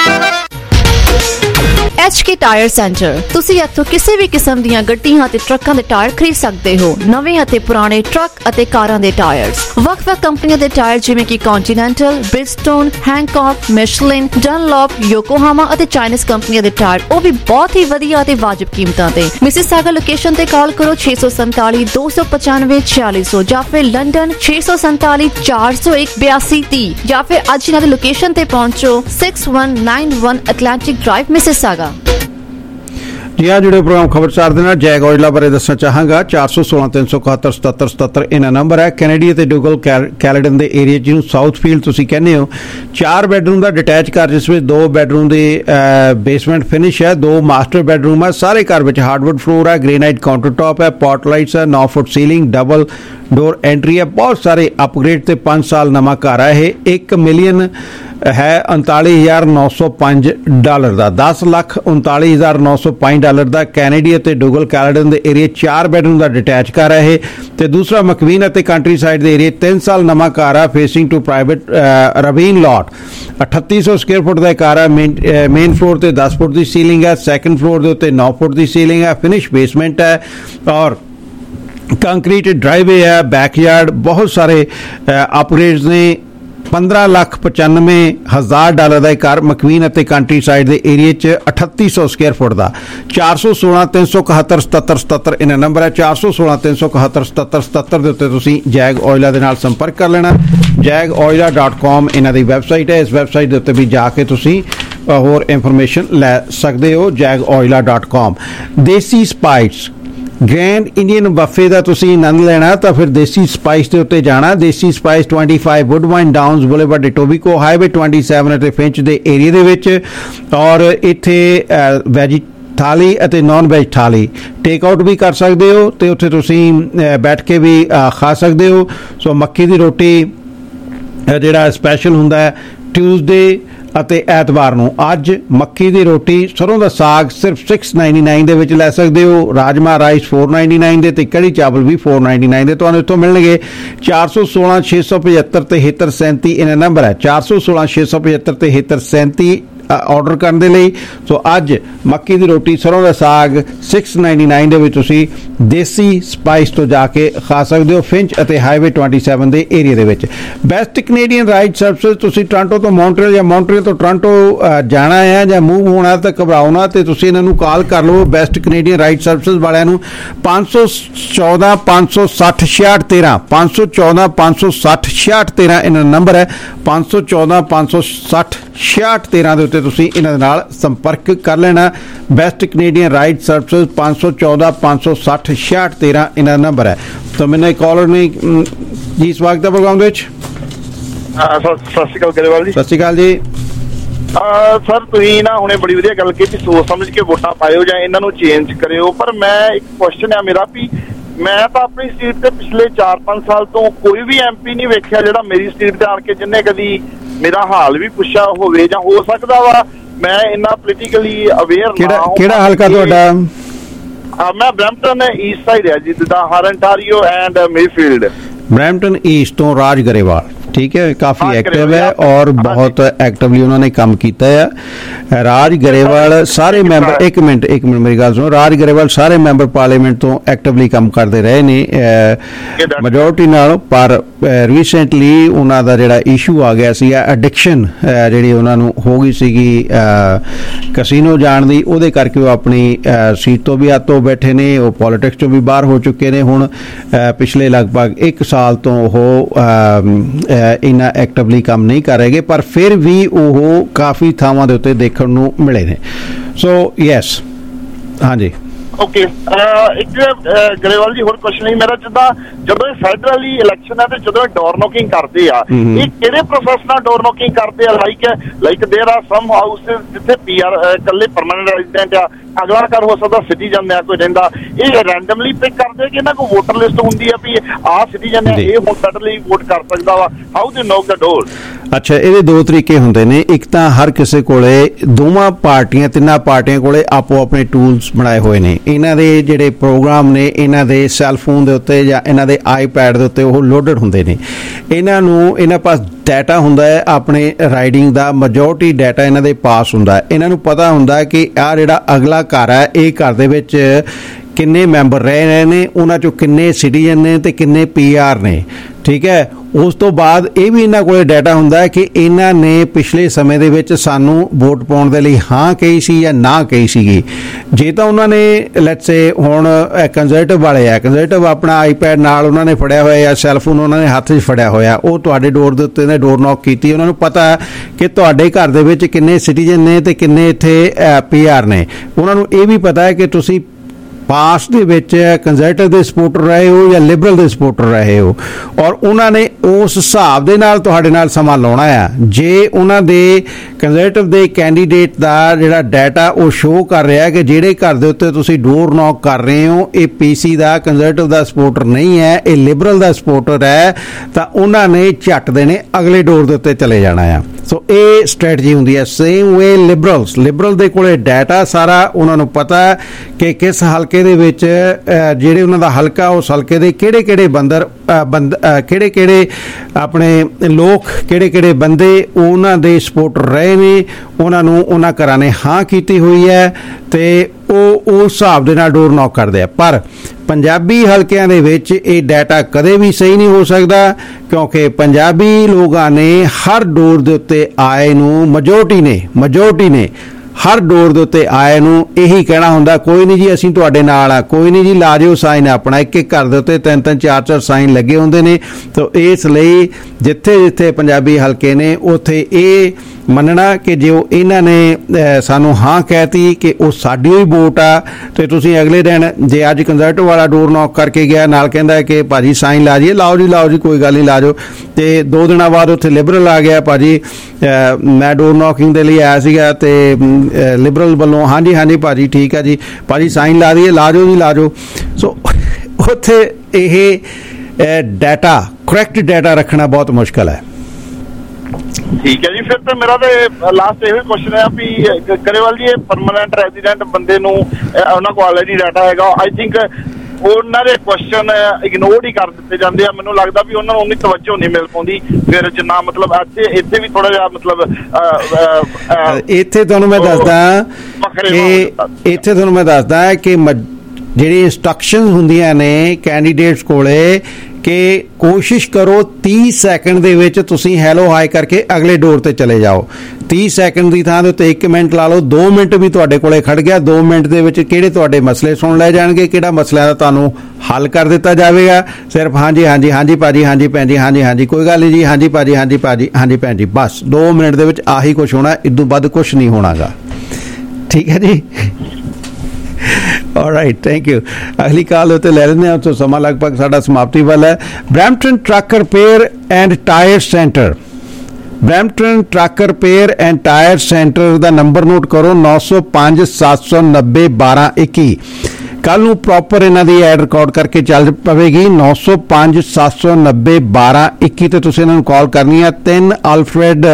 H K Tire Centre. ਤੁਸੀਂ ਇੱਥੋਂ ਕਿਸੇ ਵੀ ਕਿਸਮ ਦੀਆਂ ਗੱਡੀਆਂ ਅਤੇ ਟਰੱਕਾਂ ਦੇ ਟਾਇਰ ਖਰੀਦ ਸਕਦੇ ਹੋ। ਨਵੇਂ ਅਤੇ ਪੁਰਾਣੇ ਟਰੱਕ ਅਤੇ ਕਾਰਾਂ ਦੇ ਟਾਇਰਸ, ਵੱਖ-ਵੱਖ ਕੰਪਨੀਆਂ ਦੇ ਟਾਇਰ ਜਿਵੇਂ ਕਿ ਕੰਟੀਨੈਂਟਲ, ਬ੍ਰਿਜਸਟੋਨ, ਹੈਂਕੌਕ, ਮਿਸ਼ਲਿਨ, ਡਨਲੌਪ, ਯੋਕੋਹਾਮਾ ਅਤੇ ਚਾਈਨੀਜ਼ ਕੰਪਨੀਆਂ ਦੇ ਟਾਇਰ, ਉਹ ਵੀ ਬਹੁਤ ਹੀ ਵਧੀਆ ਅਤੇ ਵਾਜਬ ਕੀਮਤਾਂ ਤੇ। ਮਿਸਿਸਾਗਾ ਲੋਕੇਸ਼ਨ ਤੇ ਕਾਲ ਕਰੋ ਛੇ ਸੌ ਸੰਤਾਲੀ ਦੋ ਸੌ ਪਚਾਨਵੇਂ ਛਿਆਲੀ ਸੌ ਜਾਂ ਫਿਰ ਲੰਡਨ ਛੇ ਸੌ ਸੰਤਾਲੀ ਚਾਰ ਸੌ ਇੱਕ ਬਿਆਸੀ ਤੀਹ ਜਾਂ ਫਿਰ ਅੱਜ ਇਹਨਾਂ ਦੀ ਲੋਕੇਸ਼ਨ ਤੇ ਪਹੁੰਚੋ six one nine one Atlantic Drive Mississauga. ਜੀ ਆ ਜਿਹੜੇ ਪ੍ਰੋਗਰਾਮ ਖਬਰਸਾਰ ਦੇ ਨਾਲ ਜੈਗ ਔਜਲਾ ਬਾਰੇ ਦੱਸਣਾ ਚਾਹਾਂਗਾ। ਚਾਰ ਸੌ ਸੋਲਾਂ ਤਿੰਨ ਸੌ ਇਕਹੱਤਰ ਸਤੱਤਰ ਸਤੱਤਰ ਇਹਨਾਂ ਨੰਬਰ ਹੈ। ਕੈਨੇਡੀ ਅਤੇ ਡੂਗਲ ਕੈਲਡਨ ਦੇ ਏਰੀਆ ਜਿਹਨੂੰ ਸਾਊਥ ਫੀਲਡ ਤੁਸੀਂ ਕਹਿੰਦੇ ਹੋ। ਚਾਰ ਬੈਡਰੂਮ ਦਾ ਡਿਟੈਚ ਘਰ ਜਿਸ ਵਿੱਚ ਦੋ ਬੈਡਰੂਮ ਦੇ ਬੇਸਮੈਂਟ ਫਿਨਿਸ਼ ਹੈ, ਦੋ ਮਾਸਟਰ ਬੈਡਰੂਮ ਹੈ। ਸਾਰੇ ਘਰ ਵਿੱਚ ਹਾਰਡਵੁੱਡ ਫਲੋਰ ਹੈ, ਗ੍ਰੇਨਾਈਟ ਕਾਊਂਟਰ ਟਾਪ ਹੈ, ਪੋਰਟ ਲਾਈਟਸ ਹੈ, ਨੌ foot ceiling, double door entry ਹੈ। ਬਹੁਤ ਸਾਰੇ ਅਪਗ੍ਰੇਡ ਤੇ ਪੰਜ ਸਾਲ ਨਵਾਂ ਘਰ ਹੈ। ਇਹ ਇੱਕ ਮਿਲੀਅਨ ਹੈ ਉਨਤਾਲੀ ਹਜ਼ਾਰ ਨੌ ਸੌ ਪੰਜ ਡਾਲਰ ਦਾ, ਦਸ ਲੱਖ ਉਨਤਾਲੀ ਹਜ਼ਾਰ ਨੌ ਸੌ ਪੰਜ ਡਾਲਰ ਦਾ। ਕੈਨੇਡੀ ਅਤੇ ਡੂਗਲ ਕੈਲਡਨ ਦੇ ਏਰੀਏ ਚਾਰ ਬੈਡਰੂਮ ਦਾ ਡਿਟੈਚ ਘਰ ਹੈ ਇਹ। ਤੇ ਦੂਸਰਾ ਮਕਵੀਨ ਅਤੇ ਕੰਟਰੀ ਸਾਈਡ ਦੇ ਏਰੀਏ ਤਿੰਨ ਸਾਲ ਨਵਾਂ ਘਰ ਹੈ, facing to private ravine lot. ਅਠੱਤੀ ਸੌ ਸਕੁਅਰ ਫੁੱਟ ਦਾ ਘਰ ਹੈ। ਮੇਨ ਫਲੋਰ ਤੇ ਦਸ ਫੁੱਟ ਦੀ ਸੀਲਿੰਗ ਹੈ, ਸੈਕੰਡ ਫਲੋਰ ਦੇ ਉੱਤੇ ਨੌ ਫੁੱਟ ਦੀ ਸੀਲਿੰਗ ਹੈ, ਫਿਨਿਸ਼ ਬੇਸਮੈਂਟ ਹੈ ਔਰ ਕੰਕਰੀਟ ਡਰਾਈਵੇ ਹੈ, ਬੈਕਯਾਰਡ। ਬਹੁਤ ਸਾਰੇ ਅਪਗ੍ਰੇਡਸ ਨੇ। पंद्रह ਲੱਖ ਪਚਾਨਵੇਂ ਹਜ਼ਾਰ ਡਾਲਰ ਦਾ ਘਰ ਮਕਵੀਨ ਅਤੇ ਕੰਟਰੀ ਸਾਈਡ ਦੇ ਏਰੀਏ 'ਚ ਅਠੱਤੀ ਸੌ ਸਕੁਅਰ ਫੁੱਟ ਦਾ। ਚਾਰ ਸੌ ਸੋਲਾਂ ਤਿੰਨ ਸੌ ਇਕਹੱਤਰ ਸਤੱਤਰ ਸਤੱਤਰ ਇਹਨਾਂ ਨੰਬਰ ਹੈ। ਚਾਰ ਸੌ ਸੋਲਾਂ ਤਿੰਨ ਸੌ ਇਕਹੱਤਰ ਸਤੱਤਰ ਸਤੱਤਰ ਦੇ ਉੱਤੇ ਤੁਸੀਂ ਜੈਗ ਔਜਲਾ ਦੇ ਨਾਲ ਸੰਪਰਕ ਕਰ ਲੈਣਾ। ਜੈਗ ਔਜਲਾ ਡਾਟ ਕਾਮ ਇਹਨਾਂ ਦੀ ਵੈਬਸਾਈਟ ਹੈ। ਇਸ ਵੈਬਸਾਈਟ ਦੇ ਉੱਤੇ ਵੀ ਜਾ ਕੇ ਤੁਸੀਂ ਹੋਰ ਇਨਫੋਰਮੇਸ਼ਨ ਲੈ ਸਕਦੇ ਹੋ। Zag Aujla dot com. Desi Spice Grand Indian buffet ਦਾ ਤੁਸੀਂ ਆਨੰਦ ਲੈਣਾ ਤਾਂ ਫਿਰ ਦੇਸੀ ਸਪਾਈਸ ਦੇ ਉੱਤੇ ਜਾਣਾ। ਦੇਸੀ ਸਪਾਈਸ ਪੱਚੀ Woodbine Downs Boulevard Etobicoke highway ਸੱਤਾਈ ਅਤੇ ਫਿੰਚ ਦੇ ਏਰੀਏ ਦੇ ਵਿੱਚ। ਔਰ ਇੱਥੇ ਵੈਜੀ ਥਾਲੀ ਅਤੇ ਨਾਨ ਵੈਜ ਥਾਲੀ ਟੇਕ ਆਊਟ ਵੀ ਕਰ ਸਕਦੇ ਹੋ ਤੇ ਉੱਥੇ ਤੁਸੀਂ ਬੈਠ ਕੇ ਵੀ ਖਾ ਸਕਦੇ ਹੋ। ਸੋ ਮੱਕੀ ਦੀ ਰੋਟੀ ਜਿਹੜਾ ਸਪੈਸ਼ਲ ਹੁੰਦਾ ਹੈ ਟਿਊਜ਼ਡੇ ਅਤੇ ਐਤਵਾਰ ਨੂੰ। ਅੱਜ ਮੱਕੀ ਦੀ ਰੋਟੀ ਸਰੋਂ ਦਾ ਸਾਗ ਸਿਰਫ ਛੇ ਸੌ ਨਿन्यानवे ਦੇ ਵਿੱਚ ਲੈ ਸਕਦੇ ਹੋ। ਰਾਜਮਾ ਰਾਈਸ ਚਾਰ ਸੌ ਨਿन्यानवे ਦੇ ਤੇ ਕੜੀ ਚਾਵਲ ਵੀ ਚਾਰ ਸੌ ਨਿन्यानवे ਦੇ ਤੁਹਾਨੂੰ ਇੱਥੋਂ ਮਿਲਣਗੇ। ਚਾਰ ਸੌ ਸੋਲਾਂ ਛੇ ਸੌ ਪਝੱਤਰ ਤੇਹੱਤਰ ਸੈਂਤੀ ਇਹਨਾਂ ਨੰਬਰ ਹੈ, ਚਾਰ ਸੌ ਸੋਲਾਂ ਛੇ ਸੌ ਪਝੱਤਰ ਤੇਹੱਤਰ ਸੈਂਤੀ ਆਰਡਰ ਕਰਨ ਦੇ ਲਈ। ਸੋ ਅੱਜ ਮੱਕੀ ਦੀ ਰੋਟੀ ਸਰੋਂ ਦਾ ਸਾਗ ਛੇ ਸੌ ਨਿन्यानवे ਦੇ ਵਿੱਚ ਤੁਸੀਂ ਦੇਸੀ ਸਪਾਈਸ ਤੋਂ ਜਾ ਕੇ ਖਾ ਸਕਦੇ ਹੋ, ਫਿੰਚ ਅਤੇ ਹਾਈਵੇ ਸੱਤਾਈ ਦੇ ਏਰੀਆ ਦੇ ਵਿੱਚ। ਬੈਸਟ ਕੈਨੇਡੀਅਨ ਰਾਈਡ ਸਰਵਿਸ, ਤੁਸੀਂ ਟੋਰਾਂਟੋ ਤੋਂ ਮੌਂਟਰੀਅਲ ਜਾਂ ਮੌਂਟਰੀਅਲ ਤੋਂ ਟੋਰਾਂਟੋ ਜਾਣਾ ਹੈ ਜਾਂ ਮੂਵ ਹੋਣਾ ਤਾਂ ਘਬਰਾਓ ਨਾ, ਤੇ ਤੁਸੀਂ ਇਹਨਾਂ ਨੂੰ ਕਾਲ ਕਰ ਲਓ ਬੈਸਟ ਕੈਨੇਡੀਅਨ ਰਾਈਡ ਸਰਵਿਸ ਵਾਲਿਆਂ ਨੂੰ। ਪੰਜ ਸੌ ਚੌਦਾਂ ਪੰਜ ਸੌ ਸੱਠ ਛਿਆਹਠ ਤੇਰਾਂ ਪੰਜ ਸੌ ਚੌਦਾਂ ਪੰਜ ਸੌ ਸੱਠ ਛਿਆਹਠ ਤੇਰਾਂ ਇਹਨਾਂ ਦਾ ਨੰਬਰ ਹੈ। ਪੰਜ ਸੌ ਚੌਦਾਂ ਪੰਜ ਸੌ ਸੱਠ ਛਿਆਹਠ ਤੇਰਾਂ ਦੇ ਉੱਤੇ ਤੁਸੀਂ ਇਹਨਾਂ ਦੇ ਨਾਲ ਸੰਪਰਕ ਕਰ ਲੈਣਾ। ਬੈਸਟ ਕੈਨੇਡੀਅਨ ਰਾਈਡ ਸਰਵਿਸ ਪੰਜ ਸੌ ਚੌਦਾਂ ਪੰਜ ਸੌ ਸੱਠ ਛਿਆਹਠ ਤੇਰਾਂ ਇਹਨਾਂ ਦਾ ਨੰਬਰ ਹੈ। ਤਾਂ ਮੈਨੂੰ ਇੱਕ ਕਾਲਰ ਨੇ ਜੀ ਸਵਾਗਤ ਹੈ ਪ੍ਰੋਗਰਾਮ ਦੇ ਵਿੱਚ। ਸਤਿ ਸ਼੍ਰੀ ਅਕਾਲ ਗਰੇਵਾਲ ਜੀ। ਸਤਿ ਸ਼੍ਰੀ ਅਕਾਲ ਜੀ। ਸਰ ਤੁਸੀਂ ਨਾ ਹੁਣੇ ਬੜੀ ਵਧੀਆ ਗੱਲ ਕੀਤੀ, ਸੋਚ ਸਮਝ ਕੇ ਵੋਟਾਂ ਪਾਇਓ ਜਾਂ ਇਹਨਾਂ ਨੂੰ ਚੇਂਜ ਕਰਿਓ। ਪਰ ਮੈਂ ਇੱਕ ਕੁਐਸਚਨ ਹੈ ਮੇਰਾ ਵੀ, ਮੈਂ ਤਾਂ ਆਪਣੀ ਸੀਟ ਤੇ ਪਿਛਲੇ ਚਾਰ ਪੰਜ ਸਾਲ ਤੋਂ ਕੋਈ ਵੀ ਐਮਪੀ ਨਹੀਂ ਵੇਖਿਆ ਜਿਹੜਾ ਮੇਰੀ ਸੀਟ ਤੇ ਆਣ ਕੇ ਜਿਹਨੇ ਕਦੀ ਮੇਰਾ ਹਾਲ ਵੀ ਪੁੱਛਿਆ ਹੋਵੇ, ਜਾਂ ਹੋ ਸਕਦਾ ਵਾ ਮੈਂ ਇੰਨਾ ਪੋਲੀਟੀਕਲੀ ਅਵੇਅਰ ਨਾ ਹਾਂ। ਕਿਹੜਾ ਹਲਕਾ ਤੁਹਾਡਾ? ਮੈਂ ਬਰੈਂਪਟਨ ਈਸਟ ਸਾਈਡ ਹੈ, ਜਿੱਦਾਂ Hurontario and Mayfield. Brampton East ਤੋਂ ਰਾਜ ਗਰੇਵਾਲ, ठीक है, काफी एक्टिव है और बहुत एक्टिवली उन्होंने काम किया है। राज गरेवाल सारे मैंबर, एक मिनट एक मिनट मेरी गल सुनो, राज गरेवाल सारे मैंबर पार्लीमेंट तो एक्टिवली काम करते रहे ने मेजोरिटी नाल, पर रीसेंटली उन्हों का जिहड़ा इशू आ गया सी एडिक्शन जिहड़ी उन्हों नूं हो गई सीगी कसीनो जाण दी, उहदे करके वो अपनी सीट तो भी हत्थों बैठे ने, वो पॉलिटिक्स चों भी बाहर हो चुके ने। हुण पिछले लगभग एक साल तो वो इन्ना एक्टिवली काम नहीं कर रहे, पर फिर भी वो काफ़ी थावां दे उत्ते देखण नूं मिले ने। सो यस, हाँ जी, ओके। एक गरेवाल जी होर कुछ नहीं, मेरा जिद्दां ਜਦੋਂ ਫੈਡਰਲੀ ਇਲੈਕਸ਼ਨ ਹੈ ਤੇ ਜਦੋਂ ਡੋਰ ਨੋਕਿੰਗ ਕਰਦੇ ਆ, ਇਹ ਕਿਹੜੇ ਪ੍ਰੋਸੈਸ ਨਾਲ ਡੋਰ ਨੋਕਿੰਗ ਕਰਦੇ ਆ? Like like there are some houses ਜਿੱਥੇ ਪੀਆਰ ਇਕੱਲੇ ਪਰਮਾਨੈਂਟ ਰੈਜ਼ੀਡੈਂਟ ਆ, ਅਗਲਾ ਘਰ ਹੋ ਸਕਦਾ ਸਿਟੀਜ਼ਨ ਆ ਕੋਈ ਰਹਿੰਦਾ, ਇਹ ਰੈਂਡਮਲੀ ਪਿਕ ਕਰਦੇ ਕਿ ਇਹਨਾਂ ਕੋਲ ਵੋਟਰ ਲਿਸਟ ਹੁੰਦੀ ਆ ਵੀ ਆਹ ਸਿਟੀਜ਼ਨ ਆ, ਇਹ ਹੁਣ ਫੈਡਰਲੀ ਵੋਟ ਕਰ ਸਕਦਾ ਵਾ? ਹਾਊ ਦੇ ਨੋਕ ਦ ਡੋਰ? ਅੱਛਾ, ਇਹਦੇ ਦੋ ਤਰੀਕੇ ਹੁੰਦੇ ਨੇ। ਇੱਕ ਤਾਂ ਹਰ ਕਿਸੇ ਕੋਲੇ, ਦੋਵਾਂ ਪਾਰਟੀਆਂ ਤਿੰਨਾਂ ਪਾਰਟੀਆਂ ਕੋਲੇ ਆਪੋ ਆਪਣੇ ਟੂਲਸ ਬਣਾਏ ਹੋਏ ਨੇ। ਇਹਨਾਂ ਦੇ ਜਿਹੜੇ ਪ੍ਰੋਗਰਾਮ ਨੇ, ਇਹਨਾਂ ਦੇ ਸੈੱਲ ਫੋਨ ਦੇ ਉੱਤੇ ਜਾਂ ਇਹਨਾਂ ਦੇ ਆਈਪੈਡ ਦੇ ਉੱਤੇ ਉਹ ਲੋਡਡ ਹੁੰਦੇ ਨੇ। ਇਹਨਾਂ ਨੂੰ, ਇਹਨਾਂ ਪਾਸ ਡਾਟਾ ਹੁੰਦਾ ਹੈ ਆਪਣੇ ਰਾਈਡਿੰਗ ਦਾ, ਮੈਜੋਰਟੀ ਡਾਟਾ ਇਹਨਾਂ ਦੇ ਪਾਸ ਹੁੰਦਾ। ਇਹਨਾਂ ਨੂੰ ਪਤਾ ਹੁੰਦਾ ਕਿ ਆਹ ਜਿਹੜਾ ਅਗਲਾ ਘਰ ਹੈ, ਇਹ ਘਰ ਦੇ ਵਿੱਚ ਕਿੰਨੇ ਮੈਂਬਰ ਰਹਿ ਰਹੇ ਨੇ, ਉਹਨਾਂ ਚੋਂ ਕਿੰਨੇ ਸਿਟੀਜ਼ਨ ਨੇ ਤੇ ਕਿੰਨੇ ਪੀ ਆਰ ਨੇ, ਠੀਕ ਹੈ। ਉਸ ਤੋਂ ਬਾਅਦ ਇਹ ਵੀ ਇਹਨਾਂ ਕੋਲੇ ਡਾਟਾ ਹੁੰਦਾ ਹੈ ਕਿ ਇਹਨਾਂ ਨੇ ਪਿਛਲੇ ਸਮੇਂ ਦੇ ਵਿੱਚ ਸਾਨੂੰ ਵੋਟ ਪਾਉਣ ਦੇ ਲਈ ਹਾਂ ਕਹੀ ਸੀ ਜਾਂ ਨਾ ਕਹੀ ਸੀਗੀ। ਜੇ ਤਾਂ ਉਹਨਾਂ ਨੇ ਲੈਟਸ ਸੇ ਹੁਣ ਕੰਜ਼ਰਵੇਟਿਵ ਵਾਲੇ ਆ, ਕੰਜ਼ਰਵੇਟਿਵ ਆਪਣਾ ਆਈਪੈਡ ਨਾਲ ਉਹਨਾਂ ਨੇ ਫੜਿਆ ਹੋਇਆ ਜਾਂ ਸੈੱਲਫੋਨ ਉਹਨਾਂ ਨੇ ਹੱਥ 'ਚ ਫੜਿਆ ਹੋਇਆ, ਉਹ ਤੁਹਾਡੇ ਡੋਰ ਦੇ ਉੱਤੇ ਨੇ ਡੋਰ ਨੌਕ ਕੀਤੀ, ਉਹਨਾਂ ਨੂੰ ਪਤਾ ਕਿ ਤੁਹਾਡੇ ਘਰ ਦੇ ਵਿੱਚ ਕਿੰਨੇ ਸਿਟੀਜ਼ਨ ਨੇ ਤੇ ਕਿੰਨੇ ਇੱਥੇ ਪੀ ਆਰ ਨੇ। ਉਹਨਾਂ ਨੂੰ ਇਹ ਵੀ ਪਤਾ ਹੈ ਕਿ ਤੁਸੀਂ ਪਾਸ ਦੇ ਵਿੱਚ ਕੰਜ਼ਰਵੇਟਿਵ ਦੇ ਸਪੋਰਟਰ ਰਹੇ ਹੋ ਜਾਂ ਲਿਬਰਲ ਦੇ ਸਪੋਰਟਰ ਰਹੇ ਹੋ, ਔਰ ਉਹਨਾਂ ਨੇ ਉਸ ਹਿਸਾਬ ਦੇ ਨਾਲ ਤੁਹਾਡੇ ਨਾਲ ਸਮਾਂ ਲਾਉਣਾ ਆ। ਜੇ ਉਹਨਾਂ ਦੇ ਕੰਜ਼ਰਵੇਟਿਵ ਦੇ ਕੈਂਡੀਡੇਟ ਦਾ ਜਿਹੜਾ ਡਾਟਾ ਉਹ ਸ਼ੋਅ ਕਰ ਰਿਹਾ ਕਿ ਜਿਹੜੇ ਘਰ ਦੇ ਉੱਤੇ ਤੁਸੀਂ ਡੋਰ ਨੌਕ ਕਰ ਰਹੇ ਹੋ ਇਹ ਪੀਸੀ ਦਾ ਕੰਜ਼ਰਵੇਟਿਵ ਦਾ ਸਪੋਰਟਰ ਨਹੀਂ ਹੈ, ਇਹ ਲਿਬਰਲ ਦਾ ਸਪੋਰਟਰ ਹੈ, ਤਾਂ ਉਹਨਾਂ ਨੇ ਝੱਟ ਦੇ ਨੇ ਅਗਲੇ ਡੋਰ ਦੇ ਉੱਤੇ ਚਲੇ ਜਾਣਾ ਆ। ਸੋ ਇਹ ਸਟ੍ਰੈਟਜੀ ਹੁੰਦੀ ਹੈ। ਸੇਮ ਵੇ ਲਿਬਰਲਸ, ਲਿਬਰਲ ਦੇ ਕੋਲੇ ਡਾਟਾ ਸਾਰਾ, ਉਹਨਾਂ ਨੂੰ ਪਤਾ ਕਿ ਕਿਸ ਹਲਕੇ ਦੇ ਵਿੱਚ ਜਿਹੜੇ ਉਹਨਾਂ ਦਾ ਹਲਕਾ, ਉਸ ਹਲਕੇ ਦੇ ਕਿਹੜੇ ਕਿਹੜੇ ਬੰਦਰ ਬੰਦ ਕਿਹੜੇ ਕਿਹੜੇ ਆਪਣੇ ਲੋਕ, ਕਿਹੜੇ ਕਿਹੜੇ ਬੰਦੇ ਉਹਨਾਂ ਦੇ ਸਪੋਰਟਰ ਰਹੇ ਨੇ, ਉਹਨਾਂ ਨੂੰ ਉਹਨਾਂ ਘਰਾਂ ਨੇ ਹਾਂ ਕੀਤੀ ਹੋਈ ਹੈ ਤੇ ਉਹ ਉਸ ਹਿਸਾਬ ਦੇ ਨਾਲ ਡੋਰ ਨੌਕ ਕਰਦੇ ਆ। ਪਰ ਪੰਜਾਬੀ ਹਲਕਿਆਂ ਦੇ ਵਿੱਚ ਇਹ ਡਾਟਾ ਕਦੇ ਵੀ ਸਹੀ ਨਹੀਂ ਹੋ ਸਕਦਾ, ਕਿਉਂਕਿ ਪੰਜਾਬੀ ਲੋਕਾਂ ਨੇ ਹਰ ਡੋਰ ਦੇ ਉੱਤੇ ਆਏ ਨੂੰ, ਮੈਜੋਰਟੀ ਨੇ ਮੈਜੋਰਟੀ ਨੇ ਹਰ ਡੋਰ ਦੇ ਉੱਤੇ ਆਏ ਨੂੰ ਇਹੀ ਕਹਿਣਾ ਹੁੰਦਾ, ਕੋਈ ਨਹੀਂ ਜੀ ਅਸੀਂ ਤੁਹਾਡੇ ਨਾਲ ਆ, ਕੋਈ ਨਹੀਂ ਜੀ ਲਾ ਜਿਓ ਸਾਈਨ ਆਪਣਾ। ਇੱਕ ਇੱਕ ਘਰ ਦੇ ਉੱਤੇ ਤਿੰਨ ਤਿੰਨ ਚਾਰ ਚਾਰ ਸਾਈਨ ਲੱਗੇ ਹੁੰਦੇ ਨੇ। ਤਾਂ ਇਸ ਲਈ ਜਿੱਥੇ ਜਿੱਥੇ ਪੰਜਾਬੀ ਹਲਕੇ ਨੇ ਉੱਥੇ ਇਹ ਮੰਨਣਾ ਕਿ ਜੇ ਉਹ ਇਹਨਾਂ ਨੇ ਸਾਨੂੰ ਹਾਂ ਕਹਿਤੀ ਕਿ ਉਹ ਸਾਡੀ ਹੀ ਵੋਟ ਆ, ਤੇ ਤੁਸੀਂ ਅਗਲੇ ਦਿਨ ਜੇ ਅੱਜ ਕੰਜ਼ਰਵੇਟਿਵ ਵਾਲਾ ਡੋਰ ਨੌਕ ਕਰਕੇ ਗਿਆ, ਨਾਲ ਕਹਿੰਦਾ ਕਿ ਭਾਜੀ ਸਾਈਨ ਲਾ ਜੀਏ, ਲਾਓ ਜੀ ਲਾਓ ਜੀ ਕੋਈ ਗੱਲ ਨਹੀਂ ਲਾ ਜਾਓ, ਤੇ ਦੋ ਦਿਨਾਂ ਬਾਅਦ ਉੱਥੇ ਲਿਬਰਲ ਆ ਗਿਆ, ਭਾਜੀ ਮੈਂ ਡੋਰ ਨੌਕਿੰਗ ਦੇ ਲਈ ਆਇਆ ਸੀਗਾ ਤੇ ਲਿਬਰਲ ਵੱਲੋਂ ਹਾਂਜੀ ਹਾਂਜੀ ਭਾਜੀ ਠੀਕ ਆ ਜੀ, ਭਾਜੀ ਸਾਈਨ ਲਾ ਦਈਏ, ਲਾ ਜਾਓ ਜੀ ਲਾ ਜਾਓ। ਸੋ ਉੱਥੇ ਇਹ ਡਾਟਾ, ਕਰੈਕਟ ਡਾਟਾ ਰੱਖਣਾ ਬਹੁਤ ਮੁਸ਼ਕਿਲ ਹੈ। ਠੀਕ ਹੈ ਜੀ। ਫਿਰ ਤਾਂ ਮੇਰਾ ਤੇ ਲਾਸਟ ਇਹੋ ਕੁਐਸਚਨ ਹੈ ਵੀ ਗਰੇਵਾਲ ਜੀ ਇਹ ਪਰਮਾਨੈਂਟ ਰੈਜ਼ੀਡੈਂਟ ਬੰਦੇ ਨੂੰ ਉਹਨਾਂ ਕੋਲ ਆਲਰੇਡੀ ਡਾਟਾ ਹੈਗਾ, ਆਈ ਥਿੰਕ ਉਹਨਾਂ ਦੇ ਕੁਐਸਚਨ ਇਗਨੋਰ ਹੀ ਕਰ ਦਿੱਤੇ ਜਾਂਦੇ ਆ। ਮੈਨੂੰ ਲੱਗਦਾ ਵੀ ਉਹਨਾਂ ਨੂੰ ਉਨੀ ਤਵੱਜੋ ਨਹੀਂ ਮਿਲ ਪਾਉਂਦੀ ਫਿਰ ਜਿੰਨਾ ਮਤਲਬ ਇੱਥੇ ਇੱਥੇ ਵੀ ਥੋੜਾ ਜਿਹਾ ਮਤਲਬ ਇੱਥੇ ਤੁਹਾਨੂੰ ਮੈਂ ਦੱਸਦਾ ਕਿ ਇੱਥੇ ਤੁਹਾਨੂੰ ਮੈਂ ਦੱਸਦਾ ਕਿ ਜਿਹੜੀ ਇੰਸਟਰਕਸ਼ਨ ਹੁੰਦੀਆਂ ਨੇ ਕੈਂਡੀਡੇਟਸ ਕੋਲੇ ਕਿ ਕੋਸ਼ਿਸ਼ ਕਰੋ तीस ਸੈਕਿੰਡ ਦੇ ਵਿੱਚ ਤੁਸੀਂ ਹੈਲੋ ਹਾਈ ਕਰਕੇ ਅਗਲੇ ਡੋਰ ਤੇ ਚਲੇ ਜਾਓ। तीस ਸੈਕਿੰਡ ਦੀ ਥਾਂ ਦੇ ਉੱਤੇ ਇੱਕ ਮਿੰਟ ਲਾ ਲਓ, ਦੋ ਮਿੰਟ ਵੀ ਤੁਹਾਡੇ ਕੋਲੇ ਖੜ ਗਿਆ। ਦੋ ਮਿੰਟ ਦੇ ਵਿੱਚ ਕਿਹੜੇ ਤੁਹਾਡੇ ਮਸਲੇ ਸੁਣ ਲਏ ਜਾਣਗੇ, ਕਿਹੜਾ ਮਸਲਿਆਂ ਦਾ ਤੁਹਾਨੂੰ ਹੱਲ ਕਰ ਦਿੱਤਾ ਜਾਵੇਗਾ। ਸਿਰਫ ਹਾਂਜੀ ਹਾਂਜੀ ਹਾਂਜੀ ਭਾਜੀ, ਹਾਂਜੀ ਭੈਣ ਜੀ, ਹਾਂਜੀ ਹਾਂਜੀ ਕੋਈ ਗੱਲ ਨਹੀਂ ਜੀ, ਹਾਂਜੀ ਭਾਜੀ, ਹਾਂਜੀ ਭਾਜੀ, ਹਾਂਜੀ ਭੈਣ ਜੀ, ਬਸ ਦੋ ਮਿੰਟ ਦੇ ਵਿੱਚ ਆਹੀ ਕੁਛ ਹੋਣਾ, ਇਦੋਂ ਵੱਧ ਕੁਛ ਨਹੀਂ ਹੋਣਾਗਾ। ਠੀਕ ਹੈ ਜੀ। All right, thank you. अगली कॉल होते ले लेने तो समा लगभग साडा समाप्ति वाला है। Brampton Truck Repair and Tire Centre, Brampton Truck Repair and Tire Centre का नंबर नोट करो नौ सौ पांच सत्त सौ नब्बे बारह इक्की। कल नूं प्रॉपर इन्हां दी ऐड रिकॉर्ड करके चल पवेगी नौ सौ पांच सत्त सौ नब्बे बारह इक्की ते तुसीं इन्हां नूं कॉल करनी है। तीन अल्फ्रेड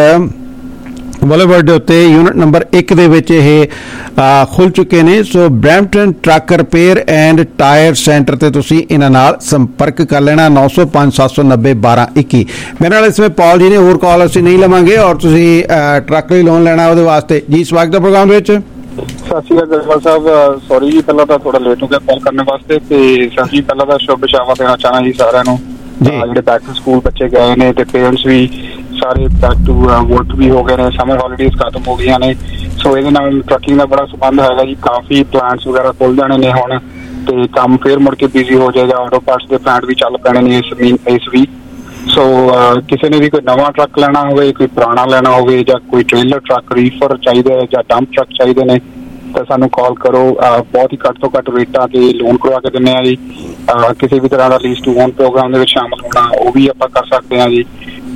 ਬੋਲੇਵਰਡ ਦੇ ਉੱਤੇ ਯੂਨਿਟ ਨੰਬਰ ਇੱਕ ਦੇ ਵਿੱਚ ਇਹ ਖੁੱਲ ਚੁੱਕੇ ਨੇ। So Brampton Truck Repair and Tire Centre ਤੇ ਤੁਸੀਂ ਇਹਨਾਂ ਨਾਲ ਸੰਪਰਕ ਕਰ ਲੈਣਾ ਨौ सौ पांच सत्त सौ नब्बे बारह इक्की। ਮੇਰੇ ਨਾਲ ਇਸ ਸਮੇਂ ਪੌਲ ਜੀ ਨੇ, ਹੋਰ ਕਾਲ ਅਸੀਂ ਨਹੀਂ ਲਵਾਂਗੇ ਔਰ ਤੁਸੀਂ ਟਰੱਕ ਲਈ ਲੋਨ ਲੈਣਾ ਉਹਦੇ ਵਾਸਤੇ ਜੀ। ਸਵਾਗਤ ਹੈ ਪ੍ਰੋਗਰਾਮ ਦੇ ਵਿੱਚ। ਸਤਿ ਸ਼੍ਰੀ ਅਕਾਲ ਗਰੇਵਾਲ ਸਾਹਿਬ, ਸੌਰੀ ਜੀ ਪਹਿਲਾਂ ਤਾਂ ਥੋੜਾ ਲੇਟ ਹੋ ਗਿਆ ਕਾਲ ਕਰਨ ਵਾਸਤੇ। ਤੇ ਸਰ ਜੀ ਪਹਿਲਾਂ ਤਾਂ ਸ਼ੁਭ ਸ਼ਾਵਾ ਦੇਣਾ ਚਾਹਣਾ ਜੀ ਸਾਰਿਆਂ ਨੂੰ, ਜਿਹੜੇ ਬੈਕ ਟੂ ਸਕੂਲ ਬੱਚੇ ਗਏ ਨੇ ਤੇ ਪੇਰੈਂਟਸ ਵੀ ਸਾਰੇ ਬੈਕ ਟੂ ਵਰਕ ਵੀ ਹੋ ਗਏ ਨੇ, ਸਮਰ ਹੌਲੀਡੇਜ਼ ਖਤਮ ਹੋ ਗਈਆਂ ਨੇ। ਸੋ ਇਹਦੇ ਨਾਲ ਟਰੱਕਿੰਗ ਦਾ ਬੜਾ ਸੰਬੰਧ ਹੈਗਾ ਜੀ। ਕਾਫੀ ਪਲਾਂਟਸ ਵਗੈਰਾ ਖੁੱਲ ਜਾਣੇ ਨੇ ਹੁਣ ਤੇ ਕੰਮ ਫੇਰ ਮੁੜ ਕੇ ਬਿਜ਼ੀ ਹੋ ਜਾਏਗਾ। ਆਟੋ ਪਾਰਟਸ ਦੇ ਪਲਾਂਟ ਵੀ ਚੱਲ ਪੈਣੇ ਨੇ ਇਸ ਇਸ ਵੀਕ। ਸੋ ਕਿਸੇ ਨੇ ਵੀ ਕੋਈ ਨਵਾਂ ਟਰੱਕ ਲੈਣਾ ਹੋਵੇ, ਕੋਈ ਪੁਰਾਣਾ ਲੈਣਾ ਹੋਵੇ ਜਾਂ ਕੋਈ ਟ੍ਰੇਲਰ ਟਰੱਕ ਰੀਫਰ ਚਾਹੀਦਾ ਹੈ ਜਾਂ ਡੰਪ ਟਰੱਕ ਚਾਹੀਦੇ ਨੇ ਤਾਂ ਸਾਨੂੰ ਕਾਲ ਕਰੋ। ਬਹੁਤ ਹੀ ਘੱਟ ਤੋਂ ਘੱਟ ਰੇਟਾਂ ਤੇ ਲੋਨ ਕਰਵਾ ਕੇ ਦਿੰਦੇ ਆ ਜੀ। ਕਿਸੇ ਵੀ ਤਰ੍ਹਾਂ ਦਾ ਲੀਜ਼ ਟੂ ਓਨ ਪ੍ਰੋਗਰਾਮ ਦੇ ਵਿੱਚ ਸ਼ਾਮਲ ਹੋਣਾ ਉਹ ਵੀ ਆਪਾਂ ਕਰ ਸਕਦੇ ਹਾਂ ਜੀ।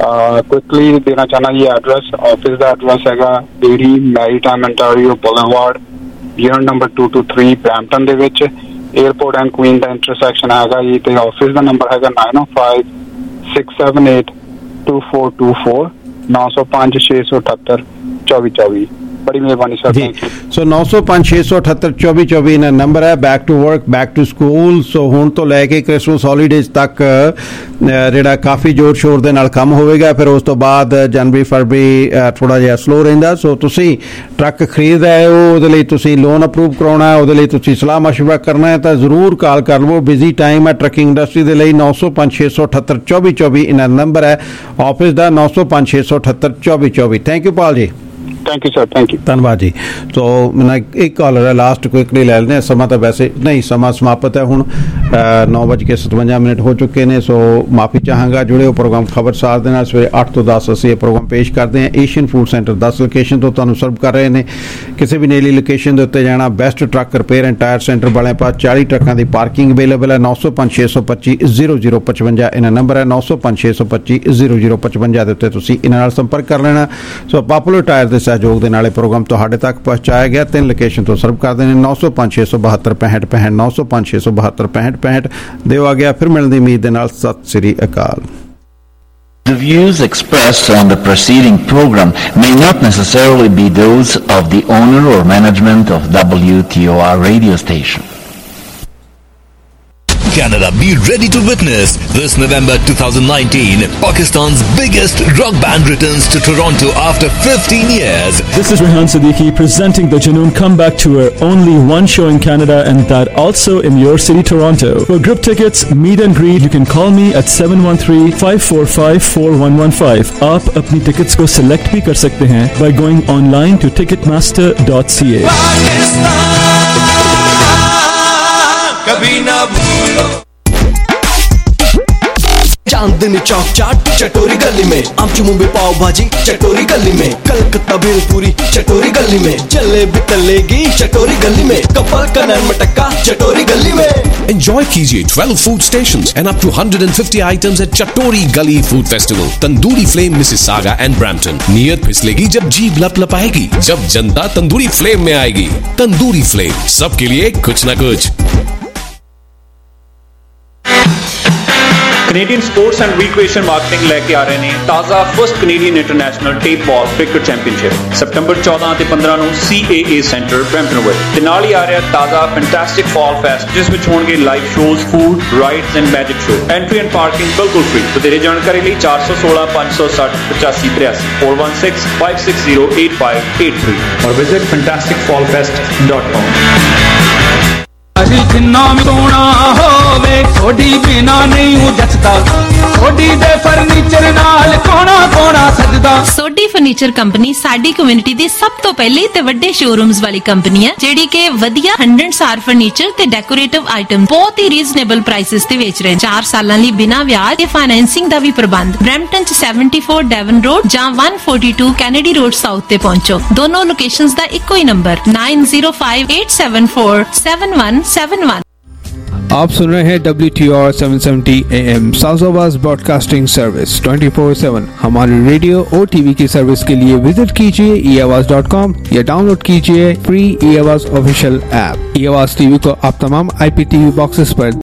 ਕੁਇਕਲੀ ਦੇਣਾ ਚਾਹਨਾ ਜੀ ਐਡਰੈਸ, ਆਫਿਸ ਦਾ ਐਡਰੈਸ ਹੈਗਾ Derry Maritime Ontario Boulevard, unit number two two three Brampton ਦੇ ਵਿੱਚ। ਏਅਰਪੋਰਟ ਐਂਡ ਕੁਈਨ ਦਾ ਇੰਟਰਸੈਕਸ਼ਨ ਹੈਗਾ ਜੀ ਤੇ ਆਫਿਸ ਦਾ ਨੰਬਰ ਹੈਗਾ ਨਾइन ओ five six seven eight two four two four नौ सौ पांच छे सौ अठहत्तर चौबी चौबी। बड़ी मेहरबानी सर, थैंक यू। सो नौ सौ पांच छे सौ अठहत्तर चौबी चौबी इन्हें नंबर है। Back to work, back to school. So हुण तो लैके क्रिसमस हॉलीडेज तक जिहड़ा काफ़ी जोर शोर दे नाल काम होवेगा। फिर उस तो बाद जनवरी फरवरी थोड़ा जिहा स्लो रहिंदा। सो तुसीं ट्रक खरीद रहे हो, उहदे लई तुसीं लोन अप्रूव कराउणा है, उहदे लई तुसीं सलाह मशवरा करना है तो जरूर कॉल कर लवो। बिजी टाइम है ट्रकिंग इंडस्ट्री दे लई। नौ सौ पांच छे सौ अठहत्तर चौबी चौबी इन्हें नंबर है ऑफिस का नौ सौ पांच छे सौ अठहत्तर चौबी चौबी। Thank you Pal ji. Thank you sir, thank you, धन्यवाद जी। तो मैं एक कॉलर है लास्ट क्विकली ले लेते हैं। समा तो वैसे नहीं, समा समाप्त है हुण नौ बज के सतवंजा मिनट हो चुके हैं। सो माफ़ी चाहांगा। जुड़े हो प्रोग्राम खबरसार दे नाल सवेरे अठ तो दस असीं ये प्रोग्राम पेश करते हैं। एशियन फूड सेंटर दस लोकेशन तो तुहानूं सर्व कर रहे हैं। किसी भी नेली लोकेशन के उत्ते जाना। Best Truck Repair and Tire Centre वाले पास चालीस ट्रकों की पार्किंग अवेलेबल है। नौ सौ पांच छे सौ पच्ची जीरो जीरो पचवंजा इन्हां नंबर है। नौ सौ पांच छे सौ पच्ची जीरो जीरो पचवंजा के उत्ते तुसीं इन्हां नाल संपर्क कर लेना। सो पॉपुलर टायर के सहयोग के नाल प्रोग्राम ਤੁਹਾਡੇ ਤੱਕ ਪਹੁੰਚਾਇਆ ਗਿਆ। ਤਿੰਨ ਲੋਕੇਸ਼ਨ ਤੋਂ ਸਰਵ ਕਰਦੇ ਨੇ। नौ सौ पांच छे सौ बहत्तर पैंठ पैंठ नौ सौ पांच छे सौ बहत्तर पैंठ पैंठ ਦਿਓ ਆ ਗਿਆ। ਫਿਰ ਮਿਲਣ ਦੀ ਉਮੀਦ ਦੇ ਨਾਲ ਸਤਿ ਸ੍ਰੀ ਅਕਾਲ। The views expressed on the preceding program may not necessarily be those of the owner or management of W T O R radio station. Canada, be ready to witness this November twenty nineteen. Pakistan's biggest rock band returns to Toronto after fifteen years. This is Rehan Siddiqui presenting the Junoon Comeback Tour. Only one show in Canada and that also in your city, Toronto. For group tickets, meet and greet, you can call me at seven one three, five four five, four one one five. आप अपनी tickets को select भी कर सकते हैं by going online to ticketmaster dot c a. कभी ना भूलो। चांदनी चौक चाट चटोरी गली में, आमची मुंबई पाव भाजी चटोरी गली में, कलकत्ता भेलपूरी चटोरी गली में, जलेबी तलेगी चटोरी गली में, कपल का नैन मटक्का चटोरी गली में। Enjoy कीजिए twelve food stations and up to one hundred fifty items at Chatori Gully Food Festival, Tandoori Flame, Mississauga and Brampton। नियत फिसलेगी जब जीभ लपलपाएगी, जब जनता तंदूरी फ्लेम में आएगी। तंदूरी फ्लेम, सबके लिए कुछ ना कुछ। Canadian Sports and Recreation Marketing ਲੈ ਕੇ ਆ ਰਹੇ ਨੇ ਤਾਜ਼ਾ first Canadian international tape ball cricket championship ਸਤੰਬਰ ਚੌਦਾਂ ਤੇ ਪੰਦਰਾਂ ਨੂੰ ਸੀ ਏ ਏ ਸੈਂਟਰ ਬਰੈਂਪਟਨ ਵਿੱਚ ਤੇ ਨਾਲ ਹੀ ਆ ਰਿਹਾ ਤਾਜ਼ਾ ਫੈਂਟੈਸਟਿਕ ਫਾਲ ਫੈਸਟ ਜਿਸ ਵਿੱਚ ਹੋਣਗੇ live shows food rides and magic show entry and parking ਬਿਲਕੁਲ ਫ੍ਰੀ ਵਧੇਰੇ ਜਾਣਕਾਰੀ ਲਈ ਚਾਰ ਸੌ ਸੋਲਾਂ ਪੰਜ ਸੌ ਸੱਠ ਪਚਾਸੀ ਤਰਿਆਸੀ four one six five six zero eight five eight three or visit fantastic fall fest dot com ਅਸੀਂ ਜਿੰਨਾ ਵੀ ਸੋਹਣਾ ਹੋਵੇ ਥੋੜੀ ਬਿਨਾ ਨਹੀਂ ਜੱਚਦਾ ਥੋੜੀ ਦੇ ਫਰਨੀਚਰ ਨਾਲ ਕੋਣਾ ਕੋਣਾ ਸਜਦਾ ਸੋਢੀ ਫਰਨੀਚਰ ਕੰਪਨੀ ਸਾਡੀ ਕਮਿਊਨਿਟੀ ਦੀ ਸਭ ਤੋਂ ਪਹਿਲੀ ਤੇ ਵੱਡੇ ਸ਼ੋਰੂਮਸ ਵਾਲੀ ਕੰਪਨੀ ਹੈ ਜਿਹੜੀ ਕਿ ਵਧੀਆ ਹੰਡਰਡ ਸਟਾਰ ਫਰਨੀਚਰ ਤੇ ਡੈਕੋਰੇਟਿਵ ਆਈਟਮ ਬਹੁਤ ਹੀ ਰੀਜ਼ਨੇਬਲ ਪ੍ਰਾਈਸਸ ਤੇ ਵੇਚ ਰਹੇ ਚਾਰ ਸਾਲਾਂ ਲਈ ਬਿਨਾਂ ਵਿਆਜ ਤੇ ਫਾਈਨੈਂਸਿੰਗ ਦਾ ਵੀ ਪ੍ਰਬੰਧ ਬਰੈਂਪਟਨ ਚ seventy-four ਡੈਵਨ ਰੋਡ ਜਾਂ one forty-two Kennedy road south ਤੇ ਪਹੁੰਚੋ ਦੋਨੋਂ ਲੋਕੇਸ਼ਨਸ ਦਾ ਇੱਕੋ ਹੀ number nine zero five eight seven four seven one seven one आप सुन रहे हैं W T O R seven seventy A M south Awaaz broadcasting service twenty-four seven हमारी रेडियो और टीवी की सर्विस के लिए विजिट कीजिए ई आवाज डॉट कॉम या डाउनलोड कीजिए free e Awaaz official app. ई आवाज टीवी को आप तमाम आई पी टीवी बॉक्सेस पर